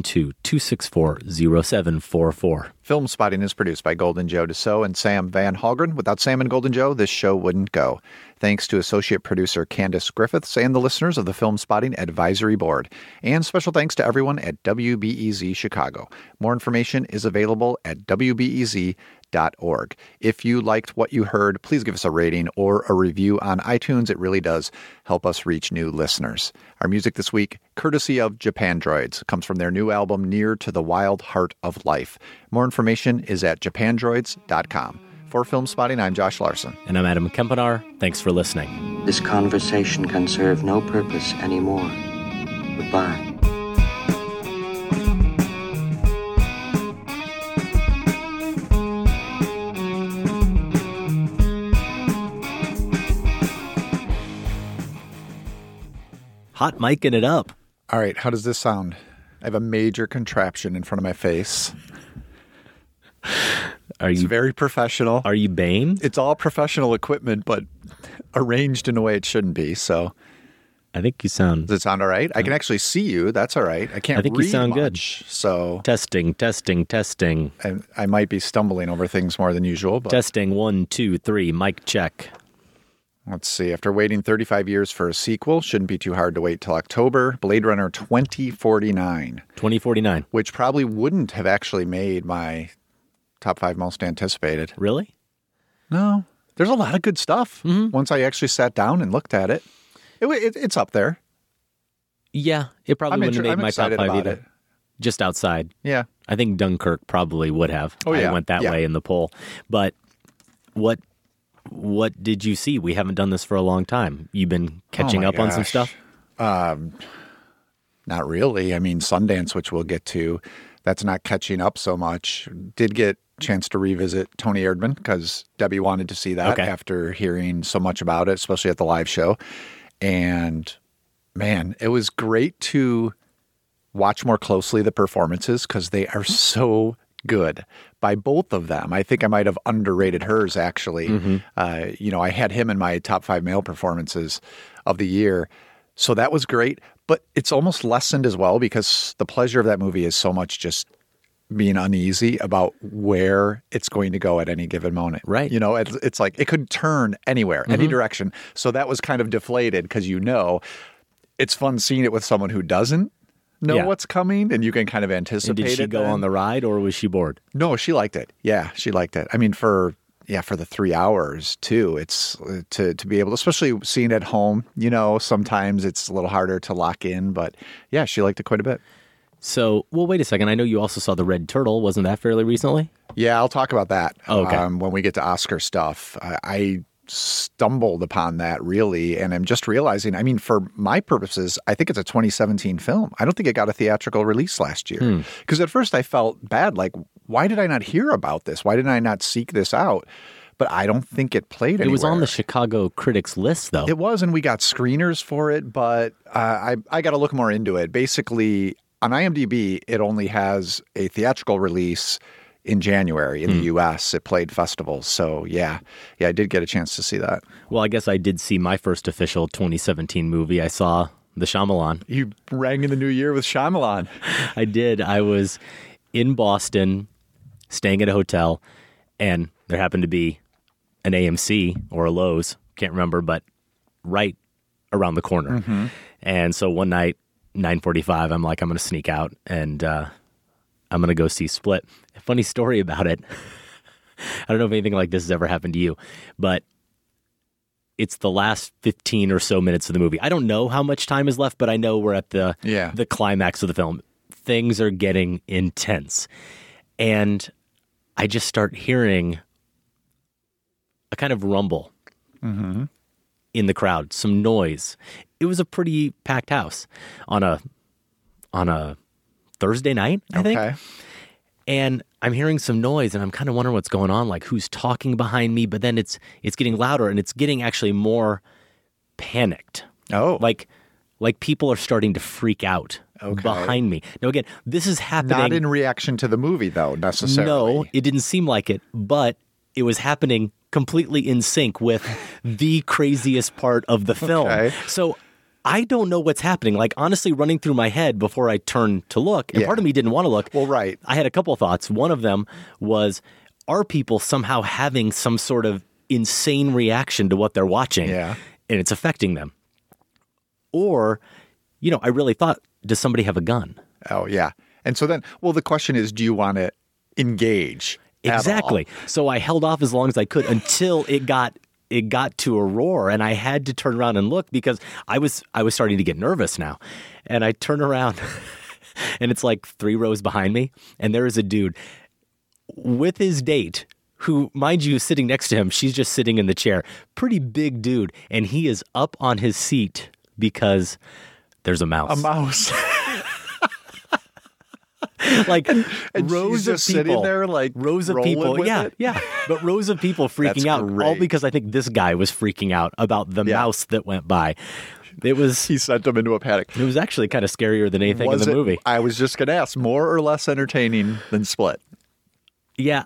312-264-0744.
Film Spotting is produced by Golden Joe Dassault and Sam Van Halgren. Without Sam and Golden Joe, this show wouldn't go. Thanks to associate producer Candace Griffiths and the listeners of the Film Spotting Advisory Board. And special thanks to everyone at WBEZ Chicago. More information is available at WBEZ.org. If you liked what you heard, please give us a rating or a review on iTunes. It really does help us reach new listeners. Our music this week, courtesy of Japandroids, comes from their new album, Near to the Wild Heart of Life. More information is at japandroids.com. For Film Spotting, I'm Josh Larson.
And I'm Adam Kempenar. Thanks for listening.
This conversation can serve no purpose anymore. Goodbye.
Hot micing it up.
All right, how does this sound? I have a major contraption in front of my face. It's very professional.
Are you Bane?
It's all professional equipment, but arranged in a way it shouldn't be. So
I think you sound...
Does it sound all right? I can actually see you. That's all right. I can't
I think
read
you sound
much,
good.
So
testing.
And I might be stumbling over things more than usual. But
testing 1, 2, 3. Mic check.
Let's see. After waiting 35 years for a sequel, shouldn't be too hard to wait till October. Blade Runner 2049.
2049.
Which probably wouldn't have actually made my top 5 most anticipated.
Really?
No. There's a lot of good stuff. Once I actually sat down and looked at it, it's up there.
Yeah, it probably wouldn't have made my top 5 either.
It.
Just outside.
Yeah.
I think Dunkirk probably would have.
Oh, yeah.
I went that way in the poll. But what did you see? We haven't done this for a long time. You've been catching up on some stuff?
Not really. I mean, Sundance, which we'll get to, that's not catching up so much. Did get a chance to revisit Tony Erdmann because Debbie wanted to see that after hearing so much about it, especially at the live show. And man, it was great to watch more closely the performances because they are so good by both of them. I think I might have underrated hers, actually. I had him in my top 5 male performances of the year. So that was great. But it's almost lessened as well because the pleasure of that movie is so much just being uneasy about where it's going to go at any given moment.
Right.
It's like it could turn anywhere, any direction. So that was kind of deflated because it's fun seeing it with someone who doesn't know what's coming, and you can kind of anticipate it.
And did she go on the ride, or was she bored?
No, she liked it. Yeah, she liked it. I mean, for the 3 hours too, it's to be able to, especially seeing it at home, sometimes it's a little harder to lock in, but yeah, she liked it quite a bit.
So, well, wait a second. I know you also saw The Red Turtle. Wasn't that fairly recently?
Yeah, I'll talk about that
Okay.
when we get to Oscar stuff. I stumbled upon that really, and I'm just realizing, I mean, for my purposes, I think it's a 2017 film. I don't think it got a theatrical release last year. Because at first I felt bad, like, why did I not hear about this? Why didn't I not seek this out? But I don't think it played anywhere.
It was on the Chicago Critics list, though.
It was, and we got screeners for it, but I got to look more into it. Basically, on IMDb, it only has a theatrical release in January in the U.S. It played festivals. So, yeah, I did get a chance to see that.
Well, I guess I did see my first official 2017 movie. I saw The Shyamalan.
You rang in the new year with Shyamalan.
I did. I was in Boston, staying at a hotel, and there happened to be an AMC or a Lowe's, can't remember, but right around the corner.
Mm-hmm.
And so one night, 9:45, I'm like, I'm going to sneak out and I'm going to go see Split. A funny story about it. I don't know if anything like this has ever happened to you, but it's the last 15 or so minutes of the movie. I don't know how much time is left, but I know we're at the climax of the film. Things are getting intense. And I just start hearing a kind of rumble in the crowd, some noise. It was a pretty packed house on a Thursday night, I think. And I'm hearing some noise, and I'm kind of wondering what's going on, like who's talking behind me. But then it's getting louder, and it's getting actually more panicked.
Oh,
like people are starting to freak out behind me. Now, again, this is happening
not in reaction to the movie, though, necessarily.
No, it didn't seem like it, but it was happening completely in sync with the craziest part of the film.
Okay.
So I don't know what's happening. Like, honestly, running through my head before I turned to look, and part of me didn't want to look.
Well, right.
I had a couple of thoughts. One of them was, are people somehow having some sort of insane reaction to what they're watching?
Yeah.
And it's affecting them. Or, I really thought, does somebody have a gun?
Oh, yeah. And so then, well, the question is, do you want to engage?
Exactly. So I held off as long as I could until it got to a roar, and I had to turn around and look because I was starting to get nervous now. And I turn around and it's like 3 rows behind me, and there is a dude with his date who, mind you, is sitting next to him. She's just sitting in the chair. Pretty big dude, and he is up on his seat because there's a mouse.
A mouse.
Like
and
rows
she's
of
just
people,
sitting there, like
rows of
rolling
people,
with
yeah,
it?
yeah. But rows of people freaking
That's
out,
great.
all because I think this guy was freaking out about the mouse that went by. He
sent him into a panic.
It was actually kind of scarier than anything in the movie.
I was just going to ask, more or less entertaining than Split?
Yeah,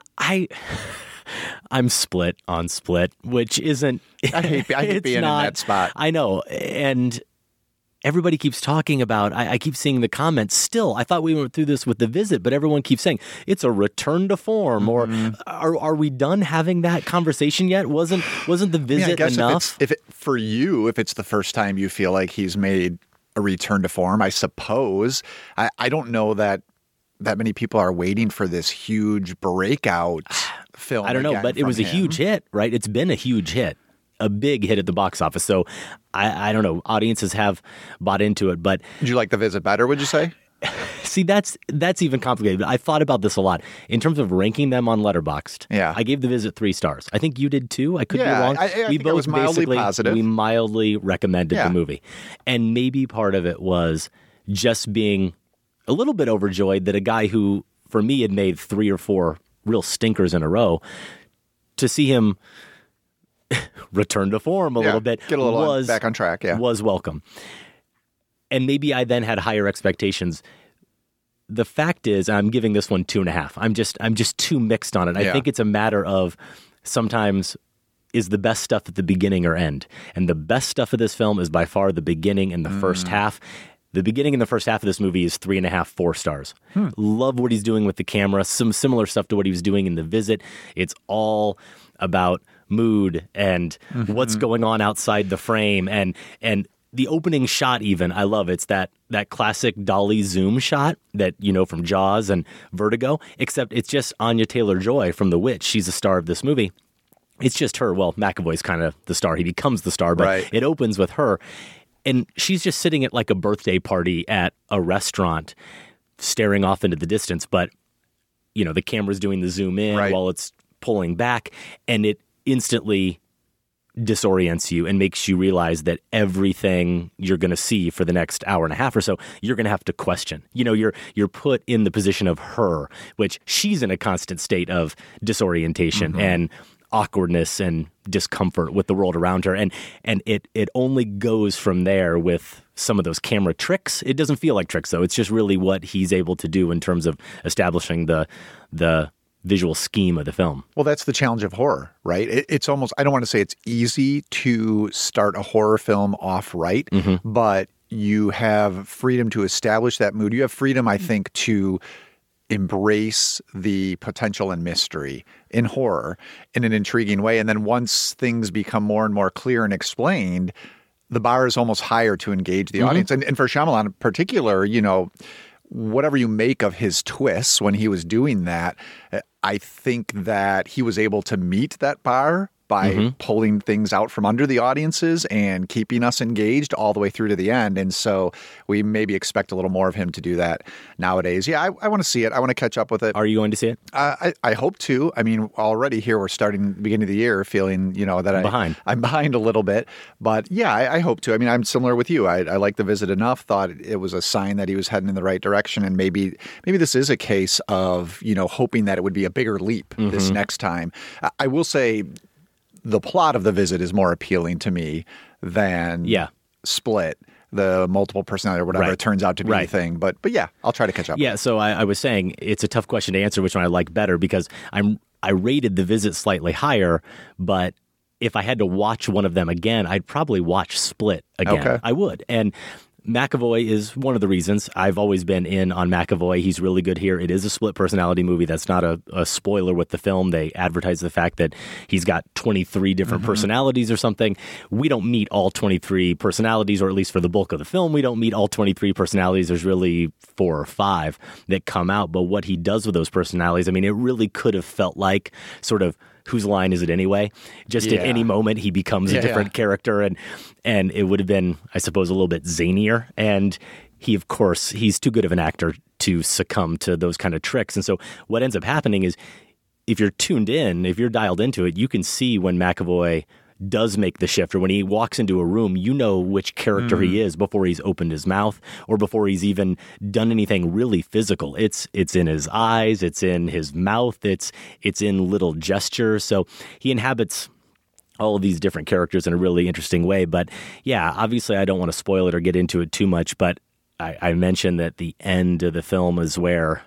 I'm split on Split, which isn't.
I hate being in that spot.
I know, and everybody keeps talking about, I keep seeing the comments still. I thought we went through this with The Visit, but everyone keeps saying it's a return to form, or are we done having that conversation yet? Wasn't The Visit enough?
If it's the first time you feel like he's made a return to form, I suppose. I don't know that many people are waiting for this huge breakout film.
I don't know, but it was a huge hit, right? It's been a huge hit. A big hit at the box office. So I don't know. Audiences have bought into it, but
did you like The Visit better, would you say?
See, that's even complicated. I thought about this a lot in terms of ranking them on Letterboxd.
Yeah.
I gave The Visit 3 stars. I think you did too. I could be wrong.
I think I was mildly positive.
We mildly recommended the movie. And maybe part of it was just being a little bit overjoyed that a guy who, for me, had made 3 or 4 real stinkers in a row, to see him return to form a little bit,
get a little back on track,
was welcome. And maybe I then had higher expectations. The fact is, I'm giving this one 2.5. I'm just too mixed on it. I think it's a matter of sometimes is the best stuff at the beginning or end. And the best stuff of this film is by far the beginning and the first half. The beginning and the first half of this movie is 3.5, 4 stars. Love what he's doing with the camera. Some similar stuff to what he was doing in The Visit. It's all about mood and what's going on outside the frame, and the opening shot even, I love. It's that classic dolly zoom shot that you know from Jaws and Vertigo, except it's just Anya Taylor-Joy from The Witch. She's the star of this movie. It's just her. Well, McAvoy's kind of the star. He becomes the star, but it opens with her. And she's just sitting at like a birthday party at a restaurant. staring off into the distance, but the camera's doing the zoom in while it's pulling back, and it instantly disorients you and makes you realize that everything you're going to see for the next hour and a half or so, you're going to have to question. You're put in the position of her, which she's in a constant state of disorientation and awkwardness and discomfort with the world around her. And it only goes from there with some of those camera tricks. It doesn't feel like tricks, though. It's just really what he's able to do in terms of establishing the visual scheme of the film.
Well, that's the challenge of horror, right? It's almost, I don't want to say it's easy to start a horror film off right, but you have freedom to establish that mood. You have freedom, I think, to embrace the potential and mystery in horror in an intriguing way. And then once things become more and more clear and explained, the bar is almost higher to engage the audience. And for Shyamalan in particular, whatever you make of his twists when he was doing that, I think that he was able to meet that bar by pulling things out from under the audiences and keeping us engaged all the way through to the end. And so we maybe expect a little more of him to do that nowadays. Yeah, I want to see it. I want to catch up with it.
Are you going to see it?
I hope to. I mean, already here we're starting the beginning of the year feeling, that I'm behind a little bit. But yeah, I hope to. I mean, I'm similar with you. I liked The Visit enough, thought it was a sign that he was heading in the right direction. And maybe this is a case of, hoping that it would be a bigger leap this next time. I will say, the plot of The Visit is more appealing to me than Split, the multiple personality or whatever it turns out to be the thing. But yeah, I'll try to catch up.
Yeah, so I was saying it's a tough question to answer which one I like better, because I rated The Visit slightly higher, but if I had to watch one of them again, I'd probably watch Split again. Okay. I would. And McAvoy is one of the reasons. I've always been in on McAvoy. He's really good here. It is a split personality movie. That's not a spoiler with the film. They advertise the fact that he's got 23 different personalities or something. We don't meet all 23 personalities, or at least for the bulk of the film, we don't meet all 23 personalities. There's really 4 or 5 that come out. But what he does with those personalities, I mean, it really could have felt like sort of whose line is it anyway? Just at any moment, he becomes a different character, and it would have been, I suppose, a little bit zanier. And he, of course, he's too good of an actor to succumb to those kind of tricks. And so what ends up happening is, if you're tuned in, if you're dialed into it, you can see when McAvoy does make the shift, or when he walks into a room, you know which character he is before he's opened his mouth or before he's even done anything really physical. It's in his eyes, it's in his mouth, it's in little gestures. So he inhabits all of these different characters in a really interesting way. But yeah, obviously I don't want to spoil it or get into it too much, but I mentioned that the end of the film is where,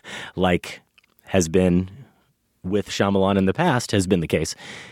like has been with Shyamalan in the past, has been the case.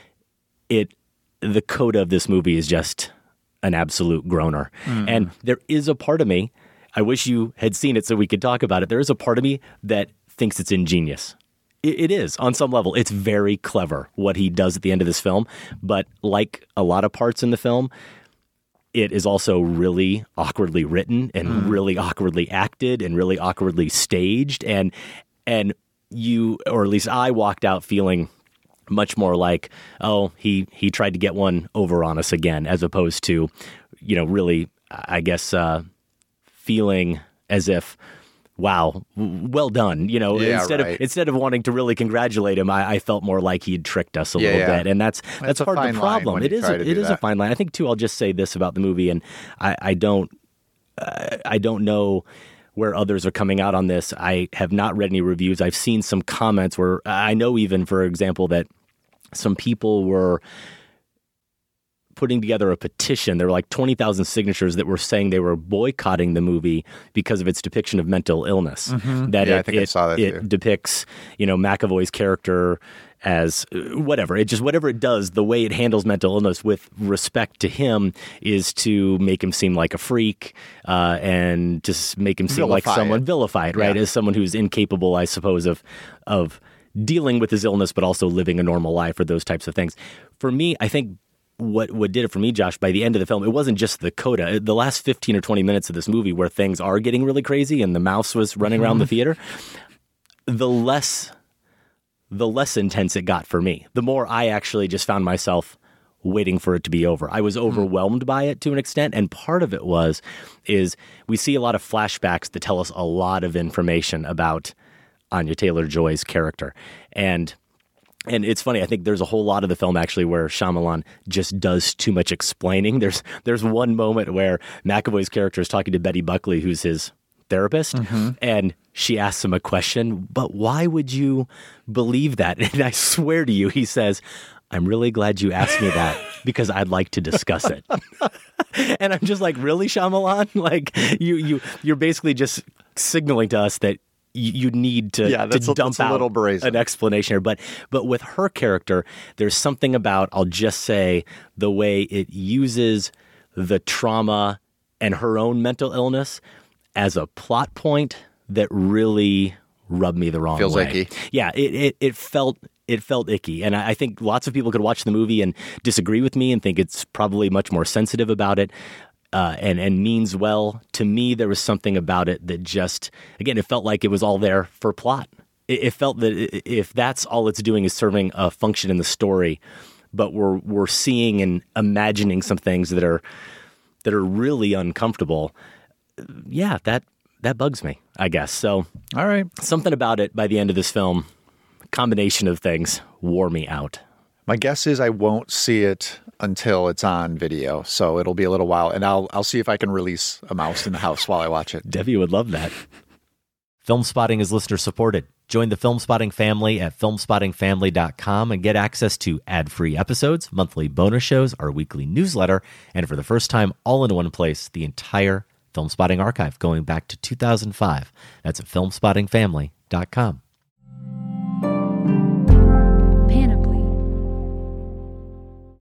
The coda of this movie is just an absolute groaner. And there is a part of me, I wish you had seen it so we could talk about it. There is a part of me that thinks it's ingenious. It is, on some level. It's very clever what he does at the end of this film. But like a lot of parts in the film, it is also really awkwardly written and really awkwardly acted and really awkwardly staged. And you, or at least I, walked out feeling much more like, oh, he tried to get one over on us again, as opposed to, really, I guess, feeling as if, wow, well done. Instead of wanting to really congratulate him, I felt more like he'd tricked us a little bit, and that's part of the problem. It is a fine line. I think too. I'll just say this about the movie, and I don't know where others are coming out on this. I have not read any reviews. I've seen some comments where I know, even, for example, that some people were putting together a petition. There were like 20,000 signatures that were saying they were boycotting the movie because of its depiction of mental illness. That I saw that it depicts, McAvoy's character as whatever it does, the way it handles mental illness with respect to him is to make him seem like a freak, and just make him seem like someone vilified, right? As someone who's incapable, I suppose, of dealing with his illness, but also living a normal life, or those types of things. For me, I think what did it for me, Josh, by the end of the film, it wasn't just the coda. The last 15 or 20 minutes of this movie, where things are getting really crazy and the mouse was running around the theater, the less intense it got for me. The more I actually just found myself waiting for it to be over. I was overwhelmed by it to an extent, and part of it is we see a lot of flashbacks that tell us a lot of information about Anya Taylor-Joy's character. And it's funny, I think there's a whole lot of the film actually where Shyamalan just does too much explaining. There's one moment where McAvoy's character is talking to Betty Buckley, who's his therapist, and she asks him a question, but why would you believe that? And I swear to you, he says, I'm really glad you asked me that because I'd like to discuss it. And I'm just like, really, Shyamalan? Like, you're basically just signaling to us that you need to, dump out an explanation here. But with her character, there's something about, I'll just say, the way it uses the trauma and her own mental illness as a plot point that really rubbed me the wrong way.
Feels icky.
Yeah, it felt icky. And I think lots of people could watch the movie and disagree with me and think it's probably much more sensitive about it and means well. To me, there was something about it that just, again, it felt like it was all there for plot. It felt that if that's all it's doing is serving a function in the story, but we're seeing and imagining some things that are really uncomfortable, yeah, that bugs me, I guess. So,
all right,
something about it by the end of this film, combination of things, wore me out.
My guess is I won't see it until it's on video, so it'll be a little while, and I'll see if I can release a mouse in the house while I watch it.
Debbie would love that.
Film Spotting is listener supported. Join the Film Spotting family at filmspottingfamily.com and get access to ad-free episodes, monthly bonus shows, our weekly newsletter, and for the first time, all in one place, the entire Film Spotting archive going back to 2005. That's at filmspottingfamily.com.